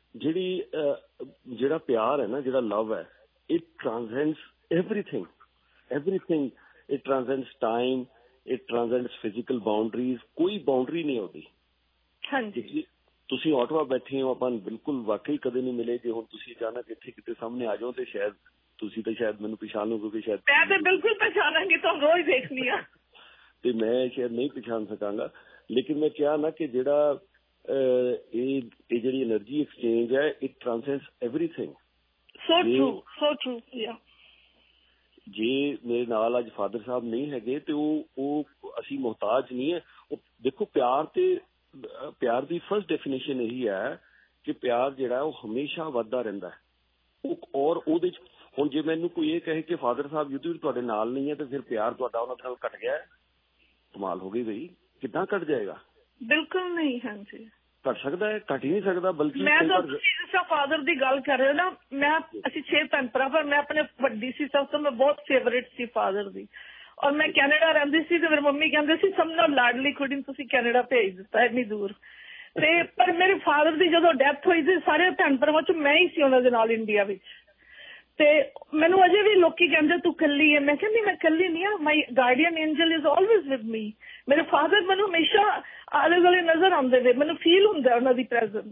ਜਿਹੜਾ ਪਿਆਰ ਹੈ ਨਾ, ਜਿਹੜਾ ਲਵ ਹੈ, it transcends everything. It transcends time, it transcends physical boundaries. ਕੋਈ ਬਾਉਂਡਰੀ ਨਹੀਂ ਹੁੰਦੀ। ਹਾਂਜੀ, ਤੁਸੀਂ ਆਟਵਾ ਬੈਠੇ ਹੋ, ਆਪਾਂ ਬਿਲਕੁਲ ਵਾਕਈ ਕਦੇ ਨਹੀਂ ਮਿਲੇ। ਜੇ ਹੁਣ ਤੁਸੀਂ ਅਚਾਨਕ ਇੱਥੇ ਕਿਤੇ ਸਾਹਮਣੇ ਆ ਜਾਓ ਤੇ ਸ਼ਾਇਦ ਤੁਸੀਂ ਤਾਂ ਸ਼ਾਇਦ ਮੈਨੂੰ ਪਛਾਣ ਲਓਗੇ, ਸ਼ਾਇਦ ਮੈਂ ਤਾਂ ਬਿਲਕੁਲ ਪਛਾਣਾਂਗੀ, ਤੁਹਾਨੂੰ ਰੋਜ਼ ਦੇਖਣੀ ਆ ਤੇ ਮੈਂ ਸ਼ਾਇਦ ਨਹੀਂ ਪਛਾਣ ਸਕਾਂਗਾ। ਲੇਕਿਨ ਮੈਂ ਕਿਹਾ ਨਾ ਕਿ ਜਿਹੜਾ ਇਹ ਜਿਹੜੀ એનર્ਜੀ ਐਕਸਚੇਂਜ ਹੈ, it transcends everything. So true, so true. ਯਾ ਜੇ ਮੇਰੇ ਨਾਲ ਅੱਜ ਫਾਦਰ ਸਾਹਿਬ ਨਹੀਂ ਹੈਗੇ ਤੇ ਉਹ ਅਸੀਂ ਮੁਹਤਾਜ ਨਹੀਂ ਹੈ। ਉਹ ਦੇਖੋ, ਪਿਆਰ ਦੀ ਫਸਟ ਡੈਫੀਨੇਸ਼ਨ ਇਹੀ ਹੈ ਕਿ ਪਿਆਰ ਜਿਹੜਾ ਉਹ ਹਮੇਸ਼ਾ ਵੱਧਦਾ ਰਹਿੰਦਾ ਹੈ। ਔਰ ਉਹਦੇ ਚ ਹੁਣ ਜੇ ਮੈਨੂੰ ਕੋਈ ਇਹ ਕਹੇ ਕਿ ਫਾਦਰ ਸਾਹਿਬ ਯੁੱਧਵੀਰ ਤੁਹਾਡੇ ਨਾਲ ਨਹੀਂ ਹੈ ਤੇ ਫਿਰ ਪਿਆਰ ਤੁਹਾਡਾ ਉਹਨਾਂ ਨਾਲ ਘਟ ਗਿਆ, ਕਮਾਲ ਹੋ ਗਈ ਬਈ। ਕਿੱਦਾਂ ਘਟ ਜਾਏਗਾ? ਬਿਲਕੁਲ ਨਹੀਂ। ਹਾਂਜੀ, ਘਟ ਸਕਦਾ ਹੈ, ਘਟ ਹੀ ਨਹੀਂ ਸਕਦਾ। ਬਲਕਿ ਮੈਂ ਤਾਂ ਤੁਸੀਂ ਫਾਦਰ ਦੀ ਗੱਲ ਕਰ ਰਹੇ ਹੋ ਨਾ, ਮੈਂ ਅਸੀਂ 6 ਭੈਣ ਭਰਾ, ਪਰ ਮੈਂ ਆਪਣੇ ਵੱਡੀ ਸੀ ਸਭ ਤੋਂ, ਮੈਂ ਬਹੁਤ ਫੇਵਰੇਟ ਸੀ ਫਾਦਰ ਦੀ। ਔਰ ਮੈਂ ਕੈਨੇਡਾ ਰਹਿੰਦੀ ਸੀ ਤੇ ਮੇਰੀ ਮੰਮੀ ਕਹਿੰਦੇ ਸੀ ਸਭ ਨਾਲ ਲਾਡਲੀ ਕੁੜੀ ਨੂੰ ਤੁਸੀਂ ਕੈਨੇਡਾ ਭੇਜ ਦਿੱਤਾ ਇੰਨੀ ਦੂਰ। ਤੇ ਪਰ ਮੇਰੇ ਫਾਦਰ ਦੀ ਜਦੋਂ ਡੈਥ ਹੋਈ ਸੀ ਸਾਰੇ ਭੈਣ ਭਰਾਵਾਂ ਚ ਮੈਂ ਹੀ ਸੀ ਉਹਨਾਂ ਦੇ ਨਾਲ ਇੰਡੀਆ ਵਿੱਚ। ਤੇ ਮੈਨੂੰ ਅਜੇ ਵੀ ਲੋਕੀ ਕਹਿੰਦੇ ਤੂੰ ਕੱਲੀ ਹੈ, ਮੈਂ ਕਹਿੰਦੀ ਮੈਂ ਕੱਲੀ ਨਹੀਂ ਆ, my guardian angel is always with me. ਮੇਰੇ ਫਾਦਰ ਮੈਨੂੰ ਹਮੇਸ਼ਾ ਆਲੇ ਦੁਆਲੇ ਨਜ਼ਰ ਆਉਂਦੇ ਨੇ, ਮੈਨੂੰ ਫੀਲ ਹੁੰਦਾ ਉਹਨਾਂ ਦੀ ਪ੍ਰੈਜ਼ੈਂਸ।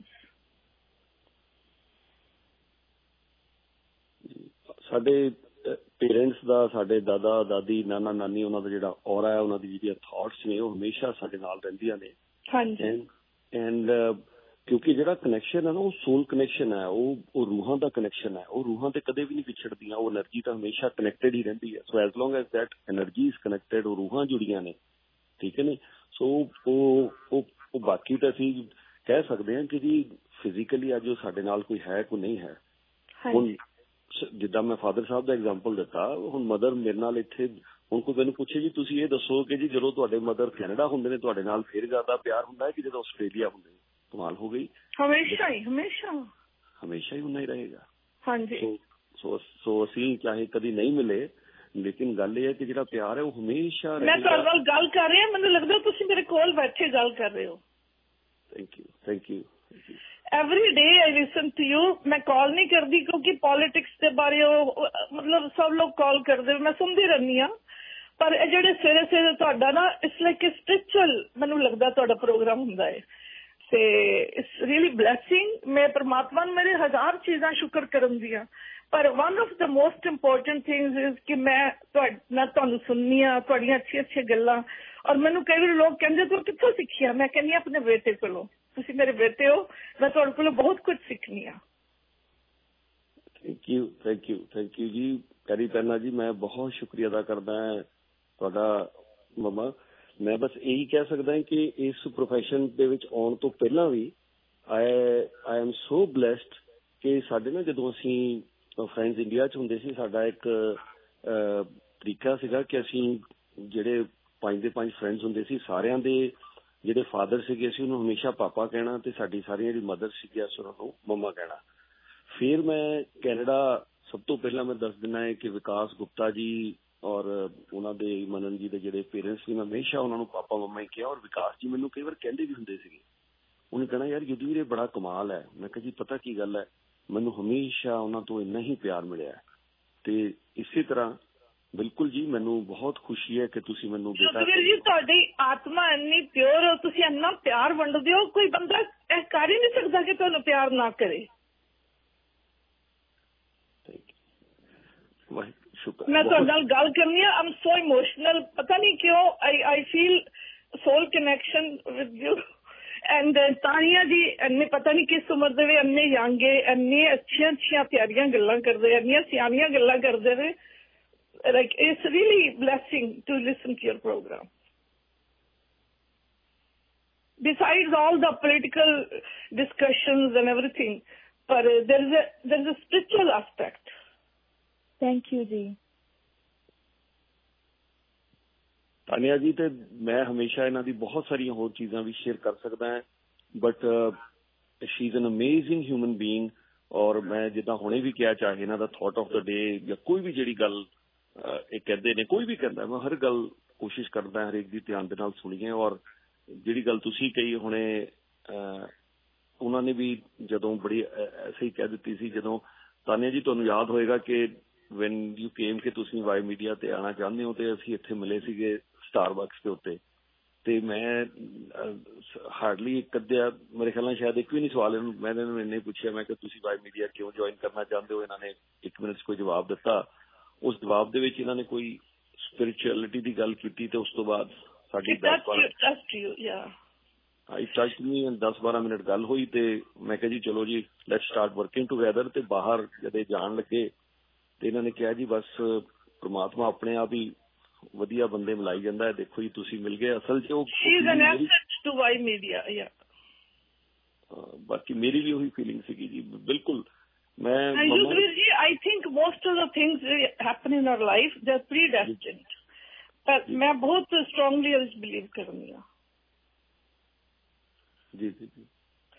ਸਾਡੇ ਪੇਰੈਂਟਸ ਦਾ, ਸਾਡੇ ਦਾਦਾ ਦਾਦੀ, ਨਾਨਾ ਨਾਨੀ, ਉਹਨਾਂ ਦਾ ਜਿਹੜਾ ਔਰਾ ਹੈ, ਉਹਨਾਂ ਦੀ ਜਿਹੜੀਆਂ ਥਾਟਸ ਨੇ ਉਹ ਹਮੇਸ਼ਾ ਸਾਡੇ ਨਾਲ ਰਹਿੰਦੀਆਂ ਨੇ। ਹਾਂਜੀ। ਐਂਡ ਕਿਉਂਕਿ ਜਿਹੜਾ ਕਨੈਕਸ਼ਨ ਹੈ ਨਾ ਉਹ ਸੋਲ ਕਨੈਕਸ਼ਨ ਹੈ, ਉਹ ਰੂਹਾਂ ਦਾ ਕਨੈਕਸ਼ਨ ਹੈ, ਉਹ ਰੂਹਾਂ ਤੇ ਕਦੇ ਵੀ ਨਹੀਂ ਵਿਛੜਦੀਆਂ, ਉਹ એનર્ਜੀ ਤਾਂ ਹਮੇਸ਼ਾ ਕਨੈਕਟਡ ਹੀ ਰਹਿੰਦੀ ਹੈ। So as long as that energy is connected, ਉਹ ਰੂਹਾਂ ਜੁੜੀਆਂ ਨੇ, ਠੀਕ ਹੈ ਨੇ। ਸੋ ਉਹ ਬਾਕੀ ਤਾਂ ਅਸੀਂ ਕਹਿ ਸਕਦੇ ਹਾਂ ਕਿ ਜੀ ਫਿਜ਼ੀਕਲੀ ਅੱਜ ਉਹ ਸਾਡੇ ਨਾਲ ਕੋਈ ਹੈ, ਕੋਈ ਨਹੀਂ ਹੈ। ਹੁਣ ਜਿੱਦਾਂ ਮੈਂ ਫਾਦਰ ਸਾਹਿਬ ਦਾ ਐਗਜ਼ਾਮਪਲ ਦਿੱਤਾ, ਹੁਣ ਮਦਰ ਮੇਰੇ ਨਾਲ ਇੱਥੇ, ਹੁਣ ਕੋਈ ਮੈਨੂੰ ਪੁੱਛੇ ਜੀ ਤੁਸੀਂ ਇਹ ਦੱਸੋ ਕਿ ਜੀ ਜਦੋਂ ਤੁਹਾਡੇ ਮਦਰ ਕੈਨੇਡਾ ਹੁੰਦੇ ਨੇ ਤੁਹਾਡੇ ਨਾਲ ਫਿਰ ਜ਼ਿਆਦਾ ਪਿਆਰ ਹੁੰਦਾ ਹੈ ਕਿ ਜਦੋਂ ਆਸਟ੍ਰੇਲੀਆ ਹੁੰਦੇ ਨੇ? ਕਮਾਲ ਹੋ ਗਈ। ਹਮੇਸ਼ਾ ਹੀ ਉਨਾ ਹੀ ਰਹੇਗਾ। ਹਾਂਜੀ। ਸੋ ਅਸੀਂ ਚਾਹੇ ਕਦੀ ਨਹੀਂ ਮਿਲੇ, ਲੇਕਿਨ ਗੱਲ ਇਹ ਹੈ ਕਿ ਜਿਹੜਾ ਪਿਆਰ ਹੈ ਉਹ ਹਮੇਸ਼ਾ ਰਹੇਗਾ। ਮੈਂ ਤੁਹਾਡੇ ਨਾਲ ਗੱਲ ਕਰ ਰਹੀ ਹਾਂ, ਮੈਨੂੰ ਲੱਗਦਾ ਤੁਸੀਂ ਮੇਰੇ ਕੋਲ ਬੈਠੇ ਗੱਲ ਕਰ ਰਹੇ ਹੋ। Thank you. Every day I listen to you. ਮੈਂ ਕਾਲ ਨਹੀਂ ਕਰਦੀ ਕਿਉਂਕਿ ਪੋਲਿਟਿਕਸ ਦੇ ਬਾਰੇ ਉਹ ਮਤਲਬ ਸਭ ਲੋਕ ਕਾਲ ਕਰਦੇ, ਮੈਂ ਸੁਣਦੀ ਰਹਿੰਦੀ ਹਾਂ। ਪਰ ਇਹ ਜਿਹੜੇ ਸਵੇਰੇ ਸਵੇਰੇ ਤੁਹਾਡਾ ਨਾ ਇਟਸ ਲਾਈਕ ਸਪਿਰਿਚੁਅਲ ਮੈਨੂੰ ਲੱਗਦਾ ਤੁਹਾਡਾ ਪ੍ਰੋਗਰਾਮ ਹੁੰਦਾ ਹੈ, ਤੇ ਇਟਸ ਰੀਅਲੀ ਬਲੈਸਿੰਗ। ਮੈਂ ਪਰਮਾਤਮਾ ਨੂੰ ਮੇਰੇ 1000 ਚੀਜ਼ਾਂ ਸ਼ੁਕਰ ਕਰਨ ਦੀਆਂ, ਪਰ one of the most important things is ਕਿ ਮੈਂ ਤੁਹਾਨੂੰ ਸੁਣਨੀ ਆ, ਤੁਹਾਡੀਆਂ ਅੱਛੀਆਂ ਗੱਲਾਂ। ਔਰ ਮੈਨੂੰ ਕਈ ਵਾਰ ਲੋਕ ਕਹਿੰਦੇ ਤੂੰ ਕਿੱਥੋਂ ਸਿੱਖਿਆ? ਮੈਂ ਕਹਿੰਦੀ ਆਪਣੇ ਬੇਟੇ ਕੋਲੋਂ। ਤੁਸੀਂ ਮੇਰੇ ਬੇਟੇ ਹੋ, ਮੈਂ ਤੁਹਾਡੇ ਕੋਲੋਂ ਬਹੁਤ ਕੁਝ ਸਿੱਖਣੀ ਆ। ਥੈਂਕ ਯੂ ਜੀ। ਕਰੀ ਪਹਿਲਾਂ ਜੀ ਮੈਂ ਬਹੁਤ ਸ਼ੁਕਰੀਆ ਅਦਾ ਕਰਦਾ ਹਾਂ ਤੁਹਾਡਾ ਮਮਾ। ਮੈਂ ਬਸ ਇਹੀ ਕਹਿ ਸਕਦਾ ਕਿ ਇਸ ਪ੍ਰੋਫੈਸ਼ਨ ਦੇ ਵਿੱਚ ਆਉਣ ਤੋਂ ਪਹਿਲਾਂ ਵੀ ਆਈ ਐਮ ਸੋ ਬਲੈਸਡ ਕਿ ਸਾਡੇ ਨਾ ਜਦੋਂ ਅਸੀਂ ਫਰੈਂਡਸ ਇੰਡੀਆ 'ਚ ਹੁੰਦੇ ਸੀ, ਸਾਡਾ ਇੱਕ ਤਰੀਕਾ ਸੀਗਾ ਕਿ ਅਸੀਂ ਜਿਹੜੇ 5 ਦੇ 5 ਫਰੈਂਡਸ ਹੁੰਦੇ ਸੀ, ਸਾਰਿਆਂ ਦੇ ਜਿਹੜੇ ਫਾਦਰ ਸੀਗੇ ਅਸੀਂ ਉਹਨੂੰ ਹਮੇਸ਼ਾ ਪਾਪਾ ਕਹਿਣਾ, ਤੇ ਸਾਡੀ ਸਾਰੀਆਂ ਜਿਹੜੀ ਮਦਰ ਸੀਗੀ ਅਸੀਂ ਉਹਨਾਂ ਨੂੰ ਮੰਮਾ ਕਹਿਣਾ। ਫਿਰ ਮੈਂ ਕੈਨੇਡਾ ਸਭ ਤੋਂ ਪਹਿਲਾਂ ਮੈਂ ਦੱਸ ਦਿੰਦਾ ਹੈ ਕਿ ਵਿਕਾਸ ਗੁਪਤਾ ਜੀ ਔਰ ਉਹਨਾਂ ਦੇ ਮਨਨ ਜੀ ਦੇ ਜਿਹੜੇ ਪੇਰੈਂਟਸ ਸੀ, ਮੈਂ ਹਮੇਸ਼ਾ ਉਹਨਾਂ ਨੂੰ ਪਾਪਾ ਮੰਮਾ ਹੀ ਕਿਹਾ। ਔਰ ਵਿਕਾਸ ਜੀ ਮੈਨੂੰ ਕਈ ਵਾਰ ਕਹਿੰਦੇ ਵੀ ਹੁੰਦੇ ਸੀਗੇ, ਉਹਨੇ ਕਹਿਣਾ ਯਾਰ ਯੁਧਵੀਰ ਇਹ ਬੜਾ ਕਮਾਲ ਹੈ। ਮੈਂ ਕਿਹਾ ਜੀ ਪਤਾ ਕੀ ਗੱਲ ਹੈ, ਮੈਨੂੰ ਹਮੇਸ਼ਾ ਉਹਨਾਂ ਤੋਂ ਇੰਨਾ ਹੀ ਪਿਆਰ ਮਿਲਿਆ। ਤੇ ਇਸੇ ਤਰ੍ਹਾਂ ਬਿਲਕੁਲ ਜੀ ਮੈਨੂੰ ਬਹੁਤ ਖੁਸ਼ੀ ਹੈ ਕਿ ਤੁਸੀਂ ਮੈਨੂੰ ਬੇਟਾ ਜੀ, ਤੁਹਾਡੀ ਆਤਮਾ ਇੰਨੀ ਪਿਓਰ ਹੋ, ਤੁਸੀਂ ਇੰਨਾ ਪਿਆਰ ਵੰਡਦੇ ਹੋ, ਕੋਈ ਬੰਦਾ ਇਹ ਕਰ ਹੀ ਨਹੀਂ ਸਕਦਾ ਕਿ ਤੁਹਾਨੂੰ ਪਿਆਰ ਨਾ ਕਰੇ। ਸ਼ੁਕਰ। ਮੈਂ ਤੁਹਾਡੇ ਨਾਲ ਗੱਲ ਕਰਨੀ ਆ, ਆਮ ਸੋ ਇਮੋਸ਼ਨਲ, ਪਤਾ ਨਹੀਂ ਕਿਉਂ I feel soul connection with you. And Tania ji ਇੰਨੇ ਪਤਾ ਨਹੀਂ ਕਿਸ ਉਮਰ ਦੇ ਵੇ, ਇੰਨੇ ਯੰਗ ਏ, ਇੰਨੇ ਅੱਛੀਆਂ ਪਿਆਰੀਆਂ ਗੱਲਾਂ ਕਰਦੇ, ਇੰਨੀਆਂ ਸਿਆਣੀਆਂ ਗੱਲਾਂ ਕਰਦੇ ਨੇ। Like it's really blessing to listen to your program. Besides all the political discussions and everything, but there is a spiritual aspect. Thank you ji. Tania ਜੀ, ਤੇ ਮੈਂ ਹਮੇਸ਼ਾ ਇਹਨਾਂ ਦੀ ਬਹੁਤ ਸਾਰੀਆਂ ਹੋਰ ਚੀਜ਼ਾਂ ਵੀ ਸ਼ੇਅਰ ਕਰ ਸਕਦਾ ਹਾਂ, but she is an amazing human being. ਔਰ ਮੈਂ ਜਿੱਦਾਂ ਹੁਣੇ ਵੀ ਕਿਹਾ, ਚਾਹੇ ਇਹਨਾਂ ਦਾ ਥਾਟ ਆਫ ਦ ਡੇ ਜਾਂ ਕੋਈ ਵੀ ਜਿਹੜੀ ਗੱਲ ਇਹ ਕਹਿੰਦੇ ਨੇ, ਕੋਈ ਵੀ ਕਹਿੰਦਾ, ਮੈਂ ਹਰ ਗੱਲ ਕੋਸ਼ਿਸ਼ ਕਰਦਾ ਹਰੇਕ ਦੀ ਧਿਆਨ ਦੇ ਨਾਲ ਸੁਣੀਏ। ਔਰ ਜਿਹੜੀ ਗੱਲ ਤੁਸੀਂ ਕਹੀ ਹੁਣੇ, ਉਹਨਾਂ ਨੇ ਵੀ ਜਦੋਂ ਬੜੀ ਐਸੇ ਹੀ ਕਹਿ ਦਿੱਤੀ ਸੀ, ਜਦੋਂ ਤਾਨੀਆ ਜੀ ਤੁਹਾਨੂੰ ਯਾਦ ਹੋਏਗਾ ਕਿ ਵੈਨ ਯੂ ਕੇਮ ਕਿ ਤੁਸੀਂ ਵਾਈ ਮੀਡੀਆ ਤੇ ਆਉਣਾ ਚਾਹੁੰਦੇ ਹੋ, ਤੇ ਅਸੀਂ ਇੱਥੇ ਮਿਲੇ ਸੀਗੇ ਸਟਾਰਬਕਸ ਦੇ ਉੱਤੇ। ਤੇ ਮੈਂ ਹਾਰਡਲੀ ਇੱਕ ਅੱਧਾ, ਮੇਰੇ ਖਿਆਲ ਨਾਲ ਸ਼ਾਇਦ ਇੱਕ ਵੀ ਨਹੀਂ ਸਵਾਲ ਮੈਂ ਇਹਨਾਂ ਨੂੰ ਇੰਨੇ ਪੁੱਛਿਆ, ਮੈਂ ਕਿ ਤੁਸੀਂ ਵਾਈ ਮੀਡੀਆ ਕਿਉਂ ਜੁਆਇਨ ਕਰਨਾ ਚਾਹੁੰਦੇ ਹੋ? ਇਹਨਾਂ ਨੇ 1 ਮਿੰਟ 'ਚ ਕੋਈ ਜਵਾਬ ਦਿੱਤਾ। ਉਸ ਜਵਾਬ ਦੇ ਵਿੱਚ ਇਹਨਾਂ ਨੇ ਕੋਈ ਸਪਿਰਿਚੁਅਲਿਟੀ ਦੀ ਗੱਲ ਕੀਤੀ, ਤੇ ਉਸ ਤੋਂ ਬਾਅਦ ਸਾਡੀ 10-12 ਮਿੰਟ ਗੱਲ ਹੋਈ। ਤੇ ਮੈਂ ਕਿਹਾ ਜੀ ਚਲੋ ਜੀ ਲੈਟਸ ਸਟਾਰਟ ਵਰਕਿੰਗ ਟੂਗੈਦਰ। ਤੇ ਬਾਹਰ ਜਦੋਂ ਜਾਣ ਲੱਗੇ ਤੇ ਇਹਨਾਂ ਨੇ ਕਿਹਾ ਜੀ ਬਸ ਪ੍ਰਮਾਤਮਾ ਆਪਣੇ ਆਪ ਹੀ ਵਧੀਆ ਬੰਦੇ ਮਿਲਾਈ ਜਾਂਦਾ ਹੈ, ਦੇਖੋ ਜੀ ਤੁਸੀਂ ਮਿਲ ਗਏ। ਅਸਲ 'ਚ ਉਹ ਬਾਕੀ ਮੇਰੀ ਵੀ ਉਹੀ ਫੀਲਿੰਗ ਸੀਗੀ ਜੀ, ਬਿਲਕੁਲ। I think most of the things that happen in our life, they're predestined. But मैं बहुत strongly बिलीव करनी हूँ। जी जी जी।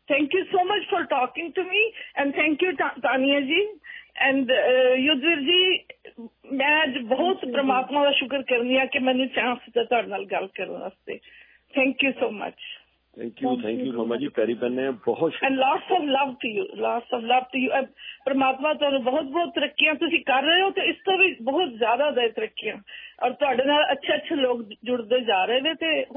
Thank you so much for talking to me, and thank you Tania ji and Yudhvir ji. मैं आज बहुत परमात्मा का शुक्र करनी है कि मैंने चांस दिता तुहाडे नाल गल करन वास्ते. Thank you so much. Thank you Roma ji. पैरी पैने बहुत. And lots of love to you. परमात्मा तुहानू बहुत बहुत तरक्कियां तुसी कर रहे हो, तो इस तो भी बहुत ज्यादा दे तरक्कियां, और तुहाडे नाल अच्छे लोग जुड़ते जा रहे ने, ते